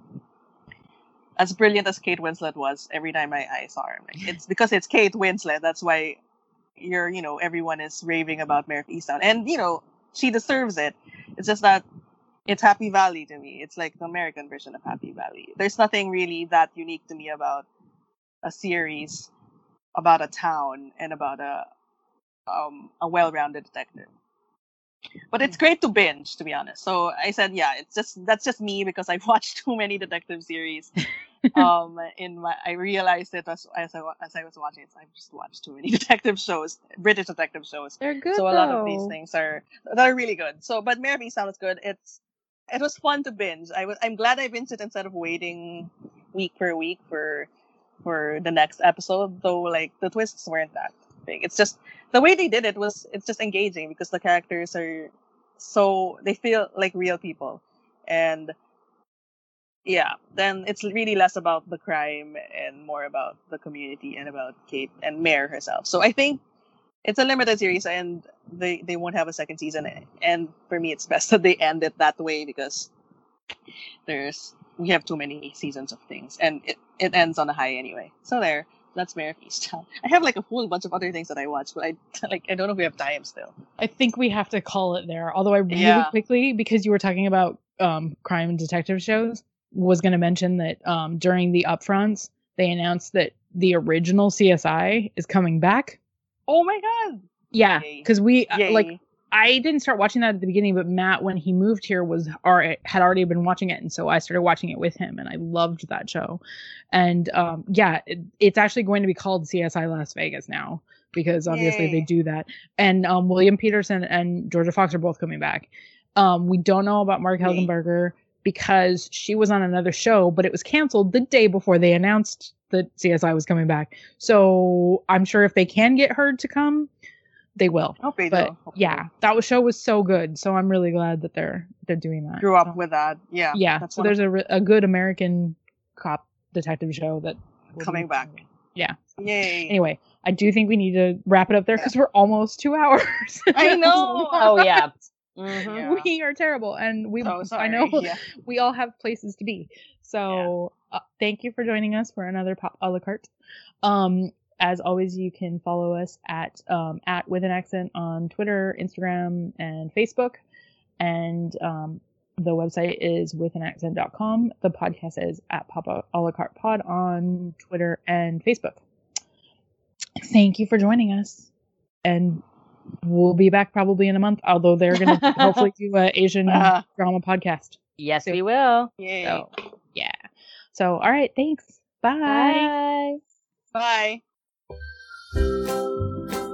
as brilliant as Kate Winslet was, every time I, I saw her, I'm like, it's because it's Kate Winslet. That's why you're, you know, everyone is raving about Mayor of Easttown. And, you know, she deserves it. It's just that it's Happy Valley to me. It's like the American version of Happy Valley. There's nothing really that unique to me about a series about a town and about a um a well-rounded detective. But it's great to binge, to be honest. So I said, yeah, it's just that's just me because I've watched too many detective series. um, in my I realized it as as I wa- as I was watching it, I've just watched too many detective shows, British detective shows. They're good So a lot of these though. things are they're really good. So, but Mayor of Easttown was good. It's it was fun to binge. I was I'm glad I binged it instead of waiting week per week for for the next episode. Though, like the twists weren't that big. It's just the way they did it was it's just engaging because the characters are so they feel like real people, and yeah, then it's really less about the crime and more about the community and about Kate and Mare herself. So I think it's a limited series and they, they won't have a second season. And for me, it's best that they end it that way because there's we have too many seasons of things and it, it ends on a high anyway. So there, that's Mare of Easttown. I have like a whole bunch of other things that I watch, but I like I don't know if we have time still. I think we have to call it there. Although I really Yeah. quickly, because you were talking about um, crime detective shows was going to mention that um, during the upfronts, they announced that the original C S I is coming back. Oh my god! Yeah, Yay. because we uh, Yay. like I didn't start watching that at the beginning, but Matt, when he moved here, was or had already been watching it, and so I started watching it with him, and I loved that show. And um, yeah, it, it's actually going to be called C S I Las Vegas now because obviously Yay. they do that. And um, William Peterson and Georgia Fox are both coming back. Um, we don't know about Mark Yay. Helgenberger because she was on another show, but it was canceled the day before they announced that C S I was coming back. So I'm sure if they can get her to come, they will. Hope they But do. Hope they yeah, that was, show was so good. So I'm really glad that they're they're doing that. grew up So, with that. Yeah. yeah. That's So one there's a, re- a good American cop detective show that will coming be- back. Yeah. Yay. Anyway, I do think we need to wrap it up there because we're almost two hours. I know. Oh yeah. Mhm. Yeah. We are terrible, and we So sorry. I know Yeah. we all have places to be. So uh, thank you for joining us for another Pop a la carte. Um, as always, you can follow us at um, at with an accent on Twitter, Instagram, and Facebook. And um, the website is with an accent dot com. The podcast is at Pop a la carte pod on Twitter and Facebook. Thank you for joining us, and we'll be back probably in a month. Although they're going to hopefully do an Asian Uh, drama podcast. Yes, So- we will. Yay. So yeah. So all right, thanks. Bye. Bye. Bye.